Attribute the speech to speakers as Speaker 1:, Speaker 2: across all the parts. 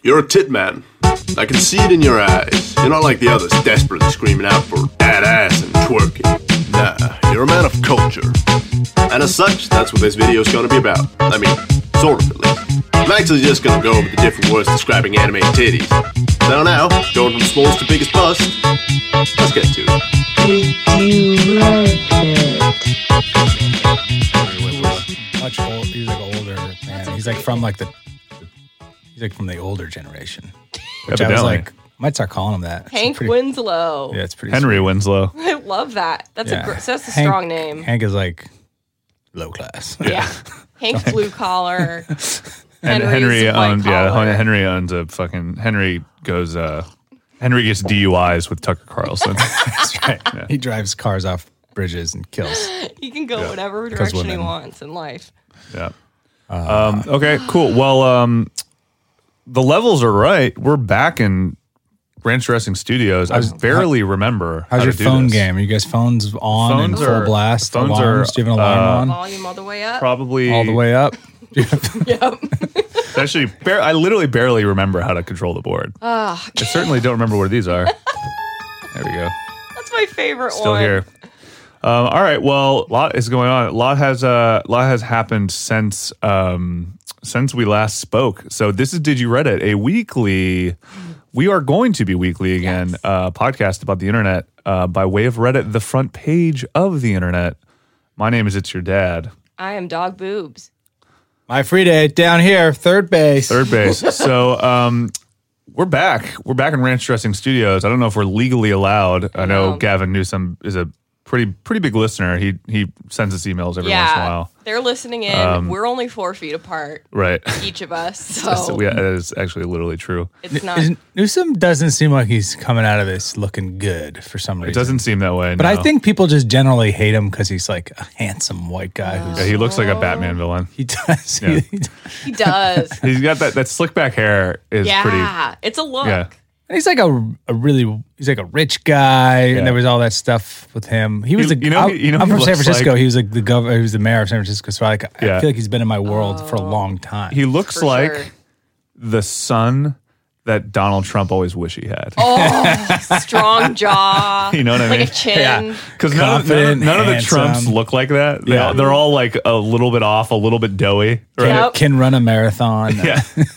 Speaker 1: You're a tit man. I can see it in your eyes. You're not like the others desperately screaming out for that ass and twerking. Nah, you're a man of culture. And as such, that's what this video is going to be about. I mean, sort of at least. I'm actually just going to go over the different words describing anime titties. So now, going from smallest to biggest bust, let's get to it.
Speaker 2: You like it.
Speaker 3: Much old. He's like an older man. He's like from like the. He's like from the older generation. Which I was like, might start calling him that.
Speaker 4: Hank Winslow.
Speaker 3: Yeah, it's pretty.
Speaker 5: Henry
Speaker 3: sweet.
Speaker 5: Winslow.
Speaker 4: I love that. That's
Speaker 3: Yeah.
Speaker 4: that's a
Speaker 3: Hank-
Speaker 4: strong name.
Speaker 3: Hank is like low class.
Speaker 4: Yeah. Hank's blue collar.
Speaker 5: And
Speaker 4: Henry's white collar.
Speaker 5: Henry owns a fucking Henry goes Henry gets DUIs with Tucker Carlson.
Speaker 3: That's right.
Speaker 5: Yeah.
Speaker 3: He drives cars off bridges and kills.
Speaker 4: He can go whatever direction he wants in life.
Speaker 5: Yeah. Okay, cool. Well, the levels are right. We're back in Ranch Dressing Studios. I barely remember.
Speaker 3: How's
Speaker 5: how
Speaker 3: your
Speaker 5: to do
Speaker 3: phone
Speaker 5: this.
Speaker 3: game? Are you guys phones on
Speaker 5: Phones
Speaker 3: and full
Speaker 5: are-
Speaker 3: blast?
Speaker 5: phones
Speaker 3: Alarms?
Speaker 5: are,
Speaker 3: Do you have an alarm on?
Speaker 4: Volume all the way up.
Speaker 5: Probably
Speaker 3: All the way up?
Speaker 4: Yep.
Speaker 5: Actually, I literally barely remember how to control the board. I certainly don't remember where these are. There we go.
Speaker 4: That's my favorite
Speaker 5: Still
Speaker 4: one.
Speaker 5: here. All right. Well, a lot is going on. A lot has happened since we last spoke. So this is Did You Reddit, a weekly. We are going to be weekly again.
Speaker 4: Yes.
Speaker 5: Podcast about the internet by way of Reddit, the front page of the internet. My name is It's Your Dad.
Speaker 4: I am Dog Boobs.
Speaker 3: My free day down here, third base.
Speaker 5: Third base. So we're back. We're back in Ranch Dressing Studios. I don't know if we're legally allowed. I know
Speaker 4: No.
Speaker 5: Gavin Newsom is a pretty big listener. He sends us emails every once in a while.
Speaker 4: They're listening in. We're only 4 feet apart,
Speaker 5: Right.
Speaker 4: each of us.
Speaker 5: So
Speaker 4: So
Speaker 5: that is actually literally true.
Speaker 4: it's not.
Speaker 3: Newsom doesn't seem like he's coming out of this looking good for some reason.
Speaker 5: It doesn't seem that way.
Speaker 3: But
Speaker 5: no.
Speaker 3: I think people just generally hate him because he's like a handsome white guy
Speaker 5: Yeah,
Speaker 3: who's
Speaker 5: he looks like a Batman villain.
Speaker 3: he does.
Speaker 5: Yeah.
Speaker 4: He does.
Speaker 5: He's got that slick back hair is pretty.
Speaker 4: Yeah. It's a look.
Speaker 5: Yeah.
Speaker 3: And he's like he's like a rich guy,
Speaker 5: Yeah.
Speaker 3: and there was all that stuff with him. He was
Speaker 5: You know,
Speaker 3: I'm
Speaker 5: he
Speaker 3: from San
Speaker 5: looks
Speaker 3: Francisco.
Speaker 5: like-
Speaker 3: He was like the governor. He was the mayor of San Francisco. So I
Speaker 5: Yeah.
Speaker 3: feel like he's been in my world for a long time.
Speaker 5: He looks
Speaker 4: For
Speaker 5: like
Speaker 4: sure.
Speaker 5: the son that Donald Trump always wish he had.
Speaker 4: Oh, strong jaw.
Speaker 5: You know what I
Speaker 4: like
Speaker 5: mean?
Speaker 4: a chin.
Speaker 3: Yeah.
Speaker 5: Because
Speaker 3: Confident,
Speaker 5: none of the
Speaker 3: handsome.
Speaker 5: Trumps look like that.
Speaker 3: Yeah.
Speaker 5: They're all like a little bit off, a little bit doughy. Right?
Speaker 4: Yep.
Speaker 3: Can run a marathon.
Speaker 5: Yeah.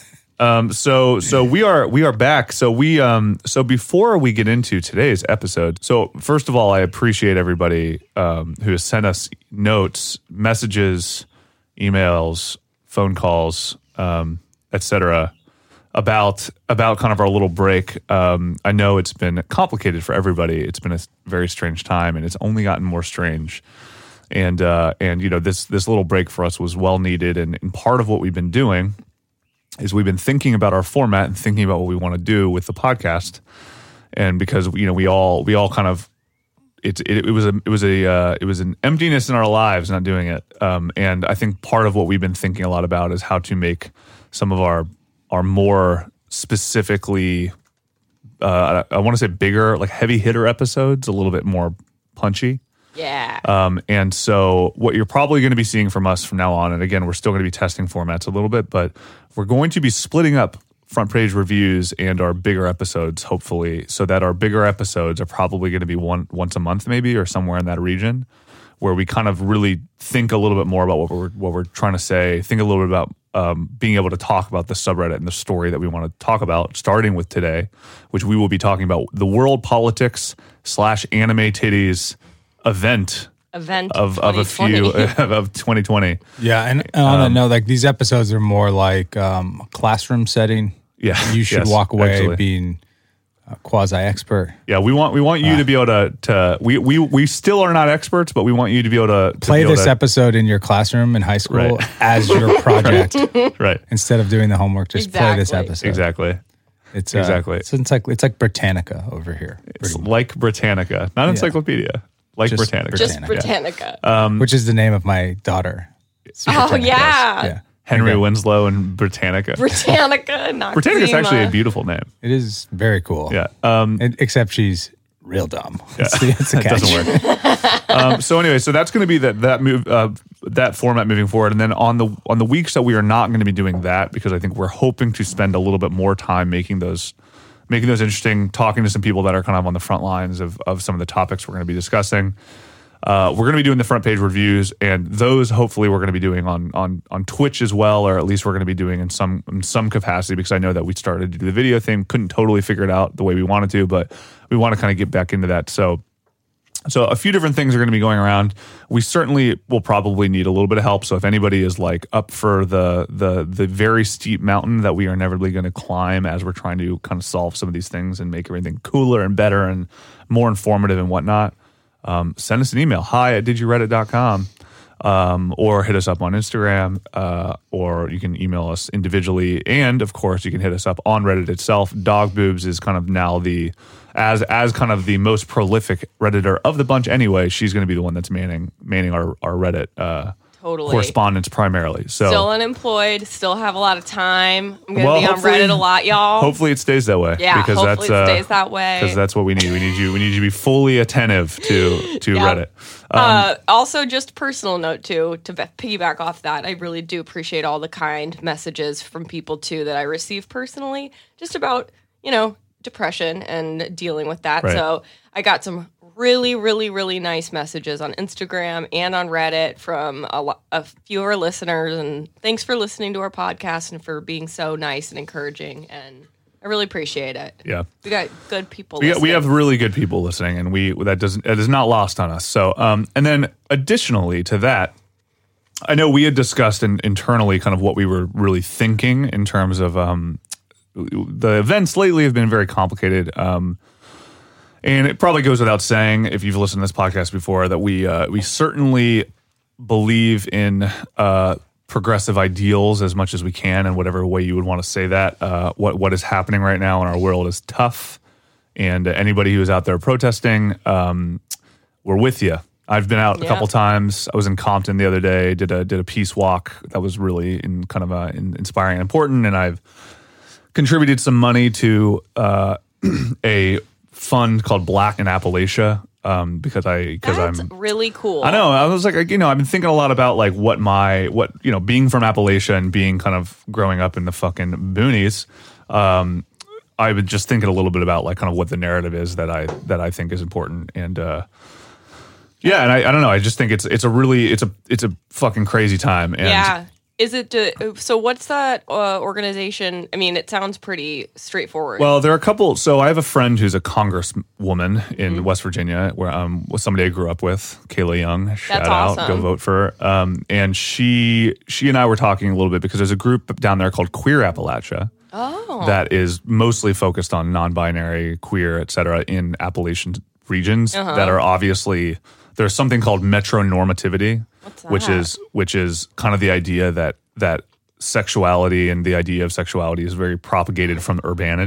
Speaker 5: So we are back. So before we get into today's episode, so first of all, I appreciate everybody who has sent us notes, messages, emails, phone calls, etc. about kind of our little break. I know it's been complicated for everybody. It's been a very strange time, and it's only gotten more strange. And you know, this little break for us was well needed, and part of what we've been doing is we've been thinking about our format and thinking about what we want to do with the podcast. And because, you know, we all kind of, it was an emptiness in our lives not doing it. And I think part of what we've been thinking a lot about is how to make some of our more specifically, I want to say bigger, like heavy hitter episodes, a little bit more punchy.
Speaker 4: Yeah.
Speaker 5: And so what you're probably going to be seeing from us from now on, and again, we're still going to be testing formats a little bit, but we're going to be splitting up front page reviews and our bigger episodes, hopefully, so that our bigger episodes are probably going to be once a month maybe, or somewhere in that region, where we kind of really think a little bit more about what we're trying to say, think a little bit about being able to talk about the subreddit and the story that we want to talk about, starting with today, which we will be talking about the world politics / anime titties event of a few of 2020.
Speaker 3: Yeah, and on that note, like these episodes are more like a classroom setting.
Speaker 5: Yeah,
Speaker 3: You should
Speaker 5: yes,
Speaker 3: walk away
Speaker 5: actually.
Speaker 3: being a quasi-expert.
Speaker 5: Yeah, we want you to be able to we still are not experts, but we want you to be able to
Speaker 3: Play
Speaker 5: be able
Speaker 3: this
Speaker 5: to,
Speaker 3: episode in your classroom in high school
Speaker 5: Right.
Speaker 3: as your project.
Speaker 5: right.
Speaker 3: Instead of doing the homework, just play this
Speaker 4: Exactly.
Speaker 3: episode.
Speaker 5: Exactly.
Speaker 3: It's
Speaker 5: Exactly.
Speaker 3: It's like Britannica over here,
Speaker 5: It's like Britannica, not encyclopedia. Like
Speaker 3: Just
Speaker 5: Britannica.
Speaker 4: Just
Speaker 3: Britannica.
Speaker 4: Britannica.
Speaker 3: which is the name of my daughter.
Speaker 4: Oh,
Speaker 3: Britannica.
Speaker 4: yeah.
Speaker 3: Yeah.
Speaker 5: Henry
Speaker 3: Okay.
Speaker 5: Winslow and Britannica.
Speaker 4: Britannica, not
Speaker 5: Britannica's
Speaker 4: Prima.
Speaker 5: actually a beautiful name.
Speaker 3: It is very cool.
Speaker 5: Yeah.
Speaker 3: Except she's real dumb.
Speaker 5: Yeah.
Speaker 3: It's the
Speaker 5: It
Speaker 3: catch.
Speaker 5: doesn't work. So anyway, so that's going to be that format moving forward. And then on the weeks that we are not going to be doing that, because I think we're hoping to spend a little bit more time making those interesting, talking to some people that are kind of on the front lines of some of the topics we're going to be discussing. We're going to be doing the front page reviews, and those hopefully we're going to be doing on Twitch as well, or at least we're going to be doing in some capacity, because I know that we started to do the video thing, couldn't totally figure it out the way we wanted to, but we want to kind of get back into that. So a few different things are going to be going around. We certainly will probably need a little bit of help. So if anybody is like up for the very steep mountain that we are inevitably going to climb as we're trying to kind of solve some of these things and make everything cooler and better and more informative and whatnot, send us an email, hi@didyoureddit.com, or hit us up on Instagram, or you can email us individually. And of course, you can hit us up on Reddit itself. Dog Boobs is kind of now as kind of the most prolific Redditor of the bunch anyway. She's going to be the one that's manning our Reddit correspondence primarily. So
Speaker 4: still unemployed, still have a lot of time. I'm going to be on Reddit a lot, y'all.
Speaker 5: Hopefully it stays that way.
Speaker 4: Yeah,
Speaker 5: because
Speaker 4: hopefully it stays that way.
Speaker 5: Because that's what we need. We need you to be fully attentive to Reddit.
Speaker 4: Also, just personal note too, to piggyback off that, I really do appreciate all the kind messages from people too that I receive personally, just about, depression and dealing with that.
Speaker 5: Right.
Speaker 4: So I got some really, really, really nice messages on Instagram and on Reddit from a few of our listeners. And thanks for listening to our podcast and for being so nice and encouraging. And I really appreciate it.
Speaker 5: Yeah.
Speaker 4: We got good people
Speaker 5: We
Speaker 4: listening.
Speaker 5: have really good people listening, and that is not lost on us. So, and then additionally to that, I know we had discussed internally kind of what we were really thinking in terms of the events lately have been very complicated. And it probably goes without saying, if you've listened to this podcast before, that we certainly believe in progressive ideals as much as we can, in whatever way you would want to say that. What is happening right now in our world is tough, and anybody who is out there protesting, we're with you. I've been out a couple times. I was in Compton the other day, did a peace walk that was really inspiring and important, and I've contributed some money to a fund called Black in Appalachia, because I'm
Speaker 4: really cool.
Speaker 5: I know. I was like, I've been thinking a lot about like what being from Appalachia and being kind of growing up in the fucking boonies. I was just thinking a little bit about like kind of what the narrative is that I think is important. And and I don't know. I just think it's a fucking crazy time. And
Speaker 4: yeah. Is it so? What's that organization? I mean, it sounds pretty straightforward.
Speaker 5: Well, there are a couple. So I have a friend who's a congresswoman in West Virginia, where with somebody I grew up with, Kayla Young. Shout out, go vote for her. And she and I were talking a little bit because there's a group down there called Queer Appalachia.
Speaker 4: Oh.
Speaker 5: That is mostly focused on non-binary, queer, et cetera, in Appalachian regions that are obviously. There's something called metronormativity, which is kind of the idea that sexuality and the idea of sexuality is very propagated from urbanity.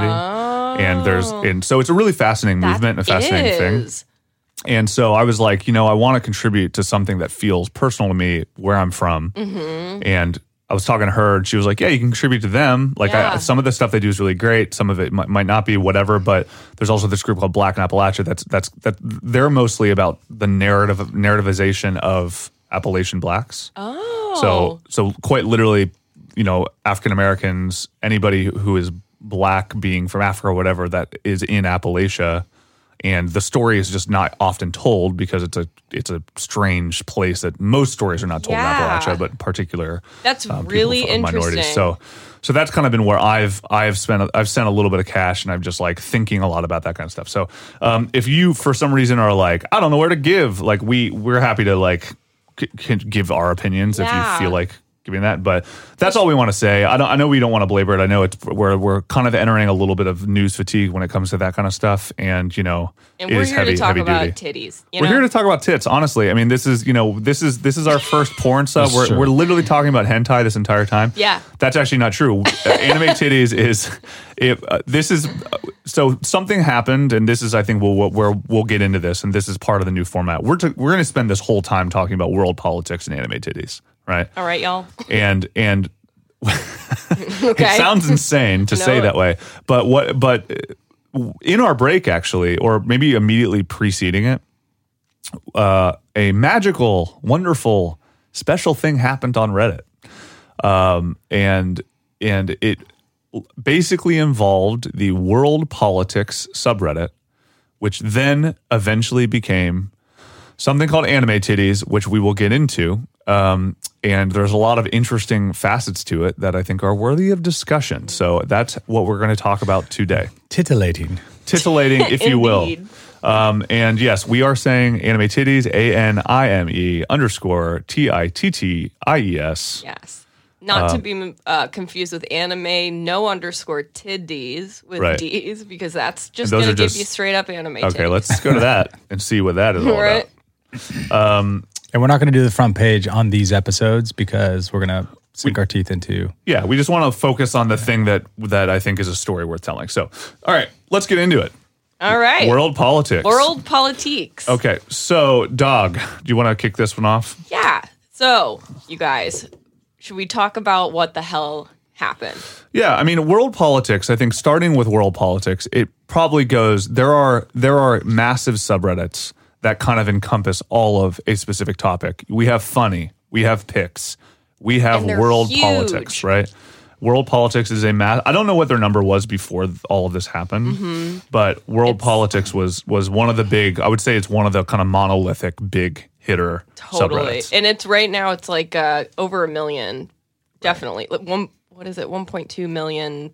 Speaker 5: And so it's a really fascinating movement, a fascinating thing. And so I was like, I want to contribute to something that feels personal to me where I'm from. And I was talking to her, and she was like, yeah, you can contribute to them. Like, some of the stuff they do is really great. Some of it might not be, whatever. But there's also this group called Black in Appalachia that they're mostly about the narrativization of Appalachian blacks. Oh. So quite literally, African Americans, anybody who is black being from Africa or whatever that is in Appalachia. And the story is just not often told because it's a strange place that most stories are not told in Appalachia, but in particular,
Speaker 4: that's really interesting.
Speaker 5: Minorities. So that's kind of been where I've sent a little bit of cash, and I'm just like thinking a lot about that kind of stuff. So if you for some reason are like, I don't know where to give, like we're happy to like give our opinions if you feel like giving that, but that's all we want to say. I know we don't want to belabor it. I know we're kind of entering a little bit of news fatigue when it comes to that kind of stuff, and
Speaker 4: and we're here to talk about titties.
Speaker 5: We're here to talk about tits. Honestly, I mean, this is our first porn stuff. We're literally talking about hentai this entire time.
Speaker 4: Yeah,
Speaker 5: that's actually not true. Anime titties is so something happened, and this is I think we'll get into this, and this is part of the new format. We're going to spend this whole time talking about world politics and anime titties. Right.
Speaker 4: All right, y'all.
Speaker 5: And
Speaker 4: okay.
Speaker 5: It sounds insane to say that way, but in our break actually, or maybe immediately preceding it, a magical, wonderful, special thing happened on Reddit. And it basically involved the World Politics subreddit, which then eventually became something called Anime Titties, which we will get into. And there's a lot of interesting facets to it that I think are worthy of discussion. So that's what we're going to talk about today.
Speaker 3: Titillating,
Speaker 5: if you will. And yes, we are saying Anime Titties, ANIME_TITTIES.
Speaker 4: Yes. Not to be confused with anime, tiddies with
Speaker 5: Right.
Speaker 4: D's, because that's just
Speaker 5: And those
Speaker 4: going to
Speaker 5: are
Speaker 4: give
Speaker 5: just-
Speaker 4: you straight up anime
Speaker 5: Okay,
Speaker 4: titties.
Speaker 5: let's go to that and see what that is all
Speaker 4: Right.
Speaker 5: about.
Speaker 3: and we're not going to do the front page on these episodes because we're going to sink our teeth into.
Speaker 5: Yeah, we just want to focus on the thing that I think is a story worth telling. So, all right, let's get into it.
Speaker 4: All right.
Speaker 5: World politics.
Speaker 4: World politics.
Speaker 5: Okay, so Dog, do you want to kick this one off?
Speaker 4: Yeah. So, you guys, should we talk about what the hell happened?
Speaker 5: Yeah, I mean, world politics, I think starting with world politics, it probably goes, there are massive subreddits that kind of encompass all of a specific topic. We have funny, we have picks, we have
Speaker 4: And they're
Speaker 5: world
Speaker 4: huge.
Speaker 5: politics, right? World politics is I don't know what their number was before all of this happened, but world politics was one of the big, I would say it's one of the kind of monolithic big hitter
Speaker 4: Totally.
Speaker 5: subreddits.
Speaker 4: And it's right now, it's like over 1 million, definitely. Like what is it? 1.2 million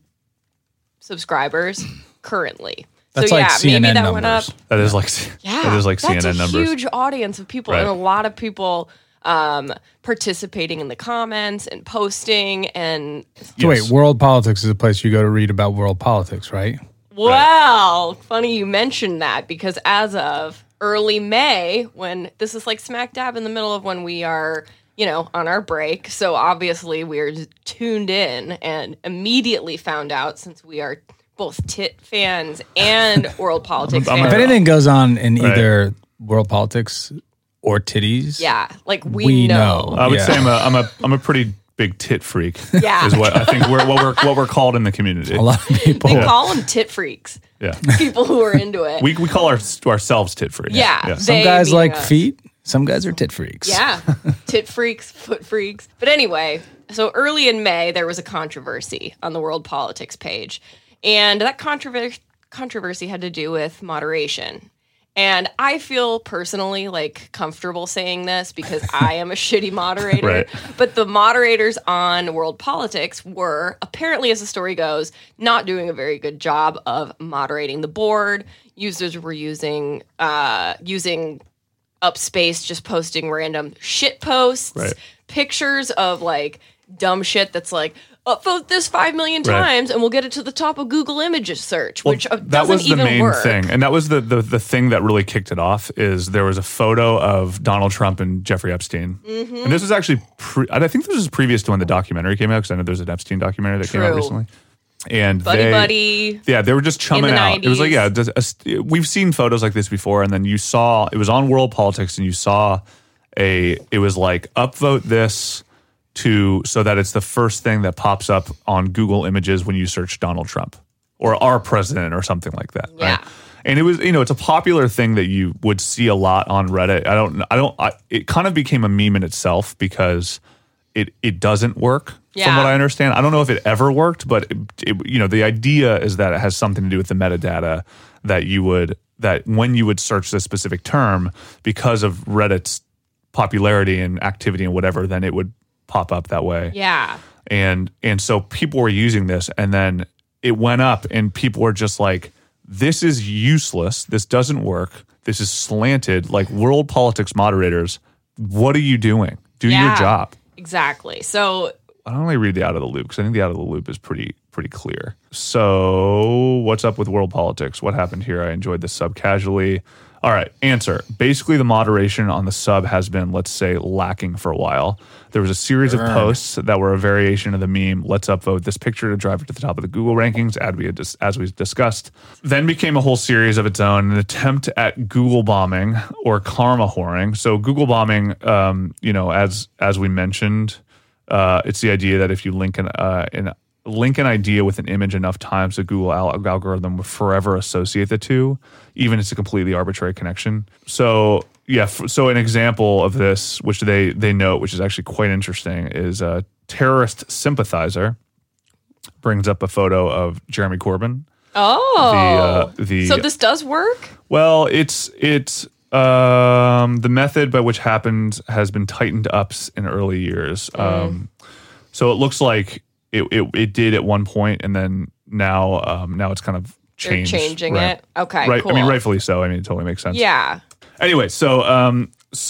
Speaker 4: subscribers currently.
Speaker 3: That's
Speaker 4: so
Speaker 3: like
Speaker 4: yeah,
Speaker 3: CNN
Speaker 4: maybe that
Speaker 3: numbers.
Speaker 4: went up.
Speaker 5: That is like
Speaker 4: Yeah,
Speaker 5: that is like
Speaker 4: that's
Speaker 5: CNN
Speaker 4: a
Speaker 5: numbers.
Speaker 4: huge audience of people,
Speaker 5: Right.
Speaker 4: and a lot of people participating in the comments and posting. And
Speaker 3: So
Speaker 5: Yes.
Speaker 3: wait, world politics is a place you go to read about world politics, right?
Speaker 4: well, funny you mentioned that, because as of early May, when this is like smack dab in the middle of when we are, on our break. So obviously we're tuned in and immediately found out, since we are both tit fans and world politics
Speaker 5: I'm a-
Speaker 4: fans.
Speaker 3: If anything goes on in
Speaker 5: Right.
Speaker 3: either world politics or titties,
Speaker 4: Yeah, like we
Speaker 3: We
Speaker 4: know.
Speaker 3: know.
Speaker 5: I would
Speaker 3: Yeah.
Speaker 5: say I'm a pretty big tit freak.
Speaker 4: Yeah.
Speaker 5: is what I think what we're called in the community.
Speaker 3: a lot of people.
Speaker 4: They call them tit freaks.
Speaker 5: Yeah,
Speaker 4: People who are into it.
Speaker 5: we call ourselves tit freaks.
Speaker 4: Yeah.
Speaker 3: Some
Speaker 4: They
Speaker 3: guys
Speaker 4: mean
Speaker 3: like
Speaker 4: us.
Speaker 3: feet. Some guys are tit freaks.
Speaker 4: Yeah, tit freaks, foot freaks. But anyway, so early in May, there was a controversy on the World Politics page. And that controversy had to do with moderation. And I feel personally comfortable saying this because I am a shitty moderator.
Speaker 5: Right.
Speaker 4: But the moderators on World Politics were, apparently as the story goes, not doing a very good job of moderating the board. Users were using Upspace, just posting random shit posts,
Speaker 5: Right.
Speaker 4: pictures of dumb shit that's like, upvote this 5 million
Speaker 5: Right.
Speaker 4: times and we'll get it to the top of Google Images search,
Speaker 5: Well,
Speaker 4: which
Speaker 5: that
Speaker 4: doesn't
Speaker 5: was the
Speaker 4: even
Speaker 5: main
Speaker 4: work.
Speaker 5: thing, and that was the thing that really kicked it off. Is there was a photo of Donald Trump and Jeffrey Epstein,
Speaker 4: Mm-hmm.
Speaker 5: and this was actually I think this was previous to when the documentary came out, because I know there's an Epstein documentary that came out
Speaker 4: True.
Speaker 5: recently. And
Speaker 4: Buddy.
Speaker 5: yeah, they were just chumming
Speaker 4: the
Speaker 5: out. It was like,
Speaker 4: 90s.
Speaker 5: we've seen photos like this before, and then you saw it was on World Politics, and you saw it was like upvote this so that it's the first thing that pops up on Google Images when you search Donald Trump or our president or something like that.
Speaker 4: Yeah.
Speaker 5: Right? And it was, it's a popular thing that you would see a lot on Reddit. It kind of became a meme in itself because it doesn't work from
Speaker 4: Yeah.
Speaker 5: what I understand. I don't know if it ever worked, but the idea is that it has something to do with the metadata that when you would search this specific term, because of Reddit's popularity and activity and whatever, then it would pop up that way.
Speaker 4: Yeah.
Speaker 5: And so people were using this, and then it went up, and people were just like, this is useless. This doesn't work. This is slanted. Like, world politics moderators, what are you doing? Do your
Speaker 4: Yeah.
Speaker 5: job.
Speaker 4: Exactly. So
Speaker 5: I don't really read the out of the loop, because I think the out of the loop is pretty clear. So what's up with world politics? What happened here? I enjoyed the sub casually. All right, answer. Basically, the moderation on the sub has been, let's say, lacking for a while. There was a series of posts that were a variation of the meme, let's upvote this picture to drive it to the top of the Google rankings, as we discussed. Then became a whole series of its own, an attempt at Google bombing or karma whoring. So Google bombing, as we mentioned, it's the idea that if you link an idea with an image enough times, the Google algorithm will forever associate the two, even if it's a completely arbitrary connection. So yeah. So an example of this, which they note, which is actually quite interesting, is a terrorist sympathizer brings up a photo of Jeremy Corbyn.
Speaker 4: Oh,
Speaker 5: the
Speaker 4: so this does work?
Speaker 5: Well, it's the method by which happened has been tightened up in early years. So it looks like it did at one point, and then now it's kind of changed.
Speaker 4: They're changing
Speaker 5: right?
Speaker 4: it. Okay,
Speaker 5: right.
Speaker 4: cool.
Speaker 5: I mean, rightfully so. I mean, it totally makes sense.
Speaker 4: Yeah.
Speaker 5: Anyway, so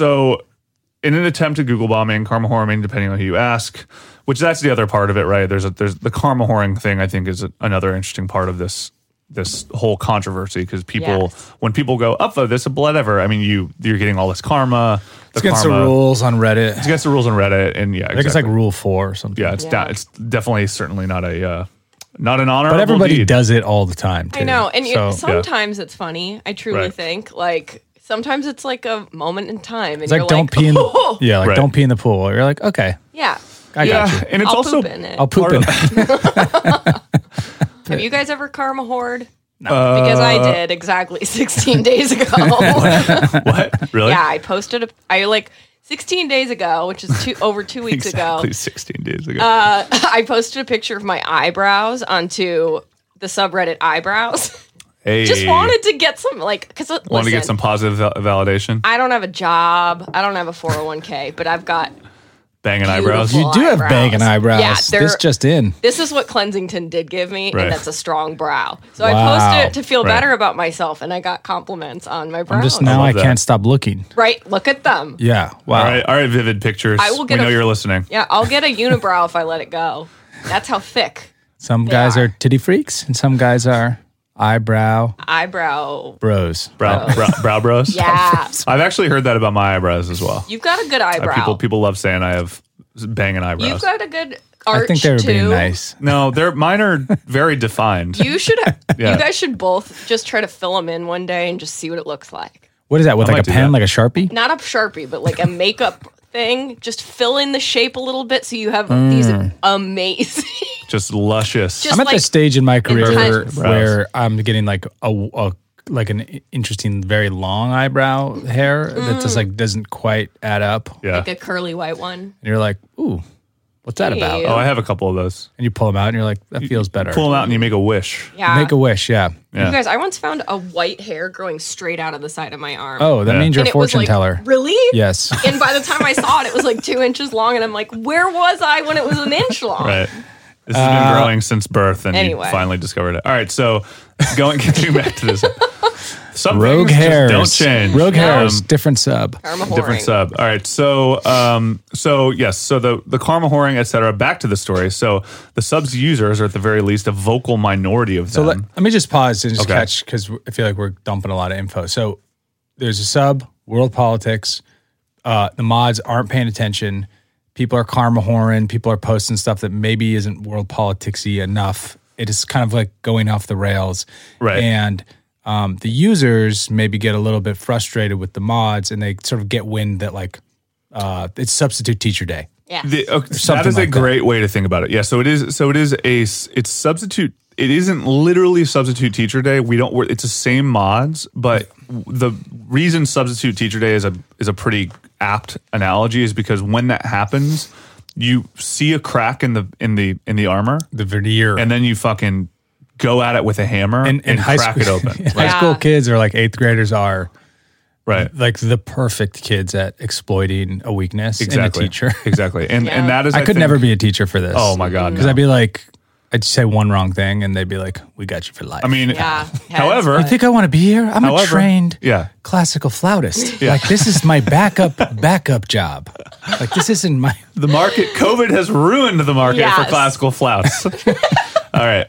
Speaker 5: in an attempt at Google bombing, karma whoring, depending on who you ask, which that's the other part of it, right? There's the karma whoring thing. I think is another interesting part of this whole controversy, because when people go upvote this, whatever. I mean, you're getting all this karma.
Speaker 3: It's against the rules on Reddit.
Speaker 5: It's against the rules on Reddit, and yeah,
Speaker 3: I think it's like Rule 4 or something.
Speaker 5: Yeah, it's definitely certainly not an honor.
Speaker 3: But everybody does it all the time, too.
Speaker 4: I know. And sometimes it's funny. I truly think, like, sometimes it's like a moment in time. And
Speaker 3: it's like, don't pee in the don't pee in the pool. You're like, okay.
Speaker 4: Yeah.
Speaker 3: I got you.
Speaker 5: And it's
Speaker 4: I'll
Speaker 5: also
Speaker 4: poop in it.
Speaker 3: I'll poop in it.
Speaker 4: Have you guys ever karma hoard? No. Because I did exactly 16 days ago.
Speaker 5: What? Really?
Speaker 4: Yeah, I posted 16 days ago, which is over 2 weeks ago.
Speaker 5: Exactly 16 days ago.
Speaker 4: I posted a picture of my eyebrows onto the subreddit eyebrows.
Speaker 5: Hey.
Speaker 4: Just wanted to get some, wanted
Speaker 5: to get some positive validation.
Speaker 4: I don't have a job. I don't have a 401k, but I've got
Speaker 5: banging eyebrows.
Speaker 3: You do have banging eyebrows.
Speaker 4: Yeah,
Speaker 3: this just in.
Speaker 4: This is what Cleansington did give me,
Speaker 5: Right.
Speaker 4: and that's a strong brow. So
Speaker 3: Wow.
Speaker 4: I posted it to feel
Speaker 5: Right.
Speaker 4: better about myself, and I got compliments on my brows.
Speaker 3: I'm just now I
Speaker 5: that.
Speaker 3: can't stop looking.
Speaker 4: Right, look at them.
Speaker 3: Yeah. Wow.
Speaker 5: All right, Vivid Pictures.
Speaker 4: I will get
Speaker 5: we know you're listening.
Speaker 4: Yeah, I'll get a unibrow if I let it go. That's how thick
Speaker 3: Some guys
Speaker 4: are.
Speaker 3: are titty freaks, and some guys are eyebrow bros.
Speaker 5: Brow bros.
Speaker 4: Yeah,
Speaker 5: I've actually heard that about my eyebrows as well.
Speaker 4: you've got a good eyebrow.
Speaker 5: People love saying I have banging eyebrows.
Speaker 4: You've got a good arch
Speaker 3: I think they were
Speaker 4: too.
Speaker 3: being nice.
Speaker 5: No, mine are very defined.
Speaker 4: You should.
Speaker 5: Yeah.
Speaker 4: You guys should both just try to fill them in one day and just see what it looks like.
Speaker 3: What is that? With
Speaker 5: I
Speaker 3: like a
Speaker 5: might do
Speaker 3: pen,
Speaker 5: that.
Speaker 3: like a Sharpie?
Speaker 4: Not a Sharpie, but like a makeup thing. Just fill in the shape a little bit so you have these amazing.
Speaker 5: Just luscious.
Speaker 4: Just
Speaker 3: I'm at
Speaker 4: like
Speaker 3: the stage in my career
Speaker 4: intense
Speaker 3: where I'm getting like an interesting, very long eyebrow hair that just like doesn't quite add up.
Speaker 5: yeah.
Speaker 4: like a curly white one.
Speaker 3: And you're like, ooh, what's that about?
Speaker 4: Ew.
Speaker 5: Oh, I have a couple of those.
Speaker 3: And you pull them out and you're like, that feels better.
Speaker 5: Pull them out and you make a wish.
Speaker 4: Yeah.
Speaker 3: Make a wish, yeah.
Speaker 5: Yeah.
Speaker 4: You guys, I once found a white hair growing straight out of the side of my arm.
Speaker 3: Oh, that
Speaker 5: Yeah.
Speaker 3: means you're
Speaker 4: and
Speaker 3: a
Speaker 4: it was
Speaker 3: fortune
Speaker 4: like,
Speaker 3: teller.
Speaker 4: really?
Speaker 3: Yes.
Speaker 4: And by the time I saw it, it was like 2 inches long, and I'm like, where was I when it was an inch long?
Speaker 5: Right. This has been growing since birth, and
Speaker 4: Anyway.
Speaker 5: you finally discovered it. All right, so getting back to this. Some
Speaker 3: Rogue
Speaker 5: things just
Speaker 3: hairs.
Speaker 5: don't change.
Speaker 3: Rogue hairs,
Speaker 5: Um,
Speaker 3: different sub.
Speaker 4: Karma whoring.
Speaker 5: Different sub. All right. So yes. So the karma whoring, etc. Back to the story. So the subs users are at the very least a vocal minority of
Speaker 3: So
Speaker 5: them.
Speaker 3: let me just pause and just
Speaker 5: Okay.
Speaker 3: catch, because I feel like we're dumping a lot of info. So there's a sub, world politics. The mods aren't paying attention. People are karma whoring. People are posting stuff that maybe isn't world politicsy enough. It is kind of like going off the rails.
Speaker 5: Right.
Speaker 3: And the users maybe get a little bit frustrated with the mods, and they sort of get wind that like it's substitute teacher day.
Speaker 4: Yeah.
Speaker 5: That
Speaker 3: something
Speaker 5: is a
Speaker 3: like that.
Speaker 5: great way to think about it. Yeah. So it is. It's substitute. It isn't literally substitute teacher day. It's the same mods, but the reason substitute teacher day is a pretty apt analogy is because when that happens, you see a crack in the armor,
Speaker 3: The veneer.
Speaker 5: and then you fucking go at it with a hammer and
Speaker 3: high
Speaker 5: crack
Speaker 3: school,
Speaker 5: it open.
Speaker 3: high school kids are like 8th graders are
Speaker 5: Right.
Speaker 3: like the perfect kids at exploiting a weakness in a teacher.
Speaker 5: Exactly. And
Speaker 4: Yeah.
Speaker 5: that is
Speaker 3: I could
Speaker 5: think-
Speaker 3: never be a teacher for this.
Speaker 5: Oh my God.
Speaker 3: Because
Speaker 5: no.
Speaker 3: I'd be like, I'd say one wrong thing and they'd be like, we got you for life.
Speaker 5: I mean,
Speaker 4: Yeah.
Speaker 5: however,
Speaker 3: you think I want to be here? I'm a
Speaker 5: However,
Speaker 3: trained
Speaker 5: yeah.
Speaker 3: classical flautist. Like this is my backup job. Like this isn't my
Speaker 5: the market, COVID has ruined the market for
Speaker 4: Yes.
Speaker 5: classical flauts. All right.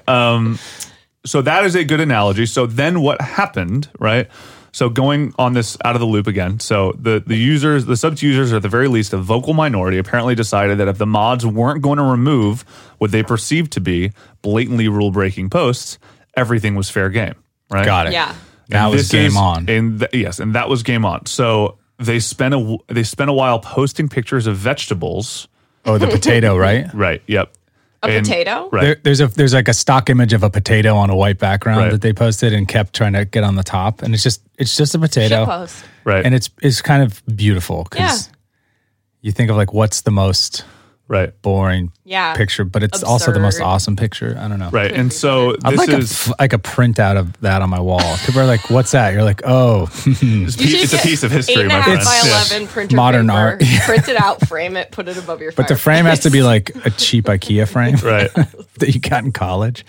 Speaker 5: So that is a good analogy. So then what happened, right? So going on this out of the loop again. So the subs users are at the very least a vocal minority apparently decided that if the mods weren't going to remove what they perceived to be blatantly rule breaking posts, everything was fair game, right?
Speaker 3: got it.
Speaker 4: Yeah.
Speaker 3: Now
Speaker 5: And
Speaker 3: it's game on.
Speaker 5: And yes, and that was game on. So they spent a while posting pictures of vegetables.
Speaker 3: Oh, the potato, right?
Speaker 5: Right. Yep.
Speaker 4: A potato?
Speaker 5: Right.
Speaker 3: There's like a stock image of a potato on a white background
Speaker 5: Right.
Speaker 3: that they posted and kept trying to get on the top, and it's just a potato,
Speaker 4: Shitpost.
Speaker 5: Right.
Speaker 3: and it's kind of beautiful because you think of like what's the most
Speaker 5: right.
Speaker 3: boring
Speaker 4: Yeah.
Speaker 3: picture, but it's also the most
Speaker 4: Absurd.
Speaker 3: awesome picture. I don't know.
Speaker 5: Right. And so
Speaker 3: I'd
Speaker 5: this
Speaker 3: like
Speaker 5: is
Speaker 3: like a printout of that on my wall. People are like, "What's that?" You're like, "Oh,
Speaker 5: it's a piece of history, my
Speaker 4: 8.5
Speaker 5: friend.
Speaker 4: by
Speaker 5: Yeah.
Speaker 4: 11 printer
Speaker 3: Modern
Speaker 4: paper.
Speaker 3: art.
Speaker 4: Print it out, frame it, put it above your
Speaker 3: but the frame has to be like a cheap IKEA frame
Speaker 5: Right.
Speaker 3: that you got in college."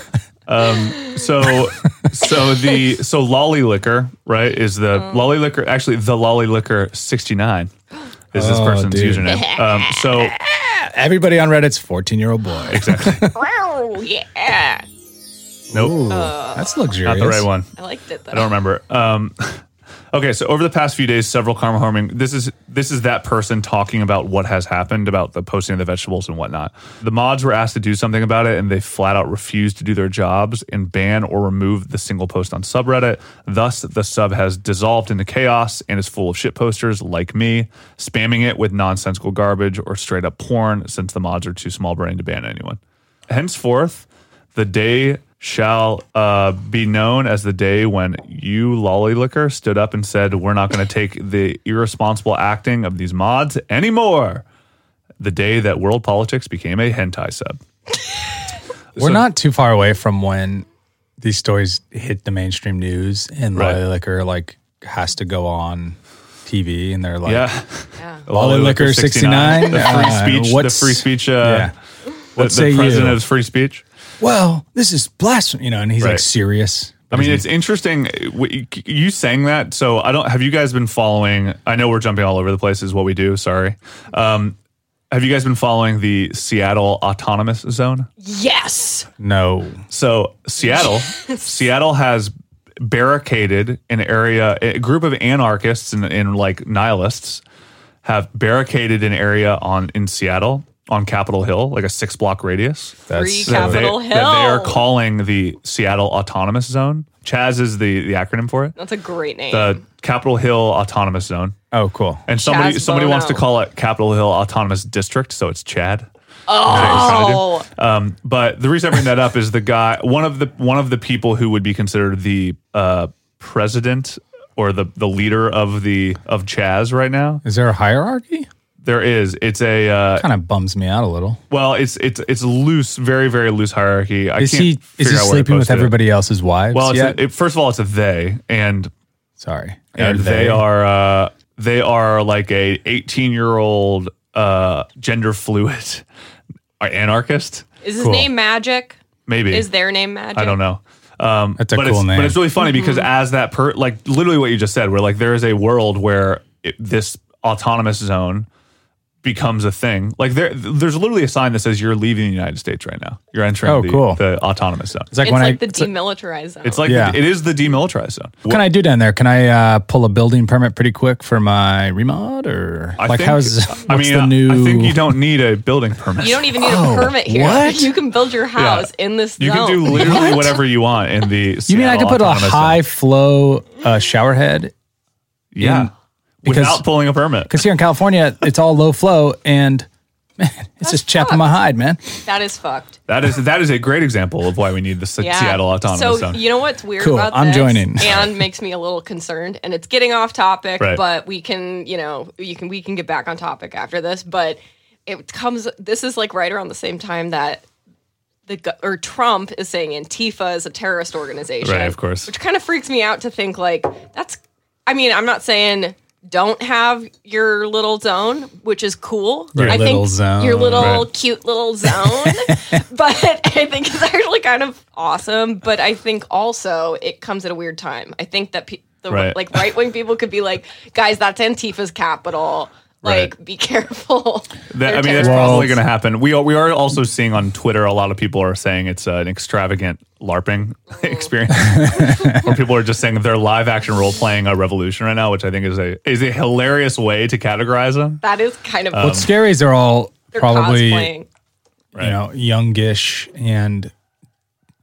Speaker 5: So Lolly Liquor, right, is the Lolly Liquor, actually the Lolly Liquor 69 is this
Speaker 3: Oh,
Speaker 5: person's
Speaker 3: dude.
Speaker 5: username. So
Speaker 3: Everybody on Reddit's 14-year-old boy.
Speaker 4: Oh, yeah.
Speaker 5: nope,
Speaker 3: That's luxurious.
Speaker 5: not the right one.
Speaker 4: I liked it though.
Speaker 5: I don't remember. Okay, so over the past few days, several karma harming. This is that person talking about what has happened about the posting of the vegetables and whatnot. The mods were asked to do something about it, and they flat out refused to do their jobs and ban or remove the single post on subreddit. Thus, the sub has dissolved into chaos and is full of shit posters like me, spamming it with nonsensical garbage or straight up porn, since the mods are too small brain to ban anyone. Henceforth, the day shall be known as the day when you, Lolly Liquor, stood up and said, "We're not going to take the irresponsible acting of these mods anymore." The day that World Politics became a hentai sub.
Speaker 3: We're not too far away from when these stories hit the mainstream news and
Speaker 5: Right.
Speaker 3: Lolly Liquor like has to go on TV and they're like,
Speaker 5: Yeah.
Speaker 4: Yeah.
Speaker 3: Lolly Liquor 69,
Speaker 5: The free speech. The
Speaker 3: what's-
Speaker 5: free speech.
Speaker 3: yeah. What say
Speaker 5: the
Speaker 3: you?
Speaker 5: president of free speech.
Speaker 3: "Well, this is blasphemy," and he's
Speaker 5: Right.
Speaker 3: like serious.
Speaker 5: I mean, it's interesting. You saying that. So I don't. Have you guys been following? I know we're jumping all over the place. Is what we do. Sorry. Have you guys been following the Seattle Autonomous Zone?
Speaker 4: Yes.
Speaker 3: No.
Speaker 5: So Seattle has barricaded an area. A group of anarchists and like nihilists have barricaded an area in Seattle on Capitol Hill, like a 6-block radius.
Speaker 4: Free
Speaker 3: so
Speaker 4: Capitol Hill.
Speaker 5: That they are calling the Seattle Autonomous Zone. Chaz is the acronym for it.
Speaker 4: That's a great name.
Speaker 5: The Capitol Hill Autonomous Zone.
Speaker 3: Oh, cool.
Speaker 5: And somebody
Speaker 4: Chaz
Speaker 5: wants to
Speaker 4: Bono.
Speaker 5: call it Capitol Hill Autonomous District, so it's Chad.
Speaker 4: oh.
Speaker 5: But the reason I bring that up is the guy, one of the people who would be considered the president or the leader of Chaz right now.
Speaker 3: Is there a hierarchy?
Speaker 5: There is. It's a
Speaker 3: Kind of bums me out a little.
Speaker 5: well, it's loose, very very loose hierarchy.
Speaker 3: Is he sleeping with everybody else's wives?
Speaker 5: Well,
Speaker 3: yet?
Speaker 5: first of all, it's a they, and
Speaker 3: Sorry.
Speaker 5: they are like a 18-year-old gender fluid anarchist.
Speaker 4: Is his
Speaker 3: Cool.
Speaker 4: name Magic?
Speaker 5: Maybe
Speaker 4: Is their name Magic?
Speaker 5: I don't know.
Speaker 3: That's a
Speaker 5: but
Speaker 3: cool
Speaker 5: it's,
Speaker 3: name.
Speaker 5: But it's really funny because as that like literally what you just said, where like there is a world where this autonomous zone becomes a thing. Like there's literally a sign that says you're leaving the United States right now. You're entering
Speaker 3: cool.
Speaker 5: the autonomous zone.
Speaker 3: It's like
Speaker 4: It's
Speaker 3: when
Speaker 4: like the
Speaker 3: it's like,
Speaker 4: demilitarized zone.
Speaker 5: It's like
Speaker 3: Yeah.
Speaker 5: it is the demilitarized zone.
Speaker 3: what can I do down there? Can I pull a building permit pretty quick for my remod, or
Speaker 5: I
Speaker 3: like
Speaker 5: think-
Speaker 3: how's
Speaker 5: I
Speaker 3: what's
Speaker 5: mean,
Speaker 3: the new?
Speaker 5: I think you don't need a building permit.
Speaker 4: you don't even need
Speaker 3: Oh,
Speaker 4: a permit here.
Speaker 3: what?
Speaker 4: You can build your house in this
Speaker 5: You
Speaker 4: zone.
Speaker 5: can do literally
Speaker 3: What?
Speaker 5: whatever you want in the.
Speaker 3: You mean I could put a high flow shower head?
Speaker 5: yeah,
Speaker 3: because-
Speaker 5: without pulling a permit.
Speaker 3: Because here in California, it's all low flow, and man, it's just chapping my hide, man.
Speaker 4: That is fucked.
Speaker 5: That is a great example of why we need the
Speaker 4: Yeah.
Speaker 5: Seattle autonomous
Speaker 4: so
Speaker 5: zone.
Speaker 4: you know what's weird
Speaker 3: Cool,
Speaker 4: about
Speaker 3: I'm
Speaker 4: this
Speaker 3: joining.
Speaker 4: and makes me a little concerned, and it's getting off topic,
Speaker 5: Right.
Speaker 4: but we can get back on topic after this. But this is like right around the same time that Trump is saying Antifa is a terrorist organization,
Speaker 5: Right, of course.
Speaker 4: which kind of freaks me out to think like that's. I mean, I'm not saying don't have your little zone, which is cool.
Speaker 3: Your
Speaker 4: I
Speaker 3: little
Speaker 4: think
Speaker 3: zone.
Speaker 4: your little
Speaker 5: Right.
Speaker 4: cute little zone, but I think it's actually kind of awesome. But I think also it comes at a weird time. I think that
Speaker 5: Right.
Speaker 4: like right wing people could be like, guys, that's Antifa's capital. Like,
Speaker 5: Right.
Speaker 4: be careful.
Speaker 5: That,
Speaker 4: They're
Speaker 5: I mean, that's
Speaker 4: terrorists.
Speaker 5: probably going to happen. We are also seeing on Twitter a lot of people are saying it's an extravagant LARPing experience, where people are just saying they're live action role playing a revolution right now, which I think is a hilarious way to categorize them.
Speaker 4: That is kind of
Speaker 3: What's scary is they're all
Speaker 4: they're
Speaker 3: probably
Speaker 4: cosplaying.
Speaker 5: Right.
Speaker 3: you know youngish and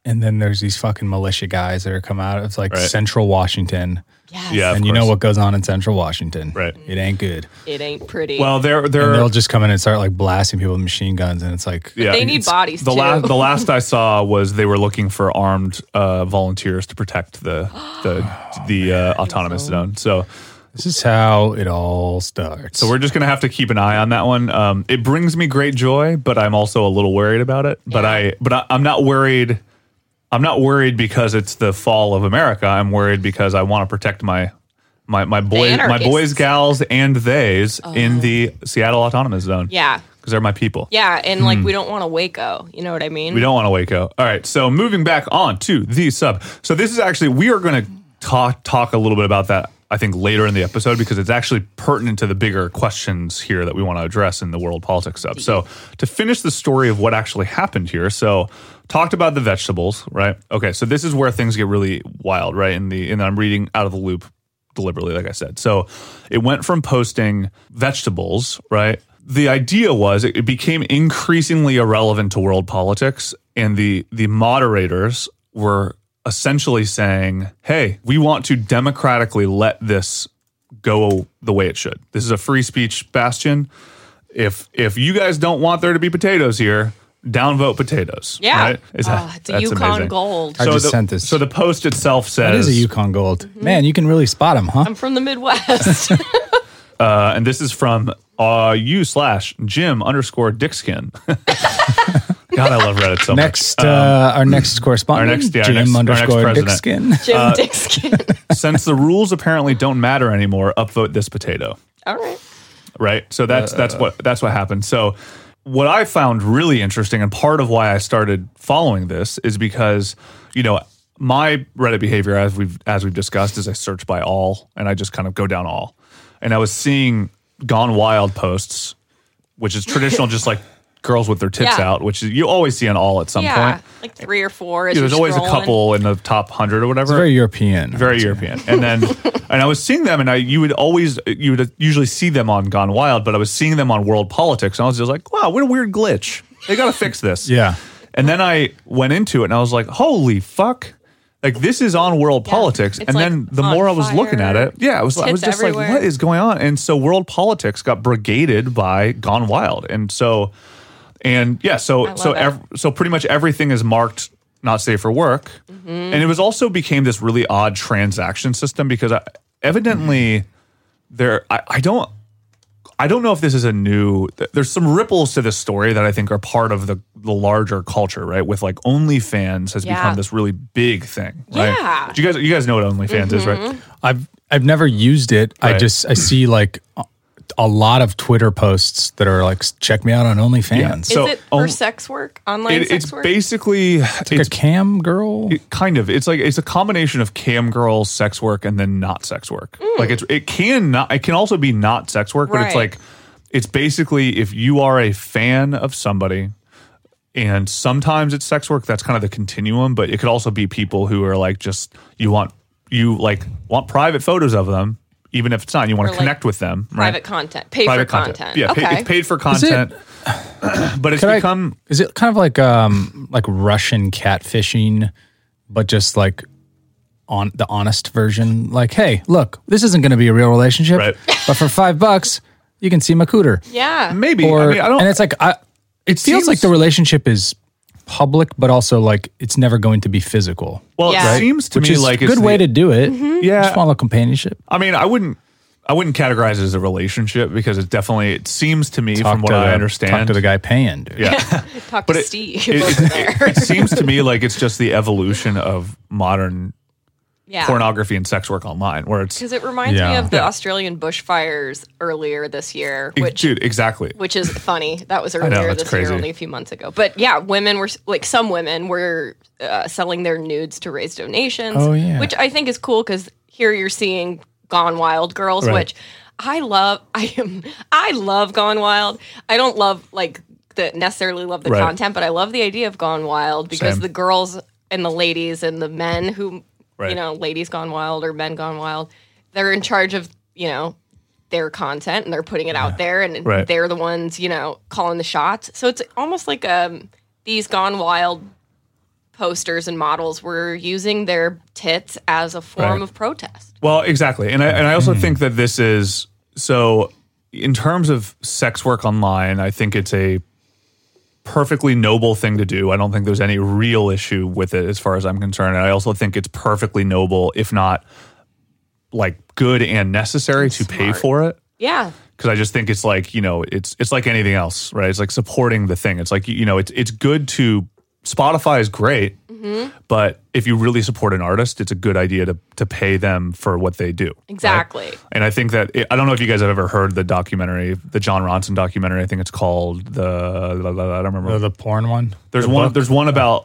Speaker 3: And then there's these fucking militia guys that are come out of like
Speaker 5: Right.
Speaker 3: Central Washington.
Speaker 4: Yes.
Speaker 5: Yeah.
Speaker 3: And you know what goes on in Central Washington.
Speaker 5: Right.
Speaker 3: It ain't good.
Speaker 4: It ain't pretty.
Speaker 5: Well, they're
Speaker 3: And they'll just come in and start like blasting people with machine guns. And it's like,
Speaker 5: yeah.
Speaker 4: they need
Speaker 5: it's-
Speaker 4: bodies
Speaker 5: the
Speaker 4: too.
Speaker 5: the last I saw was they were looking for armed volunteers to protect the autonomous zone. So
Speaker 3: this is how it all starts.
Speaker 5: we're just gonna have to keep an eye on that one. It brings me great joy, but I'm also a little worried about it. I'm not worried. I'm not worried because it's the fall of America. I'm worried because I want to protect my boys, gals, and theys in the Seattle Autonomous Zone.
Speaker 4: Yeah.
Speaker 5: Because they're my people.
Speaker 4: Yeah. And like, we don't want to Waco. You know what I mean?
Speaker 5: We don't want to Waco. All right. So moving back on to the sub. So this is actually, we are going to talk a little bit about that, I think, later in the episode, because it's actually pertinent to the bigger questions here that we want to address in the world politics sub. So to finish the story of what actually happened here. So talked about the vegetables, right? Okay. So this is where things get really wild, right? And I'm reading out of the loop deliberately, like I said. So it went from posting vegetables, right? The idea was it became increasingly irrelevant to world politics, and the moderators were essentially saying, hey, we want to democratically let this go the way it should. This is a free speech bastion. If you guys don't want there to be potatoes here, downvote potatoes.
Speaker 4: Yeah.
Speaker 5: Right?
Speaker 4: It's a Yukon
Speaker 5: amazing.
Speaker 4: Gold.
Speaker 3: I just sent this.
Speaker 5: So the post itself says...
Speaker 3: That is a Yukon Gold. Man, you can really spot them, huh?
Speaker 4: I'm from the Midwest.
Speaker 5: and this is from u/Jim_Dickskin. God, I love Reddit so much.
Speaker 3: Our next correspondent, Jim
Speaker 5: our next president.
Speaker 3: Dickskin.
Speaker 4: Jim Dickskin.
Speaker 5: Since the rules apparently don't matter anymore, upvote this potato.
Speaker 4: All right.
Speaker 5: Right. So that's what happened. So what I found really interesting, and part of why I started following this, is because, you know, my Reddit behavior, as we've discussed, is I search by all, and I just kind of go down all. And I was seeing Gone Wild posts, which is traditional, just like girls with their tits
Speaker 4: Yeah.
Speaker 5: out, which is, you always see an all at some point.
Speaker 4: Like 3 or 4. As
Speaker 5: There's
Speaker 4: you're
Speaker 5: always a
Speaker 4: scrolling.
Speaker 5: couple in the top 100 or whatever.
Speaker 3: It's very European.
Speaker 5: Very European. And then, and I was seeing them, and you would usually see them on Gone Wild, but I was seeing them on World Politics, and I was just like, wow, what a weird glitch. They got to fix this.
Speaker 3: Yeah.
Speaker 5: And then I went into it, and I was like, holy fuck. Like, this is on World Politics.
Speaker 4: It's
Speaker 5: And
Speaker 4: like
Speaker 5: then the
Speaker 4: on
Speaker 5: more I was
Speaker 4: fire.
Speaker 5: looking at it, I was
Speaker 4: Tits
Speaker 5: just
Speaker 4: everywhere.
Speaker 5: like, what is going on? And so World Politics got brigaded by Gone Wild. And so, so pretty much everything is marked not safe for work.
Speaker 4: Mm-hmm.
Speaker 5: And it was also became this really odd transaction system because evidently I don't know if this is there's some ripples to this story that I think are part of the larger culture, right? With like OnlyFans has become this really big thing, right?
Speaker 4: Yeah.
Speaker 5: Do you guys know what OnlyFans is, right?
Speaker 3: I've never used it.
Speaker 5: Right.
Speaker 3: I see like a lot of Twitter posts that are like, check me out on OnlyFans.
Speaker 4: Is it for sex work? Online sex
Speaker 5: It's
Speaker 4: work?
Speaker 5: basically
Speaker 3: Like a cam girl.
Speaker 5: kind of. It's a combination of cam girl sex work and then not sex work. Like it can also be not sex work, but it's
Speaker 4: Right.
Speaker 5: like it's basically if you are a fan of somebody, and sometimes it's sex work. That's kind of the continuum, but it could also be people who are like just you want private photos of them, even if it's not. You want
Speaker 4: Or
Speaker 5: to
Speaker 4: like
Speaker 5: connect with them.
Speaker 4: private
Speaker 5: right?
Speaker 4: content. Pay
Speaker 5: Private
Speaker 4: for content.
Speaker 5: Yeah,
Speaker 4: Okay.
Speaker 5: it's paid for content. But it's become
Speaker 3: Is it kind of like Russian catfishing, but just like on the honest version? Like, hey, look, this isn't going to be a real relationship,
Speaker 5: Right.
Speaker 3: but for $5, you can see my cooter.
Speaker 4: Yeah.
Speaker 5: maybe.
Speaker 3: Or,
Speaker 5: I mean, I don't.
Speaker 3: and it's like it feels
Speaker 5: seems-
Speaker 3: like the relationship is public, but also like it's never going to be physical.
Speaker 5: Well,
Speaker 4: Yeah.
Speaker 5: it seems to
Speaker 3: Which
Speaker 5: me
Speaker 3: is
Speaker 5: like
Speaker 3: a
Speaker 5: it's
Speaker 3: good way to do it.
Speaker 5: Yeah.
Speaker 3: Just want a little companionship.
Speaker 5: I mean, I wouldn't categorize it as a relationship because it seems to me from what I understand.
Speaker 3: Talk to the guy paying, dude.
Speaker 5: Yeah.
Speaker 4: Talk
Speaker 5: But
Speaker 4: to
Speaker 5: it,
Speaker 4: Steve
Speaker 5: it,
Speaker 4: over there.
Speaker 5: it seems to me like it's just the evolution of modern
Speaker 4: Yeah.
Speaker 5: pornography and sex work online, where it's
Speaker 4: Because it reminds me
Speaker 3: Yeah.
Speaker 4: of the
Speaker 5: Yeah.
Speaker 4: Australian bushfires earlier this year, which
Speaker 5: exactly.
Speaker 4: is funny. That was
Speaker 5: know,
Speaker 4: earlier
Speaker 5: it's
Speaker 4: this year,
Speaker 5: crazy.
Speaker 4: only a few months ago. But yeah, some women were selling their nudes to raise donations.
Speaker 3: Oh, yeah.
Speaker 4: Which I think is cool because here you're seeing Gone Wild girls,
Speaker 5: Right.
Speaker 4: which I love. I love Gone Wild. I don't necessarily love the
Speaker 5: Right.
Speaker 4: content, but I love the idea of Gone Wild because
Speaker 5: Same.
Speaker 4: the girls and the ladies and the men who
Speaker 5: Right.
Speaker 4: ladies gone wild or men gone wild, they're in charge of, their content and they're putting it out there and
Speaker 5: Right.
Speaker 4: they're the ones, calling the shots. So it's almost like these gone wild posters and models were using their tits as a form
Speaker 3: Right.
Speaker 4: of protest.
Speaker 5: Well, exactly. And I also think that this is, so in terms of sex work online, I think it's a perfectly noble thing to do. I don't think there's any real issue with it as far as I'm concerned. And I also think it's perfectly noble, if not like good and necessary to pay for it.
Speaker 4: Yeah.
Speaker 5: Because I just think it's like, it's like anything else, right? It's like supporting the thing. It's like, it's good to, Spotify is great, but if you really support an artist, it's a good idea to pay them for what they do.
Speaker 4: Exactly.
Speaker 5: Right? And I think that, I don't know if you guys have ever heard the documentary, the John Ronson documentary. I think it's called I don't remember.
Speaker 3: The porn one.
Speaker 5: There's one about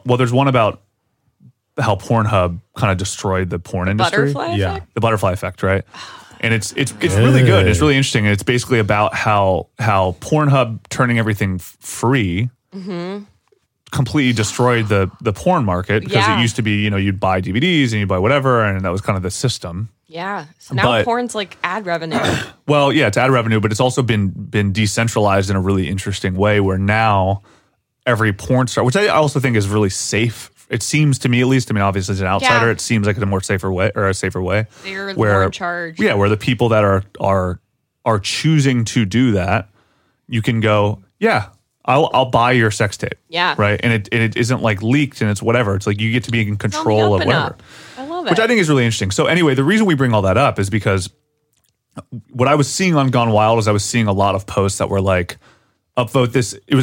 Speaker 5: how Pornhub kind of destroyed the porn industry.
Speaker 4: Butterfly
Speaker 3: Yeah.
Speaker 4: effect?
Speaker 5: The butterfly effect, right? And it's really good. It's really interesting. And it's basically about how Pornhub turning everything free completely destroyed the porn market, because
Speaker 4: Yeah.
Speaker 5: it used to be, you'd buy DVDs and you'd buy whatever, and that was kind of the system.
Speaker 4: Yeah. So now
Speaker 5: But-
Speaker 4: porn's like ad revenue.
Speaker 5: Well, yeah, it's ad revenue, but it's also been decentralized in a really interesting way, where now every porn star, which I also think is really safe. It seems to me, at least. I mean, obviously, as an outsider,
Speaker 4: Yeah.
Speaker 5: it seems like a safer way.
Speaker 4: They're more in charge.
Speaker 5: Yeah, where the people that are choosing to do that, you can go, yeah, I'll buy your sex tape.
Speaker 4: Yeah.
Speaker 5: Right. And it isn't like leaked and it's whatever. It's like you get to be in control of whatever.
Speaker 4: I love it.
Speaker 5: Which I think is really interesting. So anyway, the reason we bring all that up is because what I was seeing on Gone Wild is I was seeing a lot of posts that were like, upvote this. It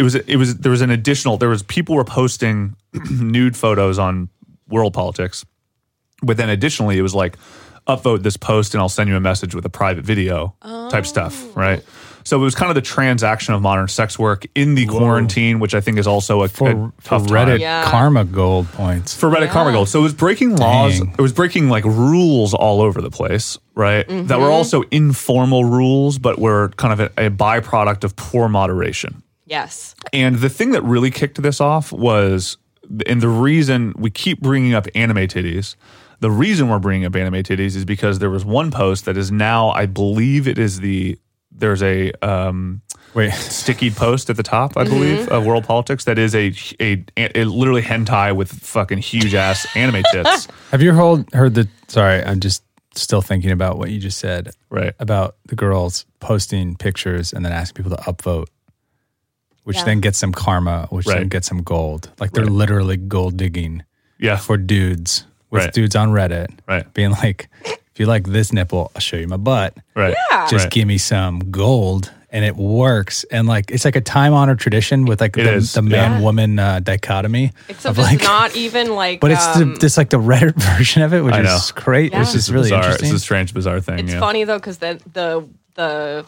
Speaker 5: was people were posting nude photos on World Politics, but then additionally it was like, upvote this post and I'll send you a message with a private video type stuff, right? So it was kind of the transaction of modern sex work in the quarantine, which I think is also a
Speaker 3: For
Speaker 5: tough
Speaker 3: Reddit
Speaker 5: time.
Speaker 4: Yeah.
Speaker 3: karma gold points.
Speaker 5: For Reddit Karma Gold. So it was breaking laws.
Speaker 3: Dang.
Speaker 5: It was breaking like rules all over the place, right? That
Speaker 4: Mm-hmm.
Speaker 5: were also informal rules, but were kind of a byproduct of poor moderation.
Speaker 4: Yes.
Speaker 5: And the thing that really kicked this off was, and the reason we keep bringing up anime titties, the reason we're bringing up anime titties is because there was one post that is now, I believe it is there's a
Speaker 3: Wait,
Speaker 5: sticky post at the top, I believe, of World Politics that is a literally hentai with fucking huge ass anime tits.
Speaker 3: have you heard the? Sorry, I'm just still thinking about what you just said.
Speaker 5: Right.
Speaker 3: About the girls posting pictures and then asking people to upvote, which
Speaker 4: Yeah.
Speaker 3: then gets them karma, which
Speaker 5: Right.
Speaker 3: then gets them gold. Like they're literally gold digging
Speaker 5: Yeah.
Speaker 3: for dudes with
Speaker 5: Right.
Speaker 3: dudes on Reddit,
Speaker 5: Right.
Speaker 3: being like, if you like this nipple, I'll show you my butt.
Speaker 5: Right.
Speaker 4: Yeah.
Speaker 3: Just
Speaker 5: Right.
Speaker 3: give me some gold. And it works. And like, it's like a time honored tradition with like
Speaker 5: It is,
Speaker 3: the
Speaker 5: yeah.
Speaker 3: man woman dichotomy.
Speaker 4: Except
Speaker 3: of
Speaker 4: it's
Speaker 3: like,
Speaker 4: not even like.
Speaker 3: but it's this like the Reddit version of it, which
Speaker 5: I know.
Speaker 3: is great.
Speaker 4: Yeah.
Speaker 3: It's just really
Speaker 5: bizarre.
Speaker 3: interesting.
Speaker 5: It's a strange, bizarre thing.
Speaker 4: It's
Speaker 5: yeah.
Speaker 4: funny though, because the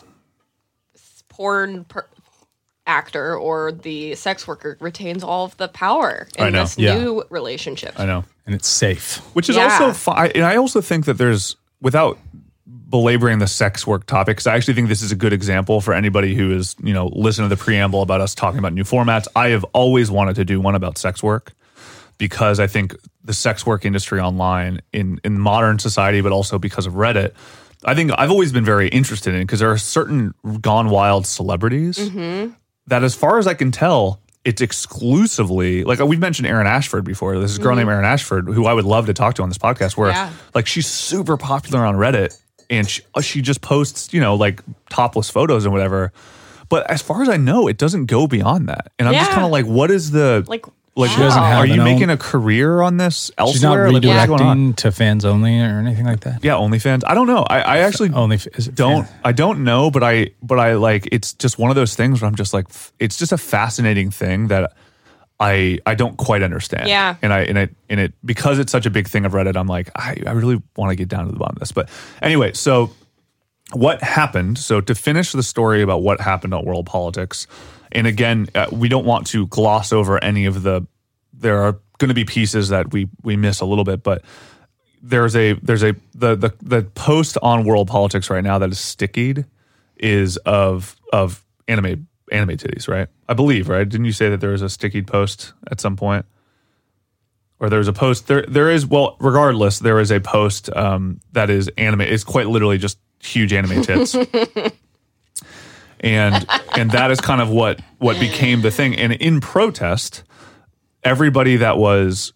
Speaker 4: porn actor or the sex worker retains all of the power
Speaker 5: I
Speaker 4: in
Speaker 5: know.
Speaker 4: this
Speaker 3: Yeah.
Speaker 4: new relationship.
Speaker 5: I know.
Speaker 3: And it's safe.
Speaker 5: Which is
Speaker 4: Yeah.
Speaker 5: also fine. And I also think that there's, without belaboring the sex work topic, because I actually think this is a good example for anybody who is, listen to the preamble about us talking about new formats. I have always wanted to do one about sex work, because I think the sex work industry online in modern society, but also because of Reddit, I think I've always been very interested in, because there are certain gone wild celebrities that, as far as I can tell, it's exclusively, like we've mentioned Erin Ashford before. There's a girl named Erin Ashford who I would love to talk to on this podcast, where
Speaker 4: Yeah.
Speaker 5: like she's super popular on Reddit, and she just posts, like topless photos and whatever. But as far as I know, it doesn't go beyond that. And I'm just
Speaker 4: Yeah.
Speaker 5: kind of like, what is the
Speaker 4: Like,
Speaker 3: She doesn't have
Speaker 5: are you
Speaker 3: an
Speaker 5: making
Speaker 3: own-
Speaker 5: a career on this elsewhere?
Speaker 3: She's not
Speaker 5: Like, what's going on?
Speaker 3: redirecting to fans only or anything like that.
Speaker 5: Yeah, OnlyFans. I don't know. I actually
Speaker 3: Only is it
Speaker 5: I don't know, but I like, it's just one of those things where I'm just like, it's just a fascinating thing that I don't quite understand.
Speaker 4: Yeah.
Speaker 5: And it because it's such a big thing of Reddit, I'm like, I really want to get down to the bottom of this. But anyway, so what happened? So to finish the story about what happened at World Politics, and again, we don't want to gloss over any of there are going to be pieces that we miss a little bit, but the post on World Politics right now that is stickied is of anime titties, right? I believe, right? Didn't you say that there was a stickied post at some point? Or there's a post there is, well, regardless, there is a post that is anime. It's quite literally just huge anime tits. and that is kind of what became the thing. And in protest, everybody that was,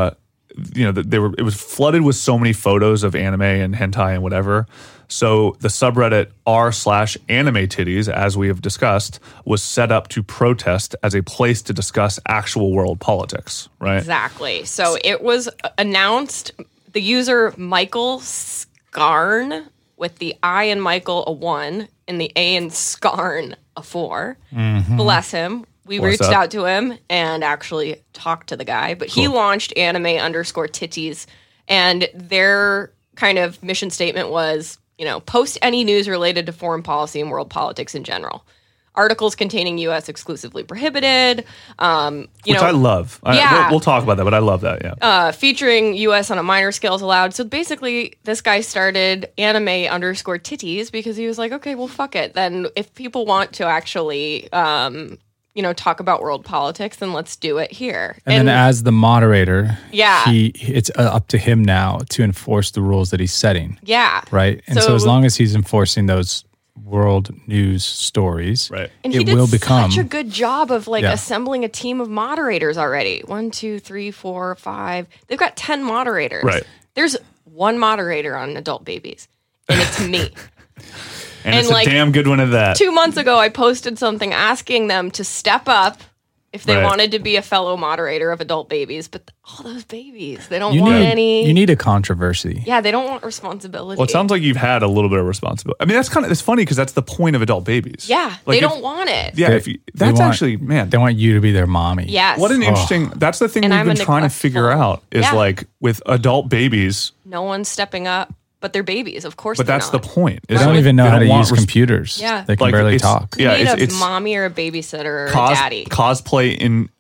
Speaker 5: it was flooded with so many photos of anime and hentai and whatever. So the subreddit r/anime titties, as we have discussed, was set up to protest as a place to discuss actual world politics, right?
Speaker 4: Exactly. So it was announced, the user Michael Scarn, with the I in Michael a 1 and the A in Scarn a 4. Bless him. We reached out to him and actually talked to the guy, but he launched anime_titties, and their kind of mission statement was, post any news related to foreign policy and world politics in general. Articles containing U.S. exclusively prohibited.
Speaker 5: Which I love. We'll talk about that, but I love that, yeah.
Speaker 4: Featuring U.S. on a minor scale is allowed. So basically, this guy started anime_titties because he was like, okay, well, fuck it. Then if people want to actually, talk about world politics, then let's do it here.
Speaker 3: And then as the moderator,
Speaker 4: Yeah.
Speaker 3: it's up to him now to enforce the rules that he's setting.
Speaker 4: Yeah.
Speaker 3: Right? And so as long as he's enforcing those world news stories,
Speaker 5: Right.
Speaker 4: And he
Speaker 3: it
Speaker 4: did
Speaker 3: will become
Speaker 4: such a good job of
Speaker 3: Yeah.
Speaker 4: assembling a team of moderators already. 1, 2, 3, 4, 5. They've got 10 moderators.
Speaker 5: Right.
Speaker 4: There's one moderator on Adult Babies, and it's me.
Speaker 5: And
Speaker 4: And,
Speaker 5: it's a damn good one at that.
Speaker 4: 2 months ago, I posted something asking them to step up if they
Speaker 5: Right.
Speaker 4: wanted to be a fellow moderator of Adult Babies. But all those babies, they don't
Speaker 3: you
Speaker 4: want
Speaker 3: need
Speaker 4: any.
Speaker 3: you need a controversy.
Speaker 4: Yeah, they don't want responsibility.
Speaker 5: Well, it sounds like you've had a little bit of responsibility. I mean, it's funny because that's the point of Adult Babies.
Speaker 4: yeah,
Speaker 5: Like
Speaker 4: they
Speaker 5: if-
Speaker 4: don't want it.
Speaker 5: Yeah,
Speaker 3: They
Speaker 5: that's
Speaker 3: want-
Speaker 5: actually, man.
Speaker 3: They want you to be their mommy.
Speaker 4: Yes.
Speaker 5: What an interesting. That's the thing
Speaker 4: And
Speaker 5: we've
Speaker 4: I'm
Speaker 5: been
Speaker 4: a
Speaker 5: trying to figure
Speaker 4: neglectful.
Speaker 5: out is
Speaker 4: Yeah.
Speaker 5: with Adult Babies,
Speaker 4: No one's stepping up, but they're babies. Of course,
Speaker 5: but
Speaker 4: they're
Speaker 5: that's
Speaker 4: not.
Speaker 5: the point.
Speaker 3: They don't even know how to use computers.
Speaker 4: Yeah.
Speaker 3: They can
Speaker 5: Like,
Speaker 3: barely
Speaker 5: it's-
Speaker 3: talk.
Speaker 4: You
Speaker 5: Yeah,
Speaker 4: need
Speaker 5: it's
Speaker 4: a mommy or a babysitter or a
Speaker 5: cos-
Speaker 4: daddy.
Speaker 5: cosplay in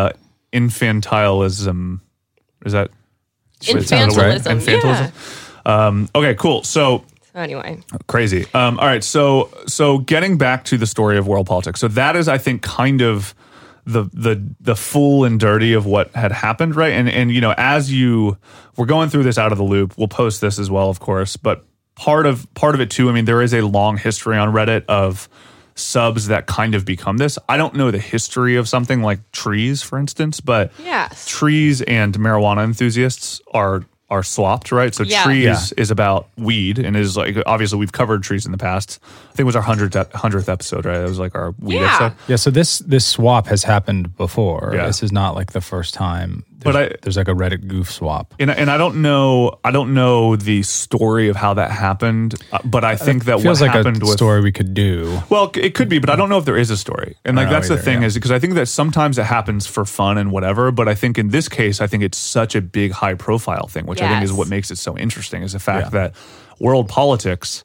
Speaker 5: infantilism. Is that
Speaker 4: Infantilism.
Speaker 5: Infantilism. Okay, cool. So
Speaker 4: Anyway,
Speaker 5: crazy. All right, so getting back to the story of world politics. So that is, I think, kind of the full and dirty of what had happened, right? And as we're going through this out of the loop, we'll post this as well, of course. But part of it too. I mean, there is a long history on Reddit of subs that kind of become this. I don't know the history of something like trees, for instance, but
Speaker 4: yes.
Speaker 5: trees and marijuana enthusiasts are swapped, right? So
Speaker 4: Yeah.
Speaker 5: trees is about weed and is like, obviously we've covered trees in the past. I think it was our 100th episode, right? That was like our weed
Speaker 4: Yeah.
Speaker 5: episode.
Speaker 3: Yeah, so this swap has happened before.
Speaker 5: Yeah.
Speaker 3: This is not like the first time.
Speaker 5: But
Speaker 3: There's like a Reddit goof swap.
Speaker 5: And I don't know the story of how that happened, but I think that
Speaker 3: Feels
Speaker 5: what
Speaker 3: like
Speaker 5: happened
Speaker 3: a
Speaker 5: with
Speaker 3: story we could do.
Speaker 5: Well, it could be, but I don't know if there is a story. And like
Speaker 3: I don't
Speaker 5: that's
Speaker 3: know
Speaker 5: the
Speaker 3: either,
Speaker 5: thing
Speaker 3: yeah.
Speaker 5: is because I think that sometimes it happens for fun and whatever, but I think in this case, I think it's such a big high profile thing, which I think is
Speaker 4: Yes.
Speaker 5: what makes it so interesting is the fact
Speaker 3: Yeah.
Speaker 5: that world politics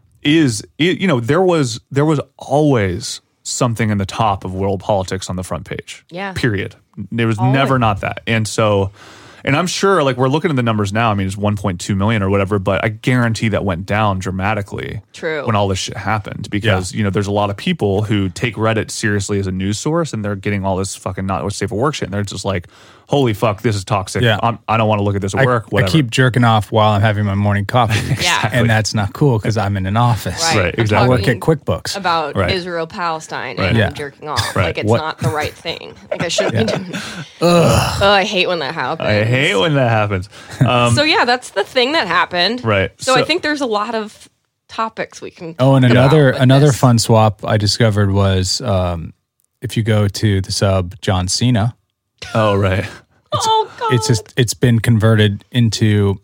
Speaker 5: there was always something in the top of world politics on the front page.
Speaker 4: Yeah.
Speaker 5: Period. There was
Speaker 4: Always.
Speaker 5: never not that. And I'm sure, like, we're looking at the numbers now. I mean, it's 1.2 million or whatever, but I guarantee that went down dramatically
Speaker 4: True.
Speaker 5: when all this shit happened because, there's a lot of people who take Reddit seriously as a news source and they're getting all this fucking not safe for work shit. And they're just like, holy fuck, this is toxic.
Speaker 3: Yeah.
Speaker 5: I don't want to look at this at work,
Speaker 3: I
Speaker 5: whatever.
Speaker 3: keep jerking off while I'm having my morning coffee.
Speaker 4: Exactly.
Speaker 3: And that's not cool because I'm in an office.
Speaker 5: Right,
Speaker 4: I'm
Speaker 5: exactly.
Speaker 3: I work at
Speaker 4: talking
Speaker 3: QuickBooks.
Speaker 4: about
Speaker 5: Right.
Speaker 4: Israel Palestine
Speaker 5: Right.
Speaker 4: and
Speaker 3: Yeah.
Speaker 4: I'm jerking off.
Speaker 5: Right.
Speaker 4: Like it's
Speaker 3: What-
Speaker 4: not the right thing. Like I shouldn't be doing that. I hate when that happens.
Speaker 5: I hate when that happens.
Speaker 4: So yeah, that's the thing that happened.
Speaker 5: Right.
Speaker 4: So
Speaker 5: So-
Speaker 4: I think there's a lot of topics we can
Speaker 3: Oh, and
Speaker 4: talk about with
Speaker 3: another
Speaker 4: this.
Speaker 3: fun swap I discovered was if you go to the sub John Cena,
Speaker 5: Oh, right.
Speaker 4: Oh god.
Speaker 3: it's been converted into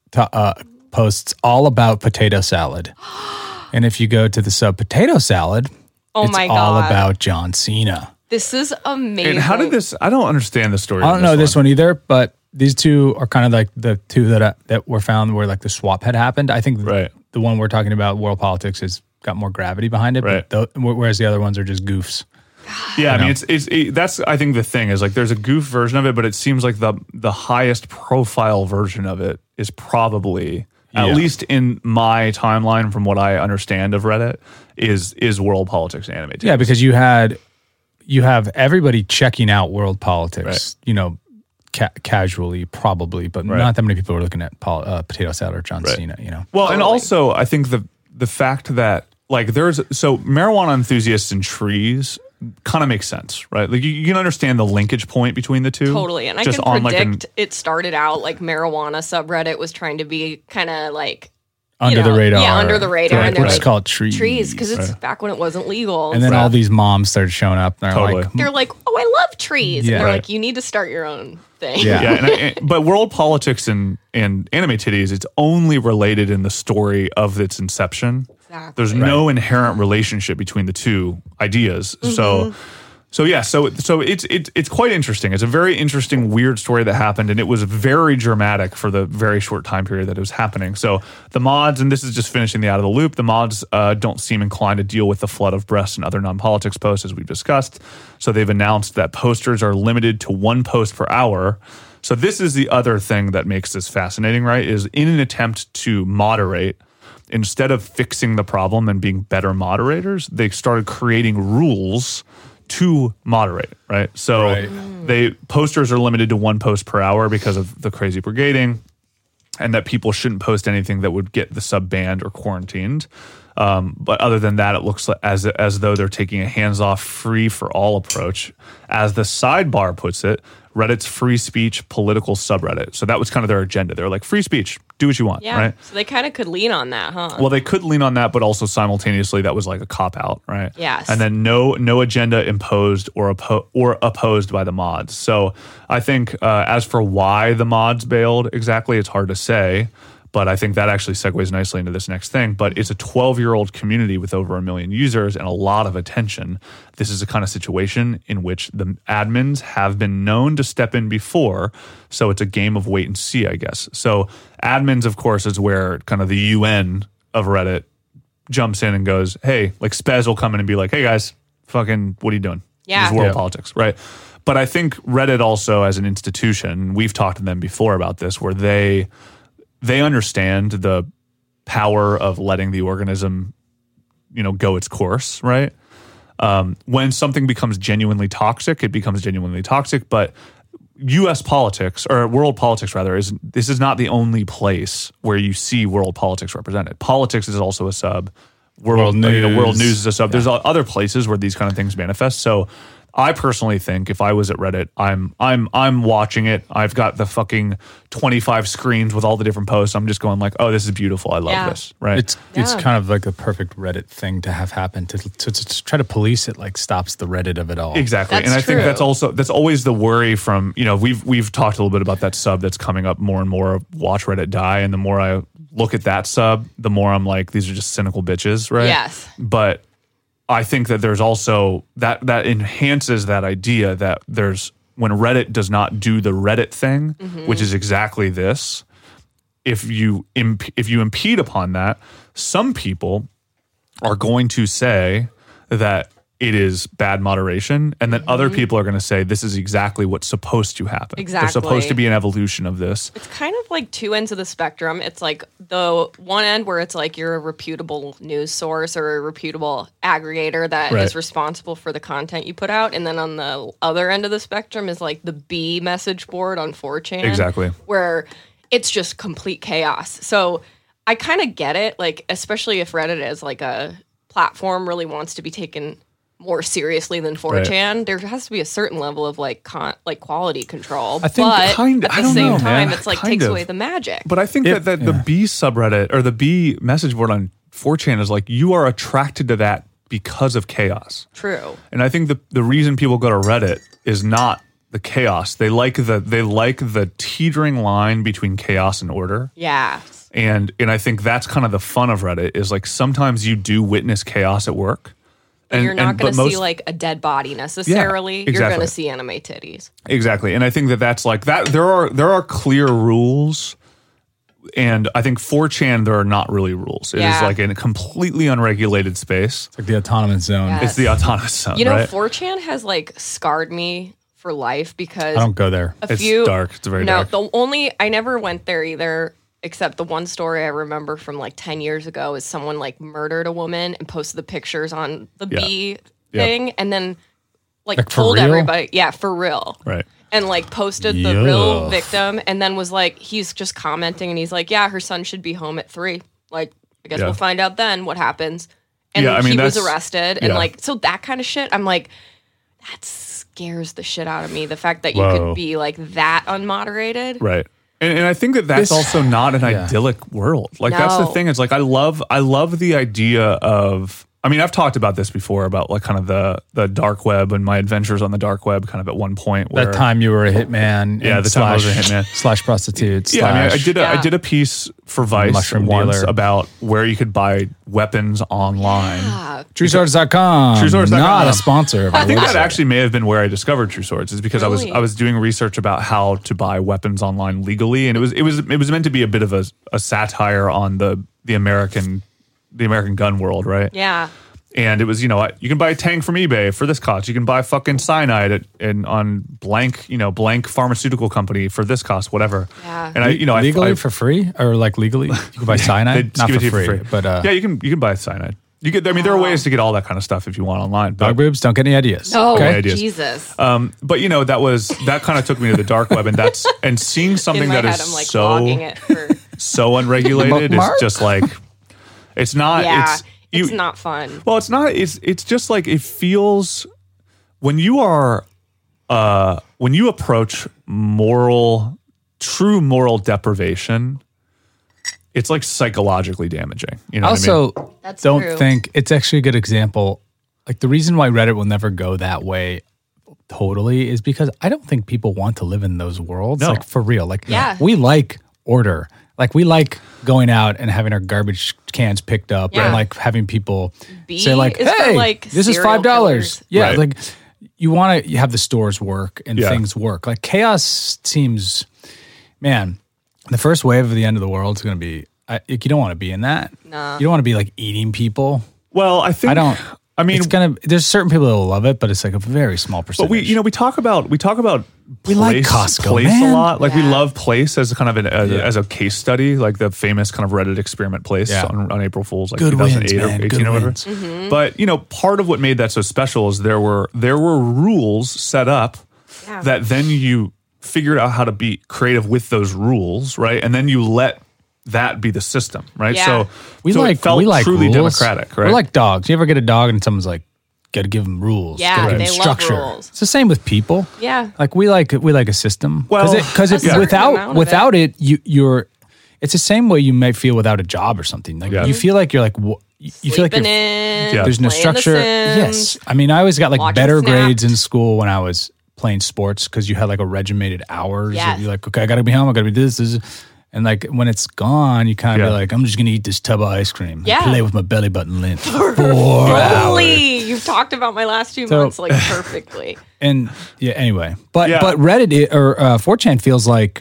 Speaker 3: posts all about potato salad. And if you go to the sub potato salad,
Speaker 4: Oh
Speaker 3: it's
Speaker 4: my
Speaker 3: all
Speaker 4: God.
Speaker 3: about John Cena.
Speaker 4: This is amazing.
Speaker 5: And how did this, I don't understand the story.
Speaker 3: I don't know this one either, but these two are kind of like the two that were found where like the swap had happened. I think
Speaker 5: Right.
Speaker 3: the one we're talking about, world politics, has got more gravity behind it.
Speaker 5: Right.
Speaker 3: But whereas the other ones are just goofs.
Speaker 5: Yeah, I mean, that's I think the thing is like there's a goof version of it, but it seems like the highest profile version of it is probably at
Speaker 3: Yeah.
Speaker 5: least in my timeline from what I understand of Reddit is world politics and anime.
Speaker 3: Yeah, because you have everybody checking out world politics, casually probably, but
Speaker 5: Right.
Speaker 3: not that many people are looking at potato salad or John Cena.
Speaker 5: Well, and
Speaker 4: Totally.
Speaker 5: also I think the fact that like so marijuana enthusiasts and trees kind of makes sense, right? Like you can understand the linkage point between the two.
Speaker 4: Totally. And I
Speaker 5: just
Speaker 4: can
Speaker 5: on
Speaker 4: predict it started out like marijuana subreddit was trying to be kind of like
Speaker 3: Under the radar.
Speaker 4: Yeah, under the radar.
Speaker 3: Like,
Speaker 4: And they're
Speaker 3: we'll just
Speaker 4: like,
Speaker 3: call it trees.
Speaker 4: trees, because it's back when it wasn't legal.
Speaker 3: And then all these moms started showing up. And they're like,
Speaker 4: they're like, oh, I love trees.
Speaker 3: Yeah.
Speaker 4: And they're
Speaker 3: Right.
Speaker 4: like, you need to start your own thing.
Speaker 3: Yeah.
Speaker 5: Yeah, but world politics and anime titties, it's only related in the story of its inception.
Speaker 4: Exactly.
Speaker 5: There's no inherent relationship between the two ideas. So it's quite interesting. It's a very interesting, weird story that happened, and it was very dramatic for the very short time period that it was happening. So the mods, and this is just finishing the out of the loop, the mods don't seem inclined to deal with the flood of breasts and other non-politics posts as we've discussed. So they've announced that posters are limited to 1 post per hour. So this is the other thing that makes this fascinating, right? Is in an attempt to moderate, instead of fixing the problem and being better moderators, they started creating rules to moderate, right? So posters are limited to 1 post per hour because of the crazy brigading, and that people shouldn't post anything that would get the sub banned or quarantined. But other than that, it looks like as though they're taking a hands-off, free-for-all approach. As the sidebar puts it, Reddit's free speech political subreddit. So that was kind of their agenda. They were like, free speech, do what you want,
Speaker 4: Yeah.
Speaker 5: right?
Speaker 4: So they kind of could lean on that, huh?
Speaker 5: Well, they could lean on that, but also simultaneously that was like a cop-out, right?
Speaker 4: Yes.
Speaker 5: And then no agenda imposed or opposed by the mods. So I think as for why the mods bailed exactly, it's hard to say. But I think that actually segues nicely into this next thing. But it's a 12-year-old community with over 1 million users and a lot of attention. This is a kind of situation in which the admins have been known to step in before. So it's a game of wait and see, I guess. So admins, of course, is where kind of the UN of Reddit jumps in and goes, hey, like Spez will come in and be like, hey, guys, fucking, what are you doing?
Speaker 4: Yeah.
Speaker 5: This is world politics, right? But I think Reddit also as an institution, we've talked to them before about this, where they understand the power of letting the organism, go its course, right? When something becomes genuinely toxic, it becomes genuinely toxic. But U.S. politics, or world politics rather, this is not the only place where you see world politics represented. Politics is also a sub. World news. World news is a sub. Yeah. There's other places where these kind of things manifest. So I personally think if I was at Reddit, I'm watching it. I've got the fucking 25 screens with all the different posts. I'm just going like, oh, this is beautiful. I love this. Right?
Speaker 3: It's kind of like the perfect Reddit thing to have happen. To try to police it like stops the Reddit of it all.
Speaker 5: Exactly.
Speaker 4: That's
Speaker 5: and I
Speaker 4: true.
Speaker 5: think that's always the worry from, we've talked a little bit about that sub that's coming up more and more, Watch Reddit Die. And the more I look at that sub, the more I'm like, these are just cynical bitches, right?
Speaker 4: Yes.
Speaker 5: But I think that there's also that enhances that idea that when Reddit does not do the Reddit thing, which is exactly this, if you impede upon that, some people are going to say that it is bad moderation, and then other people are going to say this is exactly what's supposed to happen.
Speaker 4: Exactly.
Speaker 5: There's supposed to be an evolution of this.
Speaker 4: It's kind of like two ends of the spectrum. It's like the one end where it's like you're a reputable news source or a reputable aggregator that is responsible for the content you put out. And then on the other end of the spectrum is like the B message board on 4chan.
Speaker 5: Exactly.
Speaker 4: Where it's just complete chaos. So I kind of get it, like especially if Reddit as like a platform really wants to be taken more seriously than 4chan, there has to be a certain level of like quality control.
Speaker 3: I think
Speaker 4: but
Speaker 3: kind of,
Speaker 4: at
Speaker 3: I
Speaker 4: the
Speaker 3: don't
Speaker 4: same
Speaker 3: know,
Speaker 4: time,
Speaker 3: man.
Speaker 4: it's like
Speaker 5: Kind
Speaker 4: takes
Speaker 5: of.
Speaker 4: away the magic.
Speaker 5: But I think that the B subreddit or the B message board on 4chan is like you are attracted to that because of chaos.
Speaker 4: True.
Speaker 5: And I think the reason people go to Reddit is not the chaos. They like the teetering line between chaos and order.
Speaker 4: Yeah.
Speaker 5: And I think that's kind of the fun of Reddit is like sometimes you do witness chaos at work.
Speaker 4: And you're not going
Speaker 5: but
Speaker 4: to see like a dead body necessarily.
Speaker 5: exactly.
Speaker 4: You're going to see anime titties.
Speaker 5: Exactly. And I think that's like that. There are clear rules. And I think 4chan, there are not really rules. It is like in a completely unregulated space.
Speaker 3: It's like the autonomous zone.
Speaker 4: Yeah.
Speaker 5: It's the autonomous zone,
Speaker 4: You know,
Speaker 5: right?
Speaker 4: 4chan has like scarred me for life because
Speaker 3: I don't go there.
Speaker 5: It's dark. It's very dark.
Speaker 4: I never went there either. Except the one story I remember from like 10 years ago is someone like murdered a woman and posted the pictures on the B thing and then like
Speaker 3: Like, for
Speaker 4: told
Speaker 3: real?
Speaker 4: everybody, yeah, for real.
Speaker 5: Right.
Speaker 4: And like posted the real victim and then was like, he's just commenting and he's like, yeah, her son should be home at 3. Like, I guess we'll find out then what happens. and
Speaker 5: Yeah, I mean,
Speaker 4: he was
Speaker 5: that's-
Speaker 4: arrested, and
Speaker 5: yeah.
Speaker 4: like so that kind of shit. I'm like, that scares the shit out of me. The fact that you
Speaker 3: Whoa.
Speaker 4: could be like that unmoderated.
Speaker 5: Right. And I think that that's also not an idyllic world. Like that's the
Speaker 4: No.
Speaker 5: thing. It's like I love the idea of. I mean, I've talked about this before about like kind of the dark web and my adventures on the dark web. Kind of at one point where
Speaker 3: That time you were a hitman.
Speaker 5: Yeah,
Speaker 3: and
Speaker 5: the time I was a hitman.
Speaker 3: / prostitute.
Speaker 5: Yeah, I mean,
Speaker 3: slash-
Speaker 5: I did a piece for Vice
Speaker 3: Mushroom
Speaker 5: once
Speaker 3: dealer.
Speaker 5: about where you could buy weapons online.
Speaker 3: TrueSwords.com.
Speaker 5: TrueSwords.com.
Speaker 3: Not a sponsor. Of
Speaker 5: I think
Speaker 3: our
Speaker 5: that
Speaker 3: website.
Speaker 5: actually may have been where I discovered True Swords, is because
Speaker 4: Really?
Speaker 5: I was doing research about how to buy weapons online legally, and it was meant to be a bit of a satire on the American gun world, right?
Speaker 4: Yeah.
Speaker 5: And it was, you can buy a tank from eBay for this cost. You can buy fucking cyanide on blank pharmaceutical company for this cost, whatever.
Speaker 4: Yeah.
Speaker 5: And I
Speaker 3: legally
Speaker 5: I,
Speaker 3: for free, or like legally you can buy cyanide,
Speaker 5: They
Speaker 3: not
Speaker 5: give
Speaker 3: for
Speaker 5: it to you
Speaker 3: free, but
Speaker 5: yeah, you can buy cyanide. I mean, there are ways to get all that kind of stuff if you want online. But,
Speaker 3: dog boobs. Don't get any ideas.
Speaker 4: Oh,
Speaker 5: Okay. Ideas.
Speaker 4: Jesus.
Speaker 5: but that kind of took me to the dark web, and seeing something
Speaker 4: In my
Speaker 5: that
Speaker 4: head,
Speaker 5: is
Speaker 4: I'm like
Speaker 5: so
Speaker 4: logging it for.
Speaker 5: so unregulated is
Speaker 3: Bookmark?
Speaker 5: just like it's not.
Speaker 4: Yeah.
Speaker 5: It's
Speaker 4: It's not fun.
Speaker 5: Well, it's not. It's just like it feels when you are when you approach true moral deprivation. It's like psychologically damaging. You know what I mean?
Speaker 3: Also,
Speaker 4: That's
Speaker 3: don't
Speaker 4: true.
Speaker 3: think it's actually a good example. Like the reason why Reddit will never go that way totally is because I don't think people want to live in those worlds.
Speaker 5: No.
Speaker 3: Like for real. Like
Speaker 4: Yeah.
Speaker 3: we like order. Like we like going out and having our garbage cans picked up
Speaker 4: Yeah.
Speaker 3: and like having people
Speaker 4: B
Speaker 3: say like,
Speaker 4: is for,
Speaker 3: hey,
Speaker 4: like,
Speaker 3: this is
Speaker 4: serial
Speaker 3: $5.
Speaker 4: killers.
Speaker 3: Yeah.
Speaker 5: Right.
Speaker 3: Like you want to have the stores work and
Speaker 5: Yeah.
Speaker 3: things work. Like chaos seems, man, the first wave of the end of the world is going to be, you don't want to be in that.
Speaker 4: No.
Speaker 3: You don't want to be like eating people.
Speaker 5: Well, I think
Speaker 3: I don't.
Speaker 5: I mean,
Speaker 3: it's gonna. There's certain people that will love it, but it's like a very small percentage.
Speaker 5: but we talk about
Speaker 3: We like
Speaker 5: place,
Speaker 3: Costco,
Speaker 5: place
Speaker 3: man.
Speaker 5: a lot. Like we
Speaker 4: Yeah.
Speaker 5: love place as kind of as a case study, like the famous kind of Reddit experiment place
Speaker 3: Yeah.
Speaker 5: on April Fools, like
Speaker 3: Good
Speaker 5: 2008
Speaker 3: wins,
Speaker 5: or
Speaker 3: man.
Speaker 5: 18
Speaker 3: Good
Speaker 5: or whatever.
Speaker 3: wins.
Speaker 4: Mm-hmm.
Speaker 5: But part of what made that so special is there were rules set up
Speaker 4: Yeah.
Speaker 5: that then you figured out how to be creative with those rules, right? And then you let that be the system, right?
Speaker 4: Yeah.
Speaker 5: So
Speaker 3: we
Speaker 5: so
Speaker 3: like
Speaker 5: it felt
Speaker 3: we like
Speaker 5: truly
Speaker 3: rules.
Speaker 5: democratic, right?
Speaker 3: We're like dogs. You ever get a dog and someone's like, got to give them rules.
Speaker 4: Yeah,
Speaker 3: gotta give
Speaker 4: they
Speaker 3: them
Speaker 4: love
Speaker 3: structure.
Speaker 4: rules.
Speaker 3: It's the same with people.
Speaker 4: Yeah.
Speaker 3: Like we like a system.
Speaker 5: Well,
Speaker 3: because
Speaker 4: a certain amount of
Speaker 3: without it, you're. It's the same way you might feel without a job or something. Like
Speaker 5: Yeah.
Speaker 3: you feel like you're like you feel like
Speaker 4: Sleeping
Speaker 3: you're,
Speaker 4: in.
Speaker 5: Yeah.
Speaker 3: there's no
Speaker 4: playing The
Speaker 3: structure.
Speaker 4: Sims.
Speaker 3: Yes, I mean I always got like
Speaker 4: Watching
Speaker 3: better
Speaker 4: Snapped.
Speaker 3: grades in school when I was playing sports because you had like a regimented hours.
Speaker 4: Yes.
Speaker 3: You're like, okay, I got to be home. I got to be this. And like when it's gone, you kind of
Speaker 5: Yeah.
Speaker 3: be like, I'm just gonna eat this tub of ice cream. And
Speaker 4: Yeah.
Speaker 3: play with my belly button lint for 4 hours.
Speaker 4: Holy, you've talked about my last 2
Speaker 3: So-
Speaker 4: months like perfectly.
Speaker 3: And yeah, anyway, but
Speaker 5: Yeah.
Speaker 3: but Reddit or 4chan feels like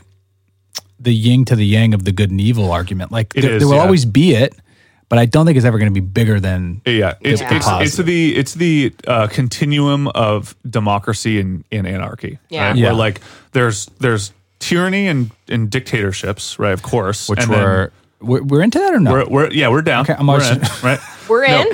Speaker 3: the yin to the yang of the good and evil argument. Like
Speaker 5: It
Speaker 3: there,
Speaker 5: is,
Speaker 3: there will
Speaker 5: yeah.
Speaker 3: always be it, but I don't think it's ever going to be bigger than.
Speaker 5: Yeah, it's
Speaker 3: positive.
Speaker 5: it's the continuum of democracy and anarchy.
Speaker 4: Yeah.
Speaker 5: Right?
Speaker 3: Yeah.
Speaker 5: Where like there's tyranny and dictatorships, right? Of course,
Speaker 3: Which
Speaker 5: and then
Speaker 3: we're into that or no?
Speaker 5: we're down.
Speaker 3: Okay, I'm
Speaker 5: we're
Speaker 3: always-
Speaker 5: in, right?
Speaker 4: We're in.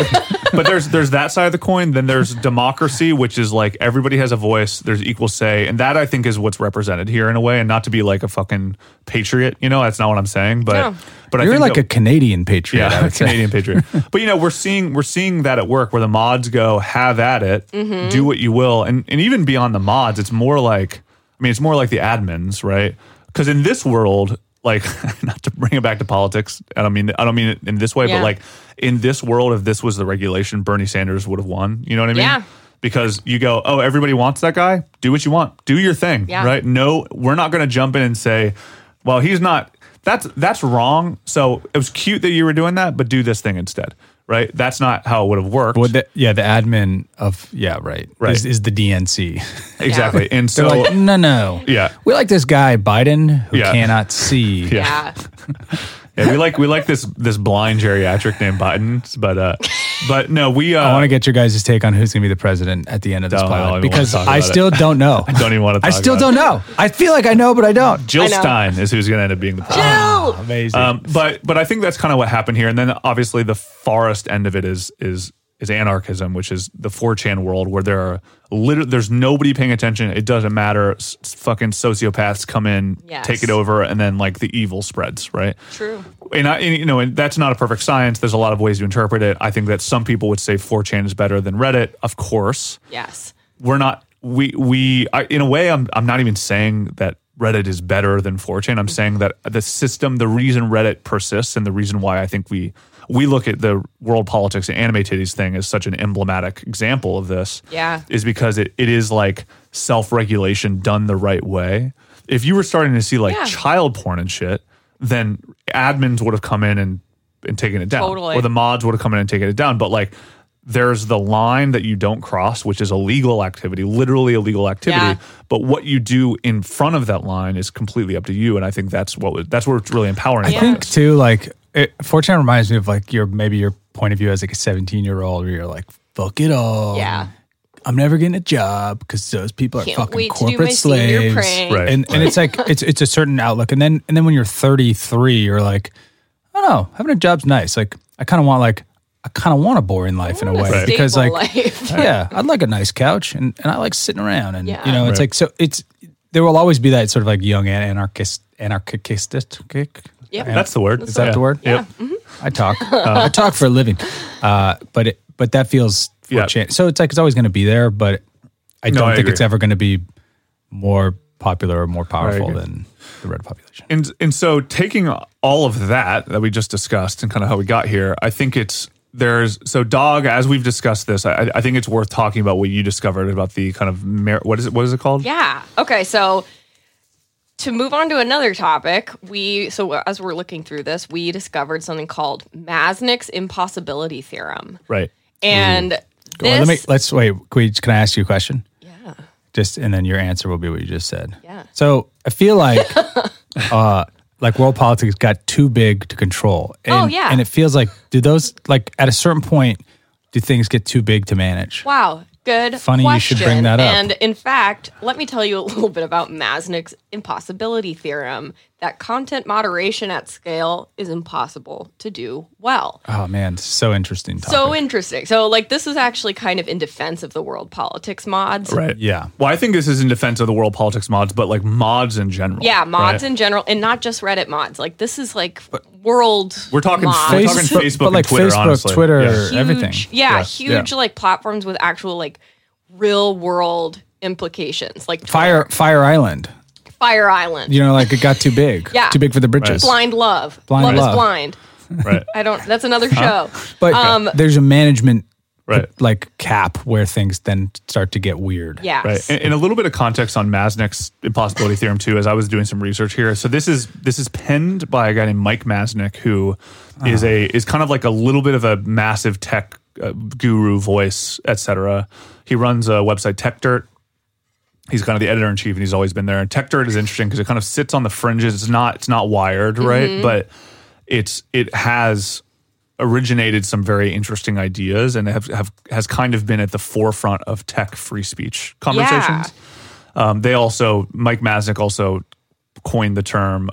Speaker 5: But there's that side of the coin. Then there's democracy, which is like everybody has a voice. There's equal say, and that I think is what's represented here in a way. And not to be like a fucking patriot, that's not what I'm saying. But
Speaker 4: No.
Speaker 5: but I
Speaker 3: You're
Speaker 5: think
Speaker 3: like
Speaker 5: that-
Speaker 3: a Canadian patriot. I
Speaker 5: yeah,
Speaker 3: would say.
Speaker 5: Canadian patriot. But we're seeing that at work where the mods go, have at it, do what you will, and even beyond the mods, it's more like the admins, right? Because in this world, like not to bring it back to politics, I don't mean it in this way,
Speaker 4: Yeah.
Speaker 5: but like in this world, if this was the regulation, Bernie Sanders would have won. You know what I mean?
Speaker 4: Yeah.
Speaker 5: Because you go, oh, everybody wants that guy. Do what you want. Do your thing.
Speaker 4: Yeah.
Speaker 5: Right? No, we're not going to jump in and say, well, he's not. That's wrong. So it was cute that you were doing that, but do this thing instead. Right? That's not how it would have worked.
Speaker 3: Well, the admin of right.
Speaker 5: Right.
Speaker 3: Is the DNC.
Speaker 5: Exactly. And
Speaker 3: They're
Speaker 5: so
Speaker 3: like, no.
Speaker 5: yeah.
Speaker 3: We like this guy Biden who
Speaker 5: Yeah.
Speaker 3: cannot see.
Speaker 4: Yeah.
Speaker 5: Yeah, we like this blind geriatric named Biden, but no, we
Speaker 3: I want to get your guys' take on who's going to be the president at the end of this
Speaker 5: Don't even
Speaker 3: pilot
Speaker 5: wanna
Speaker 3: because
Speaker 5: talk
Speaker 3: I
Speaker 5: about it.
Speaker 3: still don't know.
Speaker 5: I don't even want to.
Speaker 3: I still don't know. I feel like I know, but I don't.
Speaker 5: Jill
Speaker 4: I know.
Speaker 5: Stein is who's going to end up being the president.
Speaker 4: Jill!
Speaker 3: Amazing.
Speaker 5: But I think that's kind of what happened here, and then obviously the farthest end of it is is anarchism, which is the 4chan world where there's nobody paying attention. It doesn't matter. Fucking sociopaths come in,
Speaker 4: Yes.
Speaker 5: take it over, and then like the evil spreads, right?
Speaker 4: True.
Speaker 5: And that's not a perfect science. There's a lot of ways to interpret it. I think that some people would say 4chan is better than Reddit. Of course,
Speaker 4: Yes.
Speaker 5: we're not. In a way, I'm not even saying that Reddit is better than 4chan. I'm saying that the system, the reason Reddit persists, and the reason why I think we look at the world politics and anime titties thing as such an emblematic example of this, is because it is like self-regulation done the right way. If you were starting to see like child porn and shit, then admins would have come in and taken it down.
Speaker 4: Totally.
Speaker 5: Or the mods would have come in and taken it down. But like there's the line that you don't cross, which is illegal activity, literally illegal activity.
Speaker 4: Yeah.
Speaker 5: But what you do in front of that line is completely up to you. And I think that's where it's really empowering.
Speaker 3: I
Speaker 5: about
Speaker 3: think
Speaker 5: this.
Speaker 3: too, like 4chan reminds me of like your point of view as like a 17-year-old, where you're like, fuck it all.
Speaker 4: Yeah.
Speaker 3: I'm never getting a job because those people are
Speaker 4: Can't
Speaker 3: fucking
Speaker 4: wait to do my
Speaker 3: corporate
Speaker 4: senior
Speaker 3: slaves.
Speaker 4: prank.
Speaker 5: Right.
Speaker 3: And it's like it's a certain outlook. And then when you're 33, you're like, I don't know, having a job's nice. Like I kind of want a boring life in a way
Speaker 4: Right.
Speaker 3: because like
Speaker 4: Life.
Speaker 3: yeah, I'd like a nice couch and I like sitting around and
Speaker 4: Yeah.
Speaker 3: you know it's
Speaker 5: Right.
Speaker 3: like so it's there will always be that sort of like young anarchist.
Speaker 4: Yep.
Speaker 5: That's the word.
Speaker 3: Is that the word?
Speaker 5: Yep.
Speaker 3: I talk. I talk for a living, but that feels 4chan. So it's like it's always going to be there, but I don't think
Speaker 5: agree.
Speaker 3: it's ever going to be more popular or more powerful
Speaker 5: agree.
Speaker 3: than the Red population.
Speaker 5: And so taking all of that we just discussed and kind of how we got here, I think Dog, as we've discussed this, I think it's worth talking about what you discovered about the kind of what is it called?
Speaker 4: Yeah. Okay. So to move on to another topic, as we're looking through this, we discovered something called Masnick's impossibility theorem.
Speaker 5: Right.
Speaker 4: And
Speaker 3: Well,
Speaker 4: this,
Speaker 3: let's wait. Can I ask you a question?
Speaker 4: yeah.
Speaker 3: And then your answer will be what you just said.
Speaker 4: Yeah.
Speaker 3: So I feel like world politics got too big to control. And,
Speaker 4: Oh, yeah.
Speaker 3: And it feels like, do those, like at a certain point, do things get too big to manage?
Speaker 4: Wow. Good
Speaker 3: Funny you should bring
Speaker 4: question.
Speaker 3: that up.
Speaker 4: And in fact, let me tell you a little bit about Masnick's impossibility theorem, that content moderation at scale is impossible to do well.
Speaker 3: Oh man, so interesting topic.
Speaker 4: So interesting. So like this is actually kind of in defense of the world politics mods.
Speaker 5: Right.
Speaker 3: Yeah.
Speaker 5: Well, I think this is in defense of the world politics mods, but like mods in general.
Speaker 4: Yeah, mods
Speaker 5: right?
Speaker 4: in general, and not just Reddit mods. Like this is like world.
Speaker 5: We're talking
Speaker 4: mods.
Speaker 5: we're talking Facebook
Speaker 3: but like
Speaker 5: and Twitter,
Speaker 3: Facebook,
Speaker 5: honestly.
Speaker 3: Twitter,
Speaker 5: Yeah.
Speaker 4: Huge-
Speaker 3: everything.
Speaker 4: Yeah, huge like platforms with actual like real world implications. Like
Speaker 3: Fire Island.
Speaker 4: Fire Island.
Speaker 3: You know, like it got too big.
Speaker 4: Yeah.
Speaker 3: Too big for the britches.
Speaker 4: Blind Love.
Speaker 3: Blind
Speaker 4: Love
Speaker 3: Love.
Speaker 4: is blind.
Speaker 5: Right.
Speaker 4: That's another show.
Speaker 3: But there's a management
Speaker 5: Right.
Speaker 3: like cap where things then start to get weird.
Speaker 4: Yes.
Speaker 5: Right. And a little bit of context on Masnick's impossibility theorem too, as I was doing some research here. So this is penned by a guy named Mike Masnick, who is kind of like a little bit of a massive tech guru voice, etc. He runs a website, TechDirt. He's kind of the editor in chief, and he's always been there. And TechDirt is interesting because it kind of sits on the fringes. It's not wired, right? But it has originated some very interesting ideas and has kind of been at the forefront of tech free speech conversations. Mike Masnick also coined the term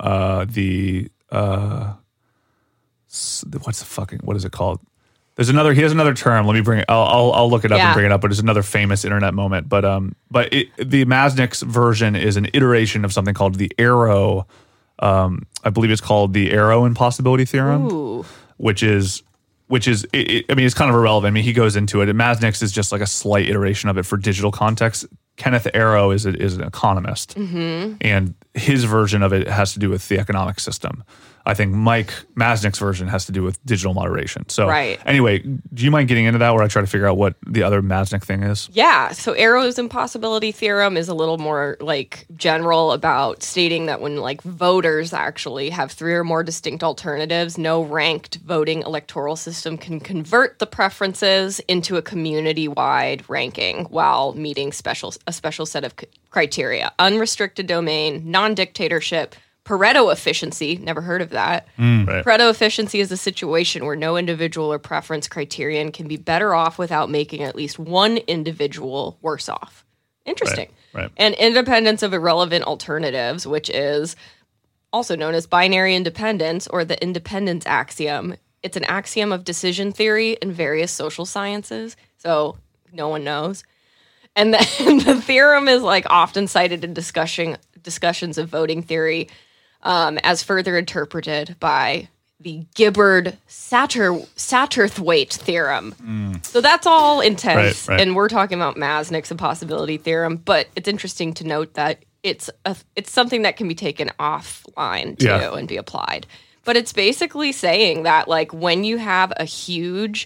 Speaker 5: what is it called? He has another term. Let me bring it. I'll look it up and bring it up. But it's another famous internet moment. But the Masnick's version is an iteration of something called the Arrow. I believe it's called the Arrow impossibility theorem.
Speaker 4: Ooh.
Speaker 5: Which is it's kind of irrelevant. I mean, he goes into it. Masnick's is just like a slight iteration of it for digital context. Kenneth Arrow is an economist, and his version of it has to do with the economic system. I think Mike Masnick's version has to do with digital moderation. So
Speaker 4: Right.
Speaker 5: anyway, do you mind getting into that where I try to figure out what the other Masnick thing is?
Speaker 4: Yeah, so Arrow's impossibility theorem is a little more like general about stating that when like voters actually have 3 or more distinct alternatives, no ranked voting electoral system can convert the preferences into a community-wide ranking while meeting a special set of criteria: unrestricted domain, non-dictatorship, Pareto efficiency, never heard of that.
Speaker 5: Right.
Speaker 4: Pareto efficiency is a situation where no individual or preference criterion can be better off without making at least one individual worse off. Interesting.
Speaker 5: Right.
Speaker 4: And independence of irrelevant alternatives, which is also known as binary independence or the independence axiom, it's an axiom of decision theory in various social sciences. So no one knows. And then the theorem is like often cited in discussions of voting theory as further interpreted by the Gibbard-Satterthwaite theorem. So that's all intense.
Speaker 5: Right.
Speaker 4: And we're talking about Masnick's impossibility theorem. But it's interesting to note that it's something that can be taken offline too and be applied. But it's basically saying that like when you have a huge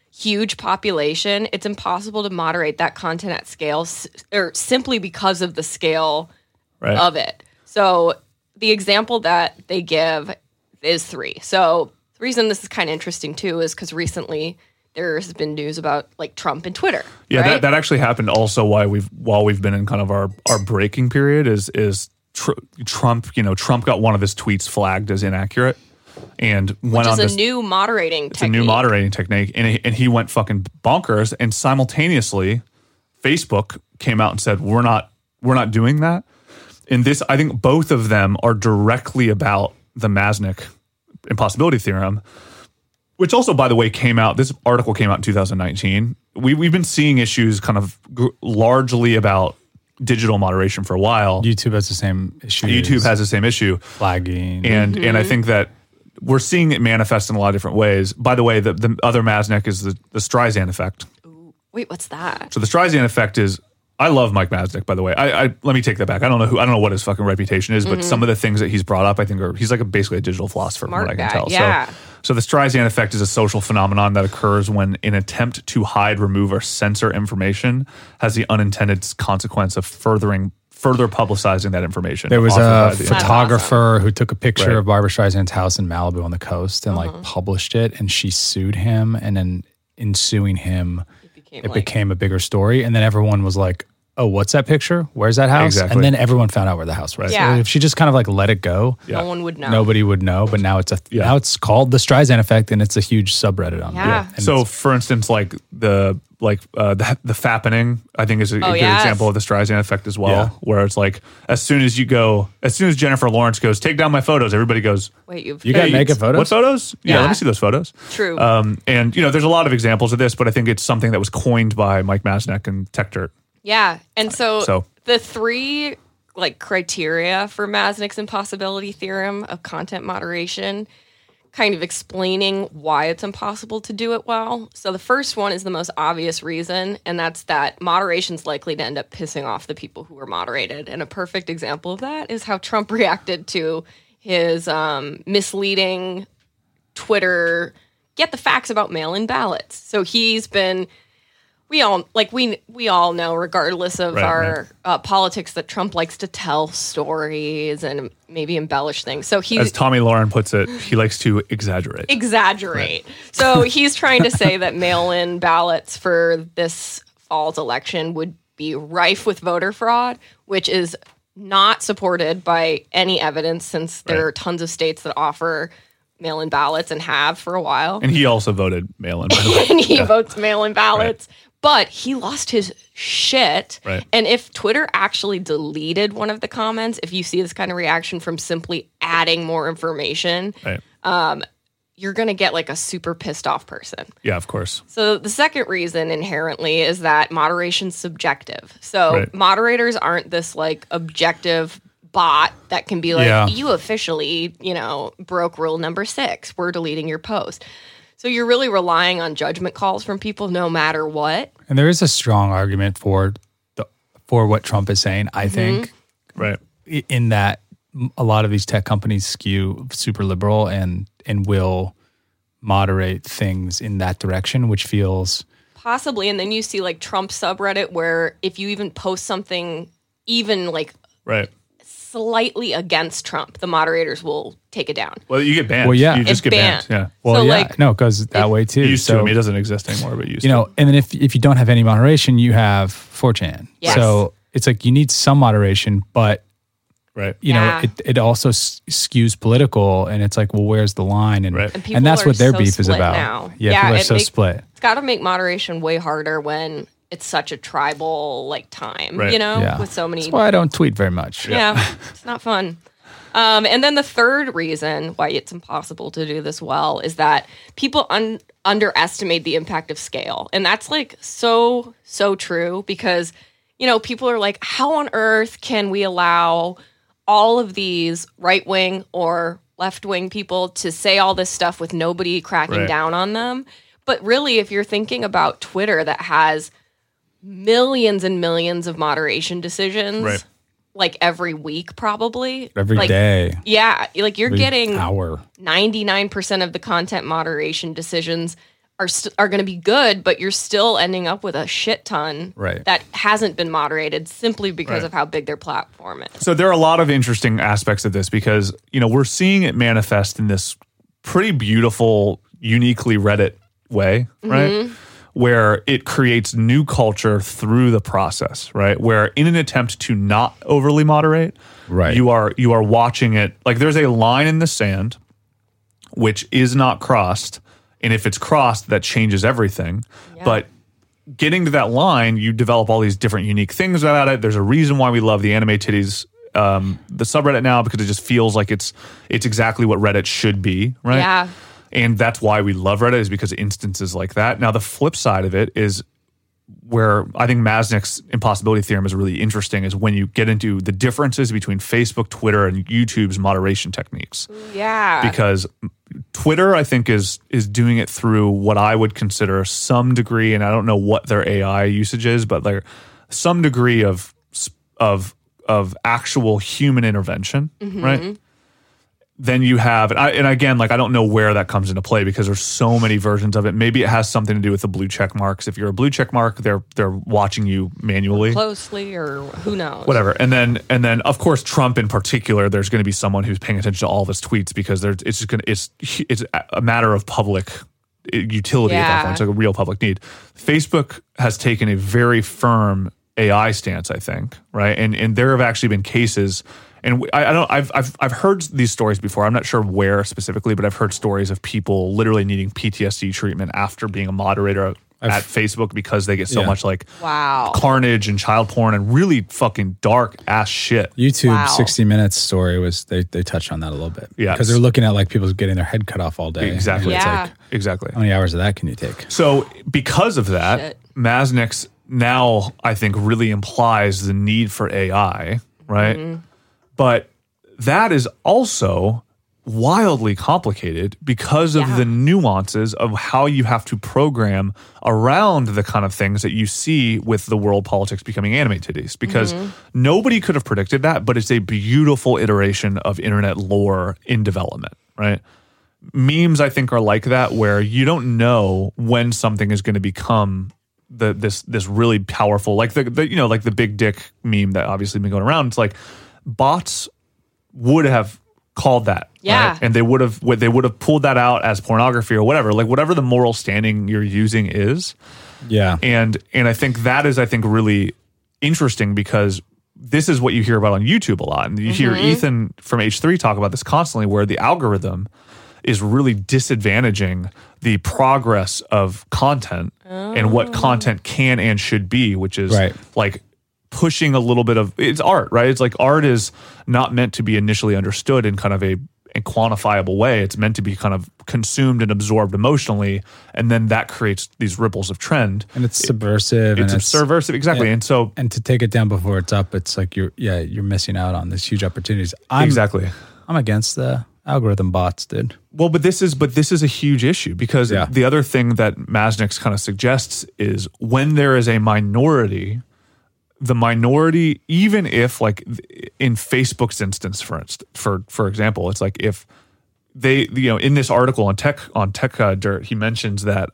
Speaker 4: population, it's impossible to moderate that content at scale or simply because of the scale of it. So the example that they give is 3. So the reason this is kind of interesting too is because recently there's been news about like Trump and Twitter.
Speaker 5: Yeah,
Speaker 4: right?
Speaker 5: that actually happened also while we've been in kind of our breaking period is Trump, Trump got one of his tweets flagged as inaccurate and went on this
Speaker 4: new moderating technique.
Speaker 5: It's a new moderating technique and he went fucking bonkers and simultaneously Facebook came out and said we're not doing that. And this, I think both of them are directly about the Masnick impossibility theorem, which also, by the way, this article came out in 2019. We've been seeing issues kind of largely about digital moderation for a while.
Speaker 3: YouTube has the same issue.
Speaker 5: YouTube has the same issue.
Speaker 3: Flagging.
Speaker 5: And I think that we're seeing it manifest in a lot of different ways. By the way, the other Masnick is the Streisand effect.
Speaker 4: Ooh, wait, what's that?
Speaker 5: So the Streisand effect is, I love Mike Masnick, by the way. I let me take that back. I don't know what his fucking reputation is, but some of the things that he's brought up, I think he's like basically a digital philosopher
Speaker 4: Smart
Speaker 5: from what I can
Speaker 4: guy,
Speaker 5: tell.
Speaker 4: yeah.
Speaker 5: So the Streisand effect is a social phenomenon that occurs when an attempt to hide, remove, or censor information has the unintended consequence of further publicizing that information.
Speaker 3: There was
Speaker 5: offered
Speaker 3: a
Speaker 5: by the
Speaker 3: photographer who took a picture
Speaker 5: Right.
Speaker 3: of Barbara Streisand's house in Malibu on the coast and like published it, and she sued him, and then in suing him, it became a bigger story, and then everyone was like, oh, what's that picture? Where's that house?
Speaker 5: Exactly.
Speaker 3: And then everyone found out where the house was.
Speaker 4: Yeah.
Speaker 3: So if she just kind of like let it go,
Speaker 4: No one would know.
Speaker 3: nobody would know. But now now it's called the Streisand effect, and it's a huge subreddit on it.
Speaker 4: Yeah.
Speaker 3: And
Speaker 5: So, for instance, like the fappening, I think is a good
Speaker 4: yes.
Speaker 5: example of the Streisand effect as well,
Speaker 3: Yeah.
Speaker 5: where it's like as soon as Jennifer Lawrence goes, take down my photos, everybody goes,
Speaker 4: Wait,
Speaker 3: you got naked photos?
Speaker 5: what photos? Yeah,
Speaker 4: Yeah.
Speaker 5: let me see those photos.
Speaker 4: True.
Speaker 5: And there's a lot of examples of this, but I think it's something that was coined by Mike Masnick and TechDirt.
Speaker 4: Yeah. And so
Speaker 5: So-
Speaker 4: the 3 like criteria for Masnick's impossibility theorem of content moderation, kind of explaining why it's impossible to do it well. So the first one is the most obvious reason, and that's that moderation's likely to end up pissing off the people who are moderated. And a perfect example of that is how Trump reacted to his misleading Twitter get the facts about mail-in ballots. So he's been we all know, regardless of our politics, that Trump likes to tell stories and maybe embellish things. So
Speaker 5: As Tommy Lauren puts it, he likes to exaggerate.
Speaker 4: Exaggerate. So he's trying to say that mail-in ballots for this fall's election would be rife with voter fraud, which is not supported by any evidence, since there are tons of states that offer mail-in ballots and have for a while.
Speaker 5: And he also voted mail-in, by the way.
Speaker 4: And he votes mail-in ballots. But he lost his shit.
Speaker 5: Right.
Speaker 4: And if Twitter actually deleted one of the comments, if you see this kind of reaction from simply adding more information,
Speaker 5: Right.
Speaker 4: you're going to get like a super pissed off person.
Speaker 5: Yeah, of course.
Speaker 4: So the second reason inherently is that moderation's subjective. So moderators aren't this like objective bot that can be like, you officially, broke rule number 6. We're deleting your post. So you're really relying on judgment calls from people no matter what.
Speaker 3: And there is a strong argument for what Trump is saying, I think.
Speaker 5: Right.
Speaker 3: In that a lot of these tech companies skew super liberal and will moderate things in that direction, which feels...
Speaker 4: Possibly. And then you see like Trump subreddit where if you even post something even like
Speaker 5: Right.
Speaker 4: slightly against Trump, the moderators will take it down.
Speaker 5: Well, you get banned.
Speaker 3: Well, yeah.
Speaker 5: You just
Speaker 4: It's
Speaker 5: get banned.
Speaker 4: banned.
Speaker 5: Yeah.
Speaker 3: Well,
Speaker 4: So,
Speaker 3: yeah.
Speaker 4: like,
Speaker 3: No, it goes that way too.
Speaker 5: It used to.
Speaker 3: So,
Speaker 5: I mean, it doesn't exist anymore, but it used to.
Speaker 3: and then if you don't have any moderation, you have 4chan.
Speaker 4: Yes.
Speaker 3: So it's like you need some moderation, but
Speaker 5: Right.
Speaker 3: it also skews political, and it's like, well, where's the line? And
Speaker 5: Right.
Speaker 4: And people
Speaker 3: and that's
Speaker 4: are
Speaker 3: what their
Speaker 4: so
Speaker 3: beef is
Speaker 4: split
Speaker 3: about.
Speaker 4: now.
Speaker 3: Yeah,
Speaker 4: Yeah,
Speaker 3: people are
Speaker 4: it
Speaker 3: so
Speaker 4: make-
Speaker 3: split.
Speaker 4: It's got to make moderation way harder when it's such a tribal like time,
Speaker 5: Right.
Speaker 3: Yeah.
Speaker 4: with so many.
Speaker 3: That's why I don't tweet very much.
Speaker 4: Yeah, it's not fun. And then the third reason why it's impossible to do this well is that people underestimate the impact of scale. And that's like so true because, you know, people are like, how on earth can we allow all of these right-wing or left-wing people to say all this stuff with nobody cracking down on them? But really, if you're thinking about Twitter that has millions and millions of moderation decisions, like every week probably.
Speaker 3: Every day.
Speaker 4: Yeah, like you're getting
Speaker 3: hour.
Speaker 4: 99% of the content moderation decisions are going to be good, but you're still ending up with a shit ton that hasn't been moderated simply because of how big their platform is.
Speaker 5: So there are a lot of interesting aspects of this because, you know, we're seeing it manifest in this pretty beautiful, uniquely Reddit way, right? Where it creates new culture through the process, right? Where in an attempt to not overly moderate, you are watching it like there's a line in the sand which is not crossed, and if it's crossed, that changes everything. Yeah. But getting to that line, you develop all these different unique things about it. There's a reason why we love the anime titties, the subreddit now, because it just feels like it's exactly what Reddit should be, right?
Speaker 4: Yeah.
Speaker 5: And that's why we love Reddit, is because of instances like that. Now, the flip side of it is where I think Masnick's impossibility theorem is really interesting, is when you get into the differences between Facebook, Twitter, and YouTube's moderation techniques.
Speaker 4: Yeah.
Speaker 5: Because Twitter, I think, is doing it through what I would consider some degree, and I don't know what their AI usage is, but like some degree of actual human intervention, right? Then you have, and again, like I don't know where that comes into play because there's so many versions of it. Maybe it has something to do with the blue check marks. If you're a blue check mark, they're watching you manually,
Speaker 4: closely, or who knows,
Speaker 5: whatever. And then of course Trump in particular, there's going to be someone who's paying attention to all of his tweets because it's a matter of public utility at that point. It's like a real public need. Facebook has taken a very firm AI stance, I think, right? And there have actually been cases. And I've heard these stories before. I'm not sure where specifically, but I've heard stories of people literally needing PTSD treatment after being a moderator at Facebook because they get so much like carnage and child porn and really fucking dark ass shit.
Speaker 3: YouTube 60 Minutes story was they touched on that a little bit.
Speaker 5: Yeah,
Speaker 3: because they're looking at like people getting their head cut off all day.
Speaker 5: Exactly.
Speaker 4: Yeah.
Speaker 5: It's like, exactly.
Speaker 3: How many hours of that can you take?
Speaker 5: So because of that, Masnick's now I think really implies the need for AI, right? But that is also wildly complicated because of the nuances of how you have to program around the kind of things that you see with the world politics becoming anime titties. Because nobody could have predicted that, but it's a beautiful iteration of internet lore in development, right? Memes, I think, are like that, where you don't know when something is going to become this really powerful, like like the big dick meme that obviously been going around. It's like, bots would have called that, right? And they would have pulled that out as pornography or whatever, like whatever the moral standing you're using is. Yeah, and I think that is really interesting because this is what you hear about on YouTube a lot, and you hear Ethan from H3 talk about this constantly, where the algorithm is really disadvantaging the progress of content and what content can and should be, which is like pushing a little bit of, it's art, right? It's like art is not meant to be initially understood in kind of a quantifiable way. It's meant to be kind of consumed and absorbed emotionally, and then that creates these ripples of trend.
Speaker 3: And it's subversive.
Speaker 5: It's subversive, exactly.
Speaker 3: Yeah,
Speaker 5: and so,
Speaker 3: and to take it down before it's up, it's like you're missing out on these huge opportunities. I'm against the algorithm bots, dude. Well,
Speaker 5: but this is a huge issue because the other thing that Masnick's kind of suggests is when there is a minority, the minority, even if like in Facebook's instance, for example, it's like if they, in this article on Tech Dirt, he mentions that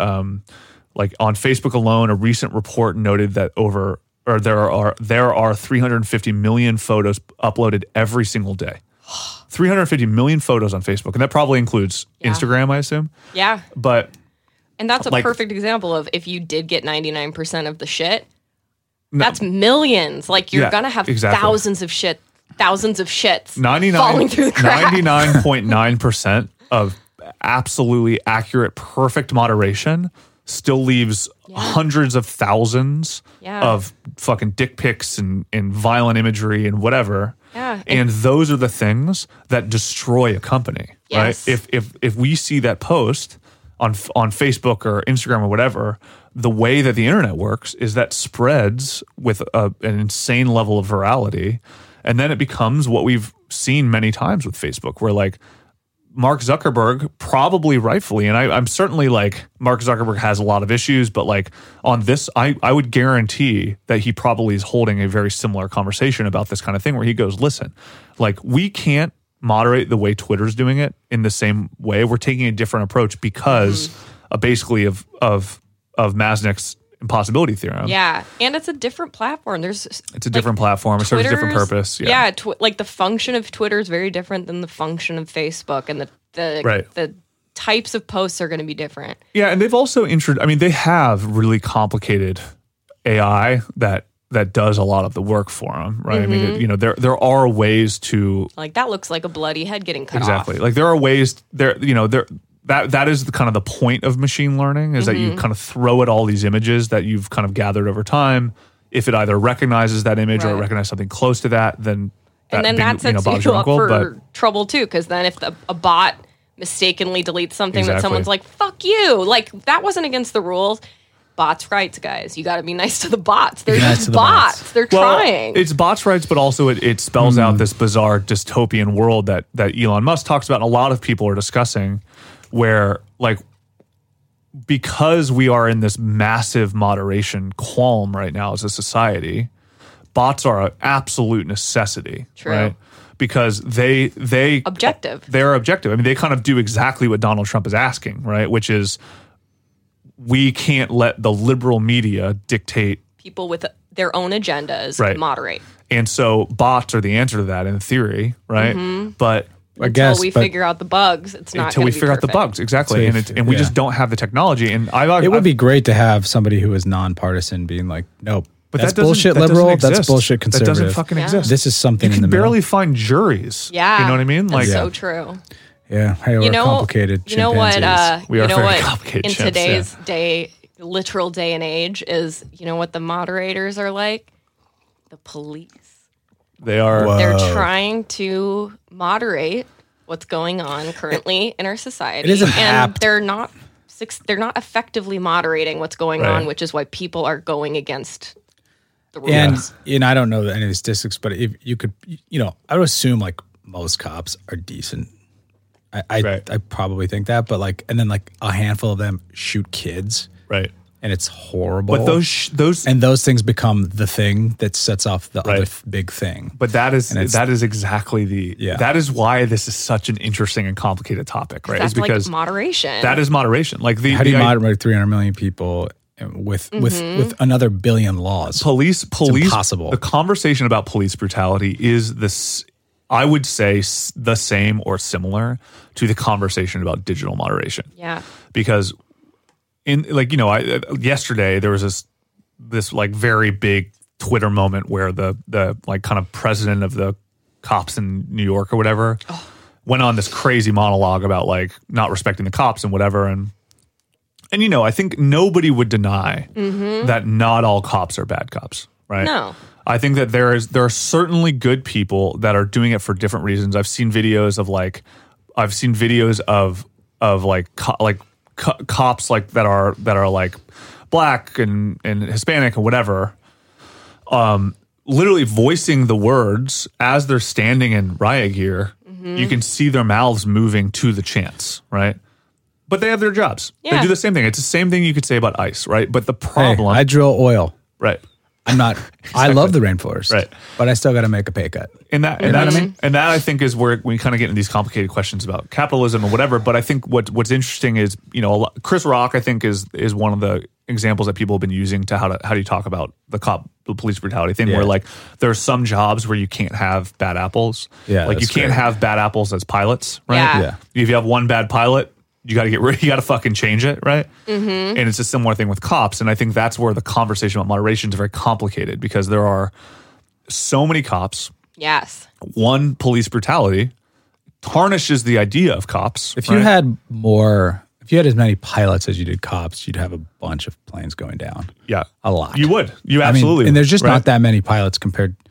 Speaker 5: like on Facebook alone, a recent report noted that there are 350 million photos uploaded every single day. 350 million photos on Facebook, and that probably includes Instagram, I assume.
Speaker 4: Yeah. And that's a
Speaker 5: like,
Speaker 4: perfect example of if you did get 99% of the shit, that's millions. Like you're gonna have thousands of shits falling through the cracks.
Speaker 5: 99.9% of absolutely accurate, perfect moderation still leaves hundreds of thousands of fucking dick pics and violent imagery and whatever.
Speaker 4: Yeah.
Speaker 5: And those are the things that destroy a company,
Speaker 4: Yes.
Speaker 5: right? If we see that post on Facebook or Instagram or whatever, the way that the internet works is that spreads with an insane level of virality, and then it becomes what we've seen many times with Facebook, where like Mark Zuckerberg, probably rightfully, and I'm certainly like Mark Zuckerberg has a lot of issues, but like on this, I would guarantee that he probably is holding a very similar conversation about this kind of thing, where he goes, listen, like we can't moderate the way Twitter's doing it in the same way. We're taking a different approach because basically of Masnick's impossibility theorem.
Speaker 4: Yeah, and it's a different platform. It's
Speaker 5: a different platform. It serves a different purpose.
Speaker 4: Yeah, like the function of Twitter is very different than the function of Facebook, and the types of posts are going to be different.
Speaker 5: Yeah, and they've also introduced. I mean, they have really complicated AI that does a lot of the work for them, right? I mean, there are ways to
Speaker 4: like that looks like a bloody head getting cut off.
Speaker 5: Exactly. Like there are ways that is the kind of the point of machine learning is that you kind of throw it all these images that you've kind of gathered over time. If it either recognizes that image or it recognizes something close to that, then
Speaker 4: that sets you up for trouble too. Because then if a bot mistakenly deletes something that someone's like, "Fuck you!" Like that wasn't against the rules. Bots' rights, guys. You got to be nice to the bots. They're just bots. They're trying.
Speaker 5: It's bots' rights, but also it spells out this bizarre dystopian world that Elon Musk talks about, and a lot of people are discussing, where like because we are in this massive moderation qualm right now as a society, bots are an absolute necessity.
Speaker 4: True.
Speaker 5: Right? Because they're objective. I mean, they kind of do exactly what Donald Trump is asking, right? Which is, we can't let the liberal media dictate.
Speaker 4: People with their own agendas moderate.
Speaker 5: And so bots are the answer to that in theory, right? But
Speaker 4: until we figure out the bugs, it's not
Speaker 5: until we figure out the bugs, exactly. And we just don't have the technology. And
Speaker 3: it would be great to have somebody who is nonpartisan being like, nope.
Speaker 5: But
Speaker 3: that's bullshit liberal. That's bullshit conservative.
Speaker 5: That doesn't fucking exist.
Speaker 3: This is something
Speaker 5: in the middle. You can barely
Speaker 3: middle.
Speaker 5: find juries.
Speaker 4: Yeah.
Speaker 5: You know what I mean?
Speaker 4: That's so true.
Speaker 3: Yeah. Hey, we're complicated.
Speaker 4: You know what?
Speaker 5: We are very complicated
Speaker 4: in
Speaker 5: chimps,
Speaker 4: today's literal day and age is, you know what the moderators are like? The police.
Speaker 5: They are.
Speaker 3: Whoa.
Speaker 4: They're trying to moderate what's going on currently in our society.
Speaker 3: It isn't
Speaker 4: and they're not effectively moderating what's going on, which is why people are going against the rules.
Speaker 3: And I don't know any of the statistics, but if you could, I would assume like most cops are decent. I probably think that, but like, and then like a handful of them shoot kids,
Speaker 5: right?
Speaker 3: And it's horrible.
Speaker 5: But those
Speaker 3: things become the thing that sets off the other big thing.
Speaker 5: But that is exactly that is why this is such an interesting and complicated topic, right?
Speaker 4: That's
Speaker 5: is because
Speaker 4: like moderation.
Speaker 5: That is moderation. Like
Speaker 3: how do you moderate 300 million people with another billion laws?
Speaker 5: Police.
Speaker 3: It's impossible.
Speaker 5: The conversation about police brutality is this. I would say the same or similar to the conversation about digital moderation.
Speaker 4: Yeah.
Speaker 5: Because yesterday there was this like very big Twitter moment where the like kind of president of the cops in New York or whatever went on this crazy monologue about like not respecting the cops and whatever. And I think nobody would deny that not all cops are bad cops, right?
Speaker 4: No.
Speaker 5: I think that there are certainly good people that are doing it for different reasons. I've seen videos of cops like that are like black and Hispanic or whatever, literally voicing the words as they're standing in riot gear. You can see their mouths moving to the chants, right? But they have their jobs.
Speaker 4: Yeah.
Speaker 5: They do the same thing. It's the same thing you could say about ICE, right? But the problem,
Speaker 3: I drill oil.
Speaker 5: right?
Speaker 3: I'm not. I love the rainforest,
Speaker 5: Right.
Speaker 3: But I still got to make a pay cut.
Speaker 5: And that I think is where we kind of get into these complicated questions about capitalism or whatever. But I think what's interesting is Chris Rock I think is one of the examples that people have been using to how do you talk about the police brutality thing, where like there are some jobs where you can't have bad apples.
Speaker 3: Yeah,
Speaker 5: like you can't have bad apples as pilots, right?
Speaker 4: Yeah.
Speaker 5: If you have one bad pilot, you got to get rid. You got to fucking change it, right? And it's a similar thing with cops. And I think that's where the conversation about moderation is very complicated because there are so many cops.
Speaker 4: Yes.
Speaker 5: One, police brutality tarnishes the idea of cops.
Speaker 3: If you had as many pilots as you did cops, you'd have a bunch of planes going down.
Speaker 5: Yeah,
Speaker 3: a lot.
Speaker 5: You would. You absolutely.
Speaker 3: And there's just
Speaker 5: would,
Speaker 3: not that many pilots compared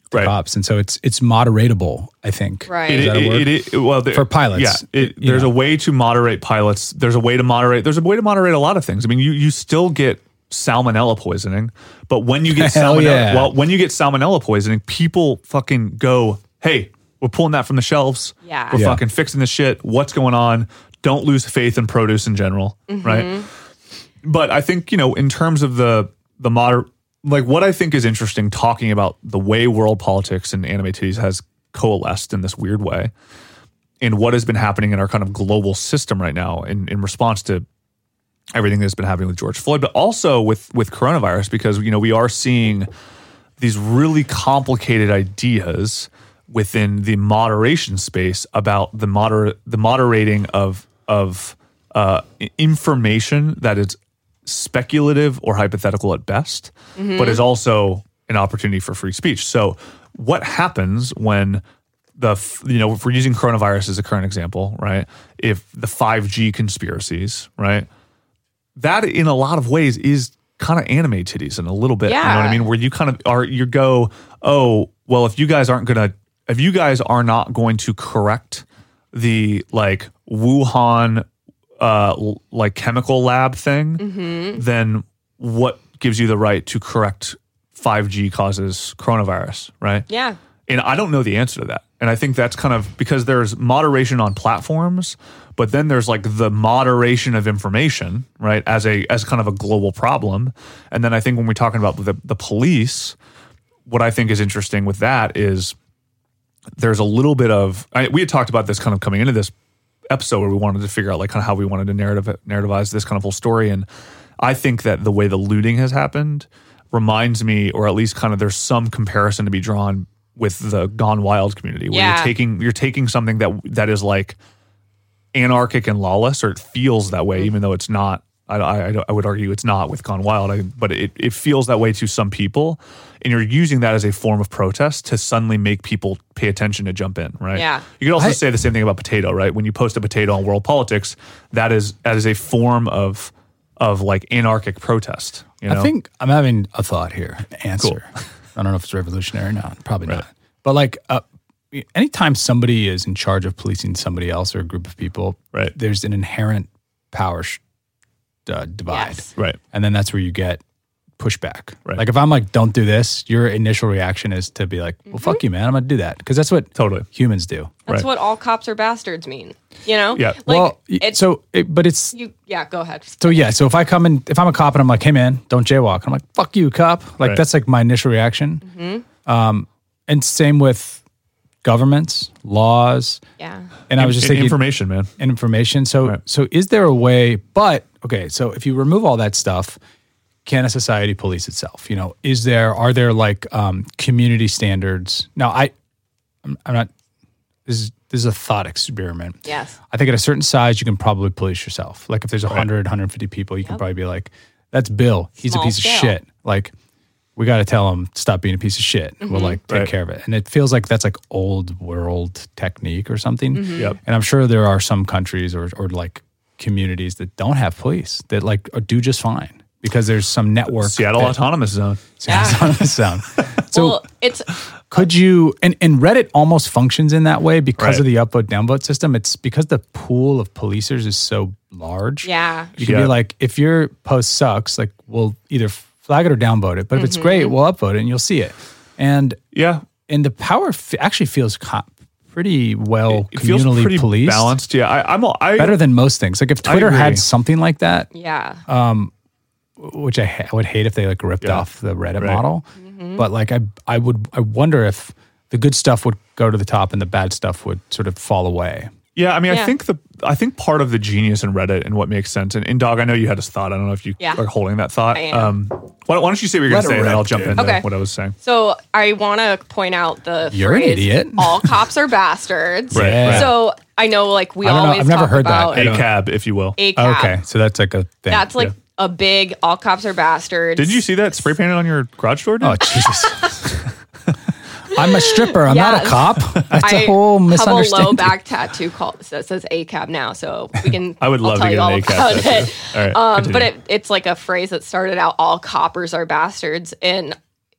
Speaker 3: the
Speaker 5: Right.
Speaker 3: cops, and so it's moderatable. I think.
Speaker 4: Right.
Speaker 3: Is that a word?
Speaker 5: Well,
Speaker 3: For pilots,
Speaker 5: yeah. There's
Speaker 3: know.
Speaker 5: a way to moderate pilots. There's a way to moderate a lot of things. I mean, you still get salmonella poisoning, but when you get
Speaker 3: Hell yeah.
Speaker 5: when you get salmonella poisoning, people fucking go, "Hey, we're pulling that from the shelves.
Speaker 4: Yeah.
Speaker 5: We're
Speaker 3: Yeah.
Speaker 5: fucking fixing this shit. What's going on?" Don't lose faith in produce in general, right? But I think, in terms of the like what I think is interesting talking about the way world politics and anime titties has coalesced in this weird way and what has been happening in our kind of global system right now in response to everything that's been happening with George Floyd, but also with coronavirus, because, we are seeing these really complicated ideas within the moderation space about the moderating of information that is speculative or hypothetical at best, but is also an opportunity for free speech. So what happens when if we're using coronavirus as a current example, right? If the 5G conspiracies, right? That in a lot of ways is kind of anime titties in a little bit. You know what I mean? Where you kind of you go, oh, well, if you guys are not going to correct the like Wuhan like chemical lab thing, then what gives you the right to correct 5G causes coronavirus, right?
Speaker 4: Yeah.
Speaker 5: And I don't know the answer to that. And I think that's kind of because there's moderation on platforms, but then there's like the moderation of information, right? As kind of a global problem. And then I think when we're talking about the police, what I think is interesting with that is there's a little bit of, we had talked about this kind of coming into this episode where we wanted to figure out like kind of how we wanted to narrativize this kind of whole story. And I think that the way the looting has happened reminds me, or at least kind of there's some comparison to be drawn with the Gone Wild community, where you're taking something that is like anarchic and lawless, or it feels that way, even though it's not. I would argue it's not with Gone Wild, but it feels that way to some people, and you're using that as a form of protest to suddenly make people pay attention to jump in, right?
Speaker 4: Yeah.
Speaker 5: You could also say the same thing about potato, right? When you post a potato on World Politics, that is a form of like anarchic protest.
Speaker 3: I think I'm having a thought here, an answer. Cool. I don't know if it's revolutionary or not. Probably not. But like, anytime somebody is in charge of policing somebody else or a group of people,
Speaker 5: right,
Speaker 3: there's an inherent power divide.
Speaker 4: Yes.
Speaker 5: Right.
Speaker 3: And then that's where you get pushback.
Speaker 5: Right.
Speaker 3: Like if I'm like, don't do this, your initial reaction is to be like, well, fuck you, man. I'm going to do that. Because that's what humans do.
Speaker 4: That's what all cops are bastards mean.
Speaker 5: Yeah.
Speaker 4: Like,
Speaker 3: well, so go ahead. So if I'm a cop and I'm like, hey man, don't jaywalk. I'm like, fuck you, cop. Like that's like my initial reaction. And same with governments, laws.
Speaker 4: Yeah.
Speaker 3: And I was just thinking
Speaker 5: information, man.
Speaker 3: Information. So is there a way, so if you remove all that stuff, can a society police itself? Are there like community standards? Now I'm not, this is a thought experiment.
Speaker 4: Yes.
Speaker 3: I think at a certain size, you can probably police yourself. Like if there's 100, 150 people, you can probably be like, that's Bill. He's
Speaker 4: Small
Speaker 3: a piece
Speaker 4: scale.
Speaker 3: of shit. Like, we got to tell him, stop being a piece of shit. We'll like take care of it. And it feels like that's like old world technique or something.
Speaker 5: Yep.
Speaker 3: And I'm sure there are some countries or like communities that don't have police that like do just fine because there's some network.
Speaker 5: Seattle Autonomous Zone.
Speaker 3: Autonomous Zone. So
Speaker 4: it's
Speaker 3: could you, and Reddit almost functions in that way because of the upvote downvote system. It's because the pool of policers is so large.
Speaker 4: Yeah.
Speaker 3: You can be like, if your post sucks, like we'll either flag it or downvote it. But if it's great, we'll upvote it and you'll see it. And and the power actually feels pretty well
Speaker 5: it feels
Speaker 3: communally
Speaker 5: pretty
Speaker 3: policed.
Speaker 5: Balanced. Yeah, I'm
Speaker 3: better than most things. Like if Twitter had something like that, which I would hate if they like ripped off the Reddit model. But like I wonder if the good stuff would go to the top and the bad stuff would sort of fall away.
Speaker 5: Yeah, I mean, I think part of the genius in Reddit and what makes sense, and Dog, I know you had this thought. I don't know if you are holding that thought.
Speaker 4: I am.
Speaker 5: Why don't you say what you're going to say, and then I'll jump into
Speaker 4: Okay.
Speaker 5: what I was saying.
Speaker 4: So I want to point out the
Speaker 3: You're an
Speaker 4: phrase,
Speaker 3: idiot.
Speaker 4: all cops are bastards.
Speaker 5: Right.
Speaker 4: So I know like we
Speaker 3: I don't know.
Speaker 4: always
Speaker 3: I've never
Speaker 4: talk
Speaker 3: heard that.
Speaker 4: about
Speaker 5: ACAB, if you will.
Speaker 4: ACAB.
Speaker 3: Okay, so that's like a thing.
Speaker 4: That's like a big all cops are bastards.
Speaker 5: Didn't you see that spray painted on your garage door? Dude?
Speaker 3: Oh, Jesus. I'm a stripper. I'm not a cop. That's a whole
Speaker 4: I have a
Speaker 3: misunderstanding.
Speaker 4: low back tattoo that says ACAB now, so we can.
Speaker 5: I would love to get an ACAB tattoo. All right,
Speaker 4: but it's like a phrase that started out, all coppers are bastards. And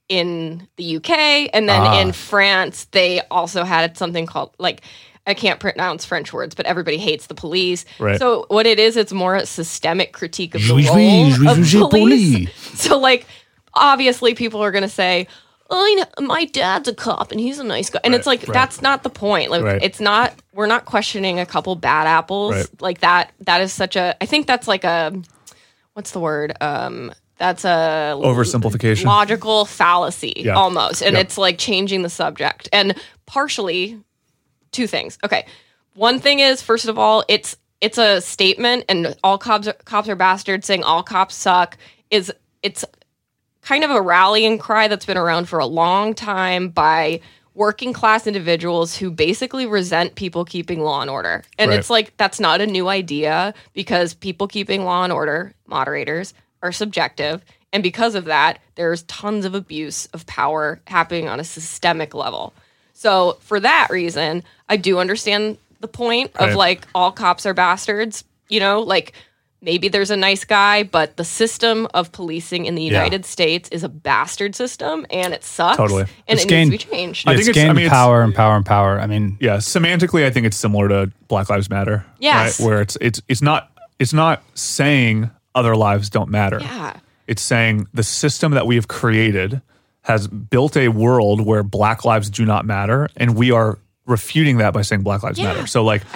Speaker 4: in the UK, and then in France, they also had something called, like, I can't pronounce French words, but everybody hates the police.
Speaker 5: Right.
Speaker 4: So what it is, it's more a systemic critique of the role of police. So, like, obviously people are going to say, oh, my dad's a cop and he's a nice guy. And it's like, that's not the point. Like, it's not, we're not questioning a couple bad apples.
Speaker 5: Right.
Speaker 4: Like that is such a, I think that's like a, what's the word? That's a
Speaker 5: oversimplification,
Speaker 4: logical fallacy almost. And it's like changing the subject. And partially, two things. Okay. One thing is, first of all, it's a statement, and all cops are bastards, saying all cops suck it's kind of a rallying cry that's been around for a long time by working class individuals who basically resent people keeping law and order. And it's like, that's not a new idea, because people keeping law and order, moderators, are subjective. And because of that, there's tons of abuse of power happening on a systemic level. So for that reason, I do understand the point of, like, all cops are bastards, you know, like, maybe there's a nice guy, but the system of policing in the United States is a bastard system, and it sucks.
Speaker 3: Totally.
Speaker 4: And it needs to be changed.
Speaker 3: I think it's gained power and power and power. I mean,
Speaker 5: yeah, semantically, I think it's similar to Black Lives Matter.
Speaker 4: Yes.
Speaker 5: Right? Where it's not saying other lives don't matter.
Speaker 4: Yeah.
Speaker 5: It's saying the system that we have created has built a world where Black lives do not matter, and we are refuting that by saying Black Lives Matter. So, like,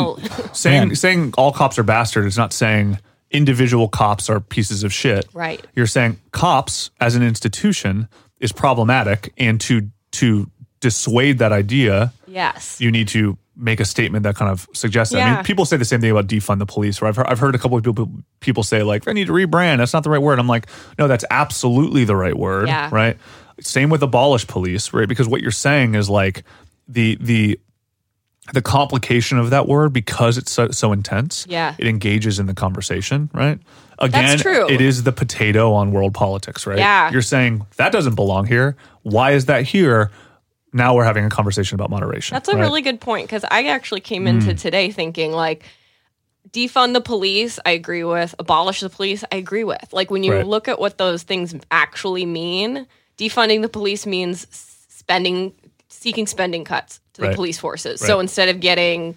Speaker 5: saying all cops are bastards is not saying individual cops are pieces of shit.
Speaker 4: Right.
Speaker 5: You're saying cops as an institution is problematic, and to dissuade that idea, you need to make a statement that kind of suggests that. I mean, people say the same thing about defund the police, right? I've heard a couple of people say, like, I need to rebrand. That's not the right word. I'm like, no, that's absolutely the right word, right? Same with abolish police, right? Because what you're saying is, like, the complication of that word, because it's so intense, it engages in the conversation, right? Again,
Speaker 4: that's true.
Speaker 5: It is the potato on world politics, right?
Speaker 4: Yeah.
Speaker 5: You're saying that doesn't belong here. Why is that here? Now we're having a conversation about moderation.
Speaker 4: That's a really good point, because I actually came into today thinking, like, defund the police, I agree with. Abolish the police, I agree with. Like, when you look at what those things actually mean, defunding the police means seeking spending cuts to the police forces. So instead of getting,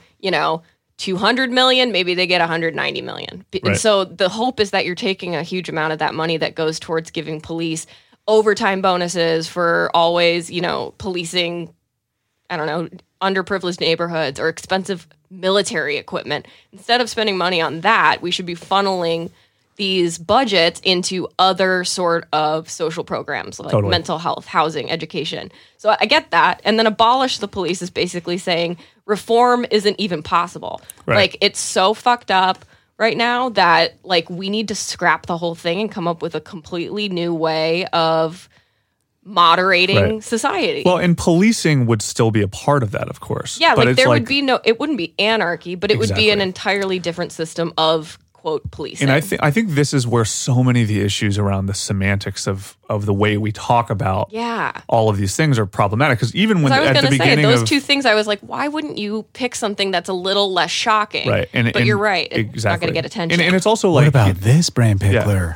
Speaker 4: 200 million, maybe they get 190 million. And so the hope is that you're taking a huge amount of that money that goes towards giving police overtime bonuses for always, policing, I don't know, underprivileged neighborhoods or expensive military equipment. Instead of spending money on that, we should be funneling these budgets into other sort of social programs like mental health, housing, education. So I get that. And then abolish the police is basically saying reform isn't even possible. Like, it's so fucked up right now that, like, we need to scrap the whole thing and come up with a completely new way of moderating society.
Speaker 5: Well, and policing would still be a part of that, of course.
Speaker 4: Yeah, but like, there would be it wouldn't be anarchy, but it would be an entirely different system of, quote, policing.
Speaker 5: And I think this is where so many of the issues around the semantics of the way we talk about all of these things are problematic. Because even when at the beginning
Speaker 4: those two things, I was like, why wouldn't you pick something that's a little less shocking?
Speaker 5: Right.
Speaker 4: But you're right. It's not going to get attention.
Speaker 5: And it's also like,
Speaker 3: what about this brain pickler?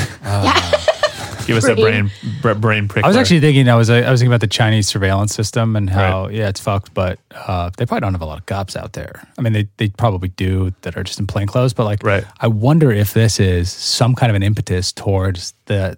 Speaker 5: Give us that brain prickler.
Speaker 3: I was actually thinking, I was thinking about the Chinese surveillance system and how, it's fucked, but they probably don't have a lot of cops out there. I mean, they probably do that are just in plain clothes, but like, I wonder if this is some kind of an impetus towards the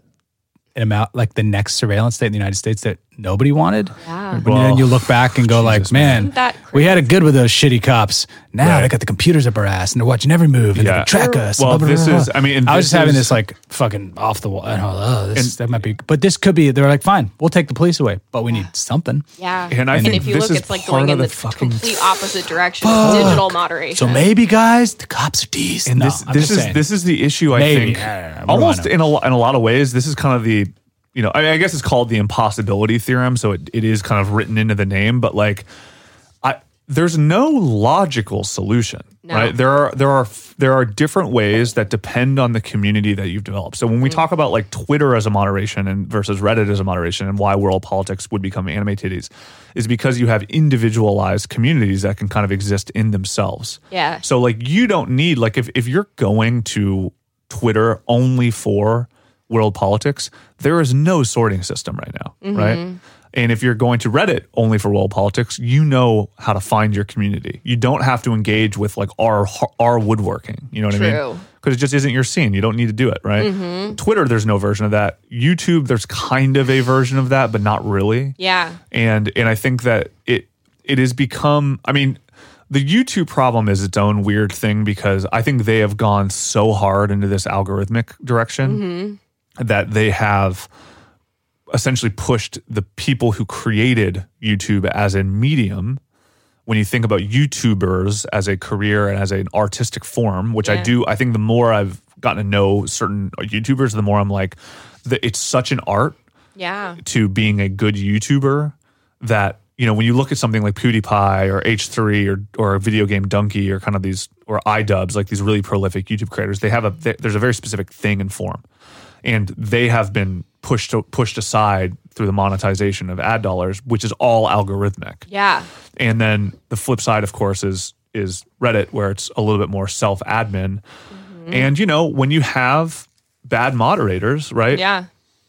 Speaker 3: next surveillance state in the United States that nobody wanted. And then you look back and go like, man, we had it good with those shitty cops. Now they got the computers up our ass and they're watching every move and they can track us.
Speaker 5: Well, this is, I mean,
Speaker 3: I was just having this like fucking off the wall. That might be, but this could be, they're like, fine, we'll take the police away, but we need something.
Speaker 4: Yeah.
Speaker 5: And I think
Speaker 4: if you
Speaker 5: this
Speaker 4: look,
Speaker 5: is
Speaker 4: it's like
Speaker 5: part
Speaker 4: going in
Speaker 5: of
Speaker 4: the complete opposite direction of digital moderation.
Speaker 3: So maybe, guys, the cops are decent.
Speaker 5: And this is the issue, I think. Almost in a lot of ways, this is kind of the, I guess it's called the impossibility theorem, so it is kind of written into the name, but like, there's no logical solution, right? There are different ways that depend on the community that you've developed. So when we talk about like Twitter as a moderation and versus Reddit as a moderation, and why world politics would become anime titties, is because you have individualized communities that can kind of exist in themselves.
Speaker 4: Yeah.
Speaker 5: So like, you don't need, like, if you're going to Twitter only for world politics, there is no sorting system right now, right? And if you're going to Reddit only for world politics, you know how to find your community. You don't have to engage with like our woodworking. You know what I mean?
Speaker 4: True.
Speaker 5: Because it just isn't your scene. You don't need to do it, right? Twitter, there's no version of that. YouTube, there's kind of a version of that, but not really.
Speaker 4: Yeah.
Speaker 5: And I think that it has become, I mean, the YouTube problem is its own weird thing because I think they have gone so hard into this algorithmic direction that they have essentially pushed the people who created YouTube as a medium. When you think about YouTubers as a career and as an artistic form, which I think the more I've gotten to know certain YouTubers, the more I'm like, it's such an art to being a good YouTuber that, you know, when you look at something like PewDiePie or H3 or Video Game Donkey or kind of these, or iDubbbz, like these really prolific YouTube creators, there's a very specific thing and form. And they have been pushed aside through the monetization of ad dollars, which is all algorithmic.
Speaker 4: Yeah.
Speaker 5: And then the flip side, of course, is Reddit, where it's a little bit more self-admin. And, you know, when you have bad moderators, right?
Speaker 4: Yeah.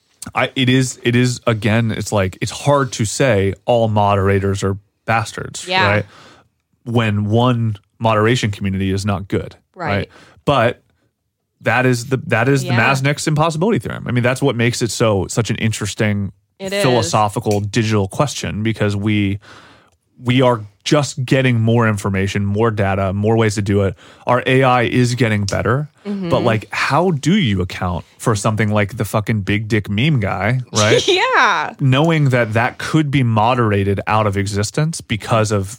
Speaker 5: It is again, it's like, it's hard to say all moderators are bastards, right? When one moderation community is not good, right? But that is the Masnick's impossibility theorem. I mean, that's what makes it such an interesting philosophical digital question, because we are just getting more information, more data, more ways to do it. Our AI is getting better, but like, how do you account for something like the fucking big dick meme guy, right?
Speaker 4: Yeah.
Speaker 5: Knowing that could be moderated out of existence because of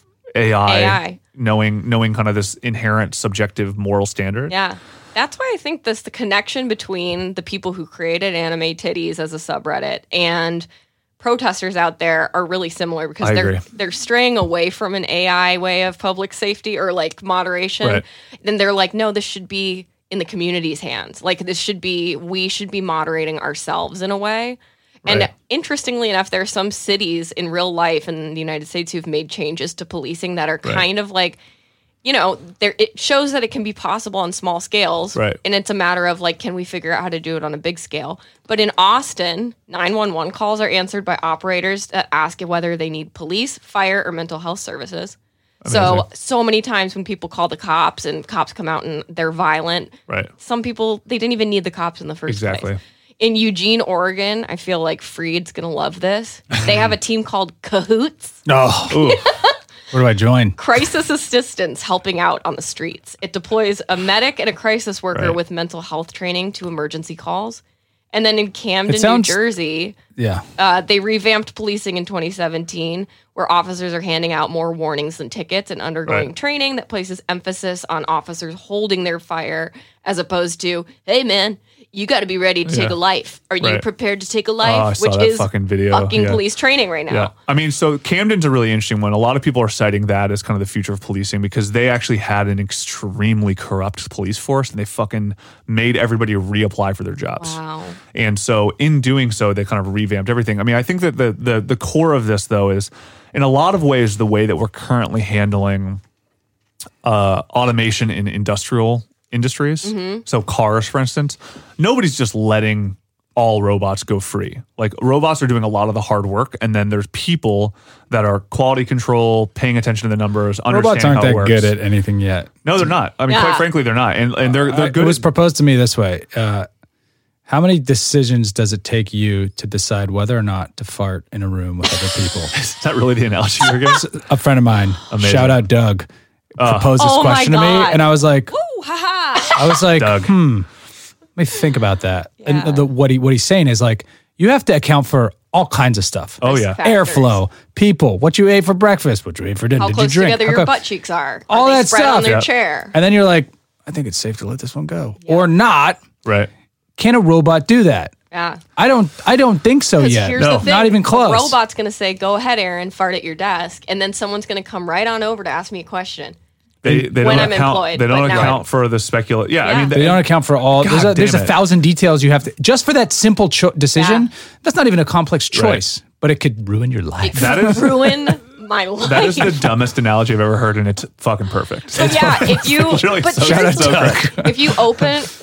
Speaker 5: AI. knowing kind of this inherent subjective moral standard.
Speaker 4: Yeah. That's why I think the connection between the people who created Anime Titties as a subreddit and protesters out there are really similar, because they're straying away from an AI way of public safety or like moderation.
Speaker 5: Right.
Speaker 4: Then they're like, no, this should be in the community's hands. Like we should be moderating ourselves in a way. And
Speaker 5: Right.
Speaker 4: interestingly enough, there are some cities in real life in the United States who've made changes to policing that are kind of like, you know, it shows that it can be possible on small scales.
Speaker 5: Right.
Speaker 4: And it's a matter of like, can we figure out how to do it on a big scale? But in Austin, 911 calls are answered by operators that ask whether they need police, fire, or mental health services. So many times when people call the cops and cops come out and they're violent,
Speaker 5: Right.
Speaker 4: some people, they didn't even need the cops in the first
Speaker 5: Exactly.
Speaker 4: place. In Eugene, Oregon, I feel like Freed's going to love this. They have a team called Cahoots.
Speaker 3: Oh, where do I join?
Speaker 4: Crisis assistance helping out on the streets. It deploys a medic and a crisis worker
Speaker 5: Right.
Speaker 4: with mental health training to emergency calls. And then in Camden,
Speaker 3: New
Speaker 4: Jersey, they revamped policing in 2017, where officers are handing out more warnings than tickets and undergoing
Speaker 5: Right.
Speaker 4: training that places emphasis on officers holding their fire as opposed to, hey, man, you got to be ready to take a life. Are you
Speaker 5: Right.
Speaker 4: prepared to take a
Speaker 5: Oh, I
Speaker 4: life?
Speaker 5: saw
Speaker 4: Which
Speaker 5: that
Speaker 4: is
Speaker 5: fucking video.
Speaker 4: fucking
Speaker 5: Yeah.
Speaker 4: police training right now.
Speaker 5: Yeah. I mean, so Camden's a really interesting one. A lot of people are citing that as kind of the future of policing, because they actually had an extremely corrupt police force and they fucking made everybody reapply for their jobs.
Speaker 4: Wow.
Speaker 5: And so in doing so, they kind of revamped everything. I mean, I think that the core of this, though, is in a lot of ways the way that we're currently handling automation in industrial industries. So cars, for instance, nobody's just letting all robots go free. Like, robots are doing a lot of the hard work, and then there's people that are quality control, paying attention to the numbers,
Speaker 3: Robots
Speaker 5: understanding
Speaker 3: aren't
Speaker 5: how it
Speaker 3: that
Speaker 5: works.
Speaker 3: good at anything yet.
Speaker 5: No, they're not. I mean, quite frankly, they're not. And they're good.
Speaker 3: It was
Speaker 5: at,
Speaker 3: proposed to me this way. How many decisions does it take you to decide whether or not to fart in a room with other people?
Speaker 5: is that really the analogy you're giving?
Speaker 3: A friend of mine, shout out Doug, proposed this
Speaker 4: Oh my
Speaker 3: question to me,
Speaker 4: God.
Speaker 3: and I was like,
Speaker 4: Ooh, haha.
Speaker 3: Doug. Let me think about that.
Speaker 4: Yeah.
Speaker 3: And what he's saying is like, you have to account for all kinds of stuff.
Speaker 5: Oh, yeah.
Speaker 4: Factors.
Speaker 3: Airflow, people, what you ate for breakfast, what you ate for dinner,
Speaker 4: How
Speaker 3: did you
Speaker 4: close
Speaker 3: drink?
Speaker 4: together
Speaker 3: How
Speaker 4: your
Speaker 3: come-
Speaker 4: butt cheeks are.
Speaker 3: all
Speaker 4: Are they
Speaker 3: that
Speaker 4: spread
Speaker 3: stuff.
Speaker 4: on their
Speaker 5: Yeah.
Speaker 4: chair.
Speaker 3: And then you're like, I think it's safe to let this one go. Or not.
Speaker 5: Right.
Speaker 3: Can a robot do that?
Speaker 4: Yeah.
Speaker 3: I don't think so
Speaker 4: 'Cause
Speaker 3: yet.
Speaker 4: here's
Speaker 5: No.
Speaker 4: the thing.
Speaker 3: Not even close.
Speaker 4: A robot's going to say, go ahead, Aaron, fart at your desk. And then someone's going to come right on over to ask me a question.
Speaker 5: They
Speaker 4: When
Speaker 5: don't
Speaker 4: I'm
Speaker 5: account.
Speaker 4: employed,
Speaker 5: They don't
Speaker 4: but now
Speaker 5: account for the speculation. Yeah, I
Speaker 4: Yeah.
Speaker 5: mean,
Speaker 3: They don't account for all. There's
Speaker 5: God
Speaker 3: a
Speaker 5: damn it.
Speaker 3: 1,000 details you have to just for that simple decision.
Speaker 4: Yeah.
Speaker 3: That's not even a complex choice, but it could ruin your life.
Speaker 5: that is
Speaker 4: Ruin my life.
Speaker 5: that is the dumbest analogy I've ever heard, and it's fucking perfect.
Speaker 4: So yeah, if you
Speaker 5: It's really
Speaker 4: but
Speaker 5: so-
Speaker 4: seriously,
Speaker 5: so correct.
Speaker 4: if you open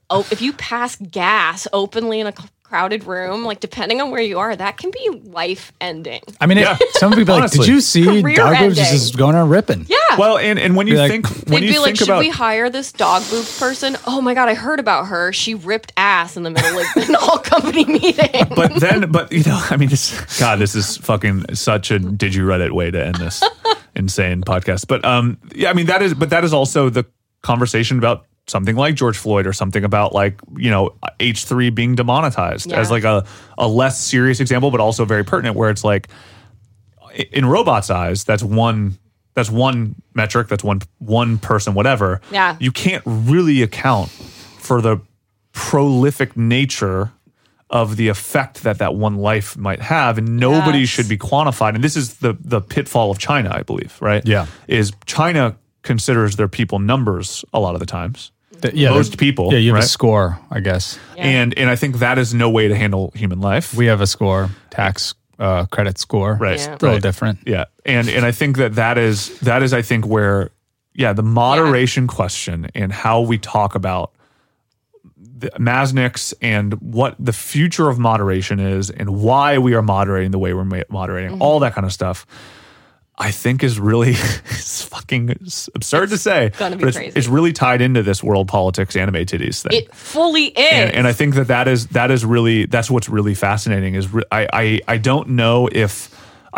Speaker 4: if you pass gas openly in a crowded room, like depending on where you are, that can be life ending.
Speaker 3: I mean, some people are like, did you see
Speaker 4: Career
Speaker 3: dog boobs
Speaker 4: ending.
Speaker 3: just going around ripping?
Speaker 4: Yeah.
Speaker 5: Well, and when you
Speaker 3: Be like-
Speaker 5: think
Speaker 4: They'd be like, should we hire this dog boobs person? Oh my God, I heard about her. She ripped ass in the middle of an all company meeting.
Speaker 5: but you know, I mean, this is fucking such a did you Reddit way to end this insane podcast. But yeah, I mean that is also the conversation about something like George Floyd or something about like, you know, H3 being demonetized as like a less serious example, but also very pertinent, where it's like in robots' eyes, that's one metric, that's one person, whatever.
Speaker 4: Yeah.
Speaker 5: You can't really account for the prolific nature of the effect that one life might have, and nobody should be quantified. And this is the pitfall of China, I believe, right?
Speaker 3: Yeah.
Speaker 5: Is China considers their people numbers a lot of the times.
Speaker 3: Yeah,
Speaker 5: Most people,
Speaker 3: Yeah, you have
Speaker 5: right?
Speaker 3: a score, I guess.
Speaker 4: Yeah.
Speaker 5: And I think that is no way to handle human life.
Speaker 3: We have a score, tax credit score.
Speaker 5: Right.
Speaker 4: Yeah.
Speaker 3: It's a little different.
Speaker 5: Yeah. And I think that is I think where the moderation question and how we talk about the Masniks and what the future of moderation is and why we are moderating the way we're moderating, all that kind of stuff, I think is really it's fucking absurd to say.
Speaker 4: gonna be
Speaker 5: but
Speaker 4: crazy.
Speaker 5: It's really tied into this world politics anime titties thing.
Speaker 4: It fully is.
Speaker 5: And I think that is really, that's what's really fascinating is I don't know if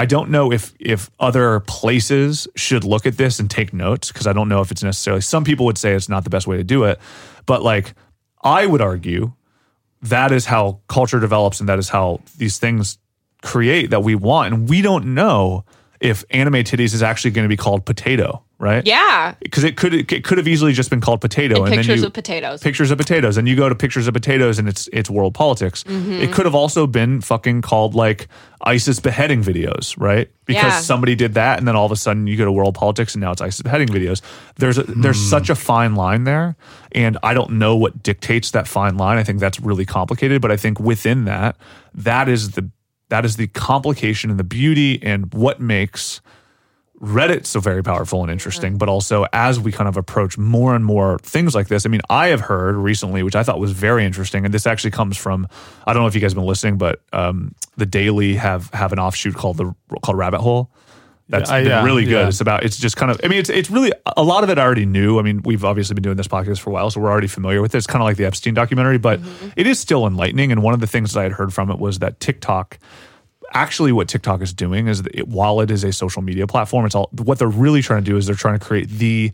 Speaker 5: other places should look at this and take notes, because I don't know if it's necessarily, some people would say it's not the best way to do it, but like I would argue that is how culture develops and that is how these things create that we want. And we don't know if anime titties is actually going to be called potato, right?
Speaker 4: yeah.
Speaker 5: Because it could have easily just been called potato.
Speaker 4: And
Speaker 5: then
Speaker 4: pictures
Speaker 5: you-
Speaker 4: of potatoes.
Speaker 5: Pictures of potatoes, and you go to pictures of potatoes, and it's world politics.
Speaker 4: Mm-hmm.
Speaker 5: It could have also been fucking called like ISIS beheading videos, right? Because
Speaker 4: Yeah.
Speaker 5: somebody did that, and then all of a sudden you go to world politics, and now it's ISIS beheading videos. There's such a fine line there, and I don't know what dictates that fine line. I think that's really complicated, but I think within that is the complication and the beauty and what makes Reddit so very powerful and interesting, but also as we kind of approach more and more things like this. I mean, I have heard recently, which I thought was very interesting, and this actually comes from, I don't know if you guys have been listening, but the Daily have an offshoot called Rabbit Hole. That's been really good.
Speaker 3: Yeah.
Speaker 5: It's just kind of, I mean, it's really, a lot of it I already knew. I mean, we've obviously been doing this podcast for a while, so we're already familiar with it. It's kind of like the Epstein documentary, but it is still enlightening. And one of the things that I had heard from it was that TikTok, actually what TikTok is doing is that while it is a social media platform, it's all, what they're really trying to do is they're trying to create the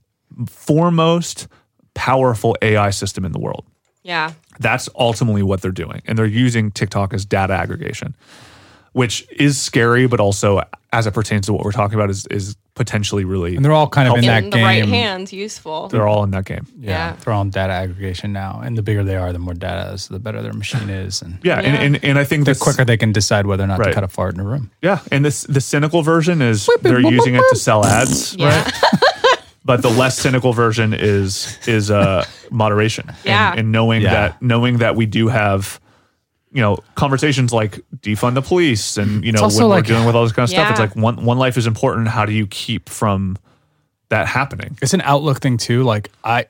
Speaker 5: foremost powerful AI system in the world.
Speaker 4: Yeah.
Speaker 5: That's ultimately what they're doing. And they're using TikTok as data aggregation, which is scary, but also as it pertains to what we're talking about is potentially really,
Speaker 3: And they're all kind of in that
Speaker 4: In the right
Speaker 3: game.
Speaker 4: hands, useful.
Speaker 5: they're all in that game.
Speaker 4: Yeah.
Speaker 3: They're all in data aggregation now. And the bigger they are, the more data is, the better their machine is. And
Speaker 5: Yeah. And I think
Speaker 3: the
Speaker 5: this,
Speaker 3: quicker they can decide whether or not
Speaker 5: Right.
Speaker 3: to cut a fart in a room.
Speaker 5: yeah. And the cynical version is they're using it to sell ads,
Speaker 4: Yeah.
Speaker 5: right? But the less cynical version is moderation.
Speaker 4: Yeah.
Speaker 5: And knowing
Speaker 3: Yeah.
Speaker 5: that we do have, you know, conversations like defund the police and, you know,
Speaker 3: also
Speaker 5: when we're
Speaker 3: like-
Speaker 5: dealing with all this kind of stuff,
Speaker 4: Yeah.
Speaker 5: it's like one life is important. How do you keep from that happening?
Speaker 3: It's an outlook thing too. Like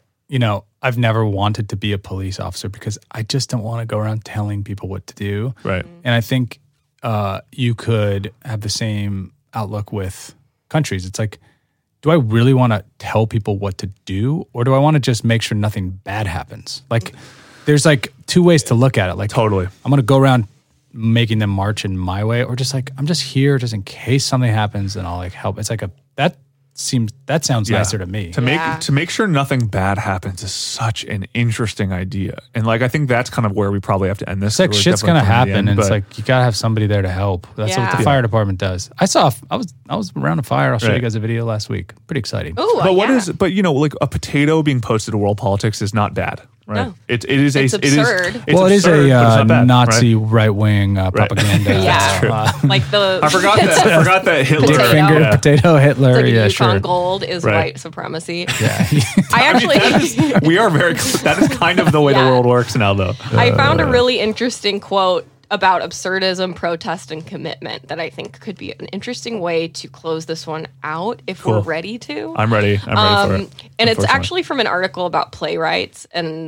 Speaker 3: I've never wanted to be a police officer because I just don't want to go around telling people what to do.
Speaker 5: Right.
Speaker 3: And I think you could have the same outlook with countries. It's like, do I really want to tell people what to do, or do I want to just make sure nothing bad happens? Like, there's like two ways to look at it. Like,
Speaker 5: Totally.
Speaker 3: I'm going to go around making them march in my way, or just like, I'm just here just in case something happens and I'll like help. It's like that sounds
Speaker 5: Yeah.
Speaker 3: nicer to me.
Speaker 5: To make sure nothing bad happens is such an interesting idea. And like I think that's kind of where we probably have to end this.
Speaker 3: It's like
Speaker 5: We're
Speaker 3: shit's
Speaker 5: definitely
Speaker 3: gonna
Speaker 5: coming to the
Speaker 3: happen,
Speaker 5: end,
Speaker 3: and it's
Speaker 5: but-
Speaker 3: like you gotta have somebody there to help. That's what
Speaker 4: Yeah.
Speaker 3: the fire department does. I was around a fire. I'll show
Speaker 5: Right.
Speaker 3: you guys a video last week. Pretty exciting.
Speaker 4: Ooh,
Speaker 5: But what
Speaker 4: yeah.
Speaker 5: is? But you know, like a potato being posted to world politics is not bad, right?
Speaker 4: No.
Speaker 5: It is
Speaker 4: It's absurd.
Speaker 3: Well, it is
Speaker 5: absurd, but it's not bad,
Speaker 3: Nazi
Speaker 5: right?
Speaker 3: right wing propaganda.
Speaker 4: Yeah. That's
Speaker 5: true.
Speaker 4: Like the
Speaker 5: I forgot that Hitler.
Speaker 3: Dick
Speaker 4: Potato.
Speaker 3: finger,
Speaker 5: Yeah.
Speaker 3: potato, Hitler.
Speaker 4: like
Speaker 3: Yeah,
Speaker 4: Yukon
Speaker 3: sure.
Speaker 4: Gold is
Speaker 5: Right.
Speaker 4: white supremacy.
Speaker 3: Yeah.
Speaker 4: I actually
Speaker 5: We are very. That is kind of the way the
Speaker 4: Yeah.
Speaker 5: world works now, though.
Speaker 4: I found a really interesting quote about absurdism, protest, and commitment that I think could be an interesting way to close this one out if we're ready to.
Speaker 5: I'm ready. I'm ready for it.
Speaker 4: And it's
Speaker 5: Unfortunately.
Speaker 4: actually from an article about playwrights, and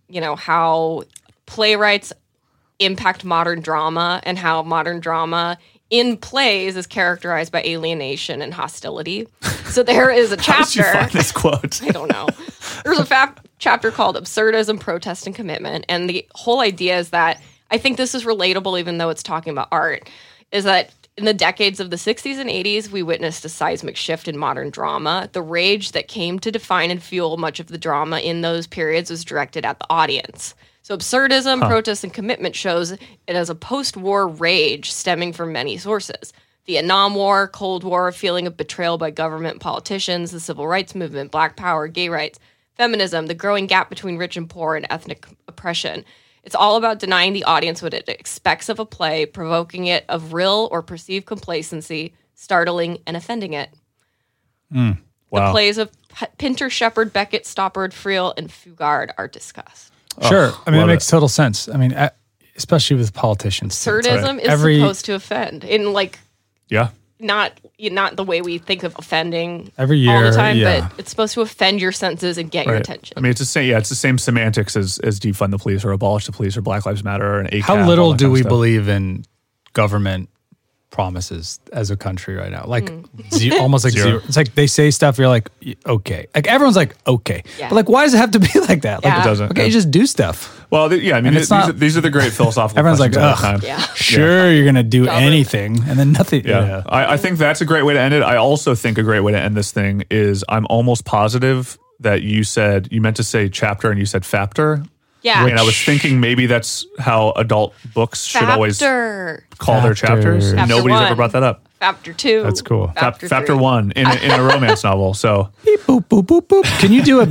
Speaker 4: how playwrights impact modern drama and how modern drama in plays is characterized by alienation and hostility. So there is a
Speaker 5: How did you
Speaker 4: chapter.
Speaker 5: find this quote?
Speaker 4: I don't know. There's a chapter called Absurdism, Protest, and Commitment. And the whole idea is that I think this is relatable, even though it's talking about art, is that in the decades of the 60s and 80s, we witnessed a seismic shift in modern drama. The rage that came to define and fuel much of the drama in those periods was directed at the audience. So absurdism, protest, and commitment shows it as a post-war rage stemming from many sources. Vietnam War, Cold War, a feeling of betrayal by government and politicians, the civil rights movement, black power, gay rights, feminism, the growing gap between rich and poor, and ethnic oppression. It's all about denying the audience what it expects of a play, provoking it of real or perceived complacency, startling and offending it. The
Speaker 5: Wow.
Speaker 4: plays of Pinter, Shepard, Beckett, Stoppard, Friel, and Fugard are discussed.
Speaker 3: Sure. I mean,
Speaker 5: love
Speaker 3: it makes total sense. I mean, especially with politicians.
Speaker 4: Absurdism is
Speaker 3: Every-
Speaker 4: supposed to offend in
Speaker 5: Yeah.
Speaker 4: not the way we think of offending
Speaker 3: Every
Speaker 4: all
Speaker 3: year,
Speaker 4: the time,
Speaker 3: yeah.
Speaker 4: but it's supposed to offend your senses and get your
Speaker 5: Right.
Speaker 4: attention.
Speaker 5: I mean, it's the same. Yeah, it's the same semantics as defund the police or abolish the police or Black Lives Matter or an ACAB.
Speaker 3: How
Speaker 5: all
Speaker 3: little
Speaker 5: that
Speaker 3: do
Speaker 5: kind of
Speaker 3: we
Speaker 5: stuff.
Speaker 3: believe in government promises as a country right now? Like almost like
Speaker 5: Zero.
Speaker 3: zero. It's like they say stuff, you're like, okay. Like everyone's like, okay.
Speaker 4: Yeah.
Speaker 3: But like, why does it have to be like that? Like,
Speaker 4: Yeah. It
Speaker 5: doesn't,
Speaker 3: Okay,
Speaker 5: yeah.
Speaker 3: just do stuff.
Speaker 5: Well, yeah. I mean,
Speaker 3: And it's
Speaker 5: these
Speaker 3: not-
Speaker 5: are the great philosophical.
Speaker 3: Everyone's like,
Speaker 5: questions of our
Speaker 3: ugh.
Speaker 5: time.
Speaker 4: Yeah.
Speaker 3: Sure, you're going to do
Speaker 4: Government.
Speaker 3: anything. And then nothing.
Speaker 5: Yeah. I think that's a great way to end it. I also think a great way to end this thing is I'm almost positive that you meant to say chapter and you said factor.
Speaker 4: Yeah.
Speaker 5: And I was thinking maybe that's how adult books should always
Speaker 4: Factor.
Speaker 5: call their chapters.
Speaker 3: Chapter
Speaker 5: Nobody's
Speaker 4: one.
Speaker 5: ever brought that up.
Speaker 4: Factor 2.
Speaker 3: That's cool.
Speaker 4: Factor
Speaker 5: Factor
Speaker 4: 3.
Speaker 5: 1 in a romance novel. So
Speaker 3: Beep, boop, boop, boop, boop. Can you do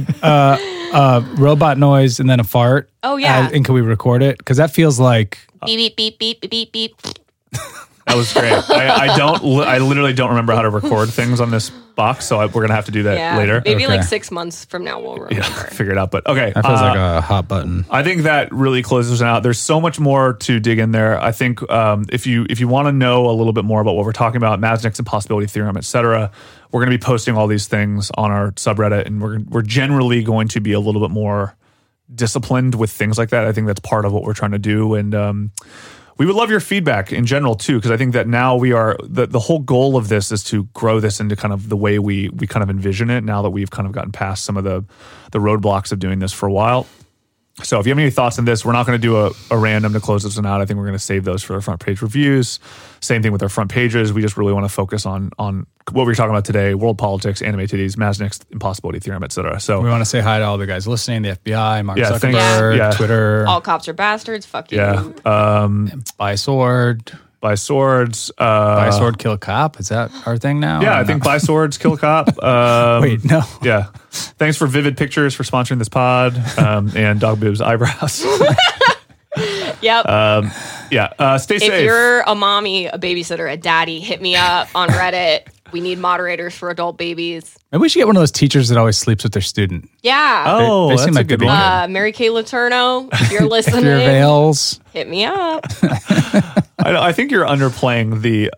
Speaker 3: a robot noise and then a fart?
Speaker 4: Oh, yeah.
Speaker 3: And can we record it? Because that feels like
Speaker 4: Beep, beep, beep, beep, beep, beep.
Speaker 5: that was great. I literally don't remember how to record things on this box, so we're gonna have to do that
Speaker 4: Yeah.
Speaker 5: later.
Speaker 4: Maybe
Speaker 3: Okay.
Speaker 4: like 6 months from now we'll remember.
Speaker 5: Figure it out. But okay,
Speaker 3: that feels like a hot button.
Speaker 5: I think that really closes it out. There's so much more to dig in there. I think if you want to know a little bit more about what we're talking about, Masnick's impossibility theorem, etc., we're going to be posting all these things on our subreddit, and we're generally going to be a little bit more disciplined with things like that. I think that's part of what we're trying to do, and we would love your feedback in general too, because I think that now we are the whole goal of this is to grow this into kind of the way we kind of envision it. Now that we've kind of gotten past some of the roadblocks of doing this for a while. So if you have any thoughts on this, we're not going to do a random to close this one out. I think we're going to save those for our front page reviews. Same thing with our front pages. We just really want to focus on what we were talking about today: world politics, anime titties, Masnick's impossibility theorem, etc. So
Speaker 3: We want to say hi to all the guys listening, the FBI, Mark
Speaker 5: Yeah, thanks.
Speaker 3: Zuckerberg,
Speaker 5: Yeah.
Speaker 3: Twitter,
Speaker 4: All cops are bastards. Fuck you.
Speaker 5: yeah,
Speaker 3: buy sword,
Speaker 5: buy swords.
Speaker 3: buy sword, kill cop. Is that our thing now?
Speaker 5: Yeah,
Speaker 3: Or
Speaker 5: I think
Speaker 3: no?
Speaker 5: buy swords, kill cop.
Speaker 3: Wait, no.
Speaker 5: Yeah. Thanks for Vivid Pictures for sponsoring this pod, and Dog Boob's Eyebrows.
Speaker 4: Yep.
Speaker 5: Stay
Speaker 4: if
Speaker 5: safe.
Speaker 4: you're a mommy, a babysitter, a daddy, hit me up on Reddit. We need moderators for adult babies.
Speaker 3: Maybe we should get one of those teachers that always sleeps with their student.
Speaker 4: Yeah.
Speaker 5: Oh,
Speaker 3: They
Speaker 5: that's
Speaker 3: seem
Speaker 5: a
Speaker 3: like
Speaker 5: good
Speaker 3: they'd be
Speaker 5: one.
Speaker 4: Mary Kay Letourneau, if you're listening,
Speaker 3: Fear veils.
Speaker 4: hit me up.
Speaker 5: I think you're underplaying the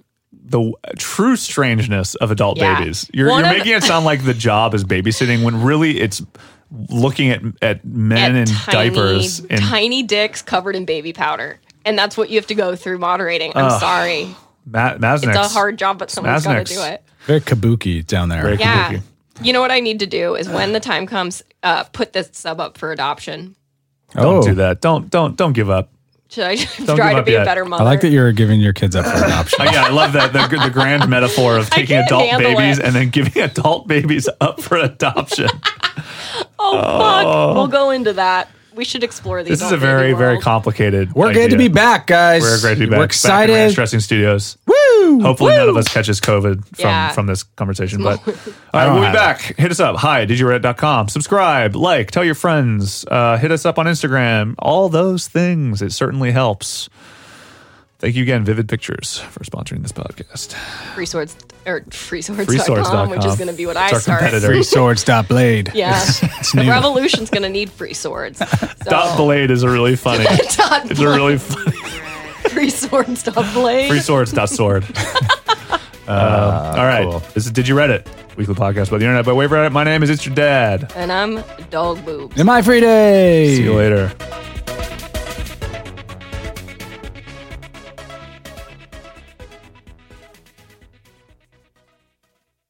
Speaker 5: true strangeness of adult
Speaker 4: Yeah.
Speaker 5: babies. You're
Speaker 4: One of-
Speaker 5: making it sound like the job is babysitting when really it's looking at men in diapers and
Speaker 4: tiny dicks covered in baby powder. And that's what you have to go through moderating. I'm sorry.
Speaker 5: Masnick's.
Speaker 4: It's a hard job, but someone's got to
Speaker 5: Masnick's.
Speaker 4: do it.
Speaker 3: Very kabuki down there.
Speaker 5: Very
Speaker 4: Yeah.
Speaker 5: kabuki.
Speaker 4: You know what I need to do is when the time comes, put this sub up for adoption.
Speaker 5: Don't
Speaker 3: Oh.
Speaker 5: do that. Don't give up.
Speaker 4: Should I
Speaker 5: give
Speaker 4: try to
Speaker 5: up
Speaker 4: be
Speaker 5: yet.
Speaker 4: a better
Speaker 3: I
Speaker 4: mother?
Speaker 3: like that you're giving your kids up for adoption.
Speaker 5: Yeah, I love that the grand metaphor of taking
Speaker 4: can't
Speaker 5: adult
Speaker 4: handle
Speaker 5: babies
Speaker 4: it.
Speaker 5: and then giving adult babies up for adoption.
Speaker 4: Oh, fuck. We'll go into that. We should explore these.
Speaker 5: This is a very, very complicated.
Speaker 3: We're good to be back, guys.
Speaker 5: We're great to be back.
Speaker 3: We're
Speaker 5: Back in Ranch
Speaker 3: excited.
Speaker 5: Dressing Studios.
Speaker 3: Woo!
Speaker 5: Hopefully, none of us catches COVID
Speaker 4: Yeah.
Speaker 5: from this conversation. But all right,
Speaker 3: don't
Speaker 5: we'll be
Speaker 3: have
Speaker 5: back. Hit us up. Hi, didyoureddit.com. Subscribe, like, tell your friends. Hit us up on Instagram. All those things. It certainly helps. Thank you again, Vivid Pictures, for sponsoring this podcast.
Speaker 4: freeswords.com,
Speaker 5: Freeswords.com.
Speaker 4: which is going to to be what
Speaker 5: It's
Speaker 4: I
Speaker 5: our
Speaker 4: start.
Speaker 5: competitor.
Speaker 3: Freeswords.blade.
Speaker 4: Yeah. The
Speaker 3: new.
Speaker 4: revolution's going to need free swords. So,
Speaker 5: Dot Blade is a really funny.
Speaker 4: Dot
Speaker 5: It's a really funny.
Speaker 4: free swords.blade.
Speaker 5: Freeswords.sword. All right.
Speaker 3: Cool.
Speaker 5: This is Did You Reddit? weekly podcast about the internet by Wave Reddit. My name is It's Your Dad.
Speaker 4: And I'm Dog Boobs.
Speaker 3: In my free day.
Speaker 5: See you later.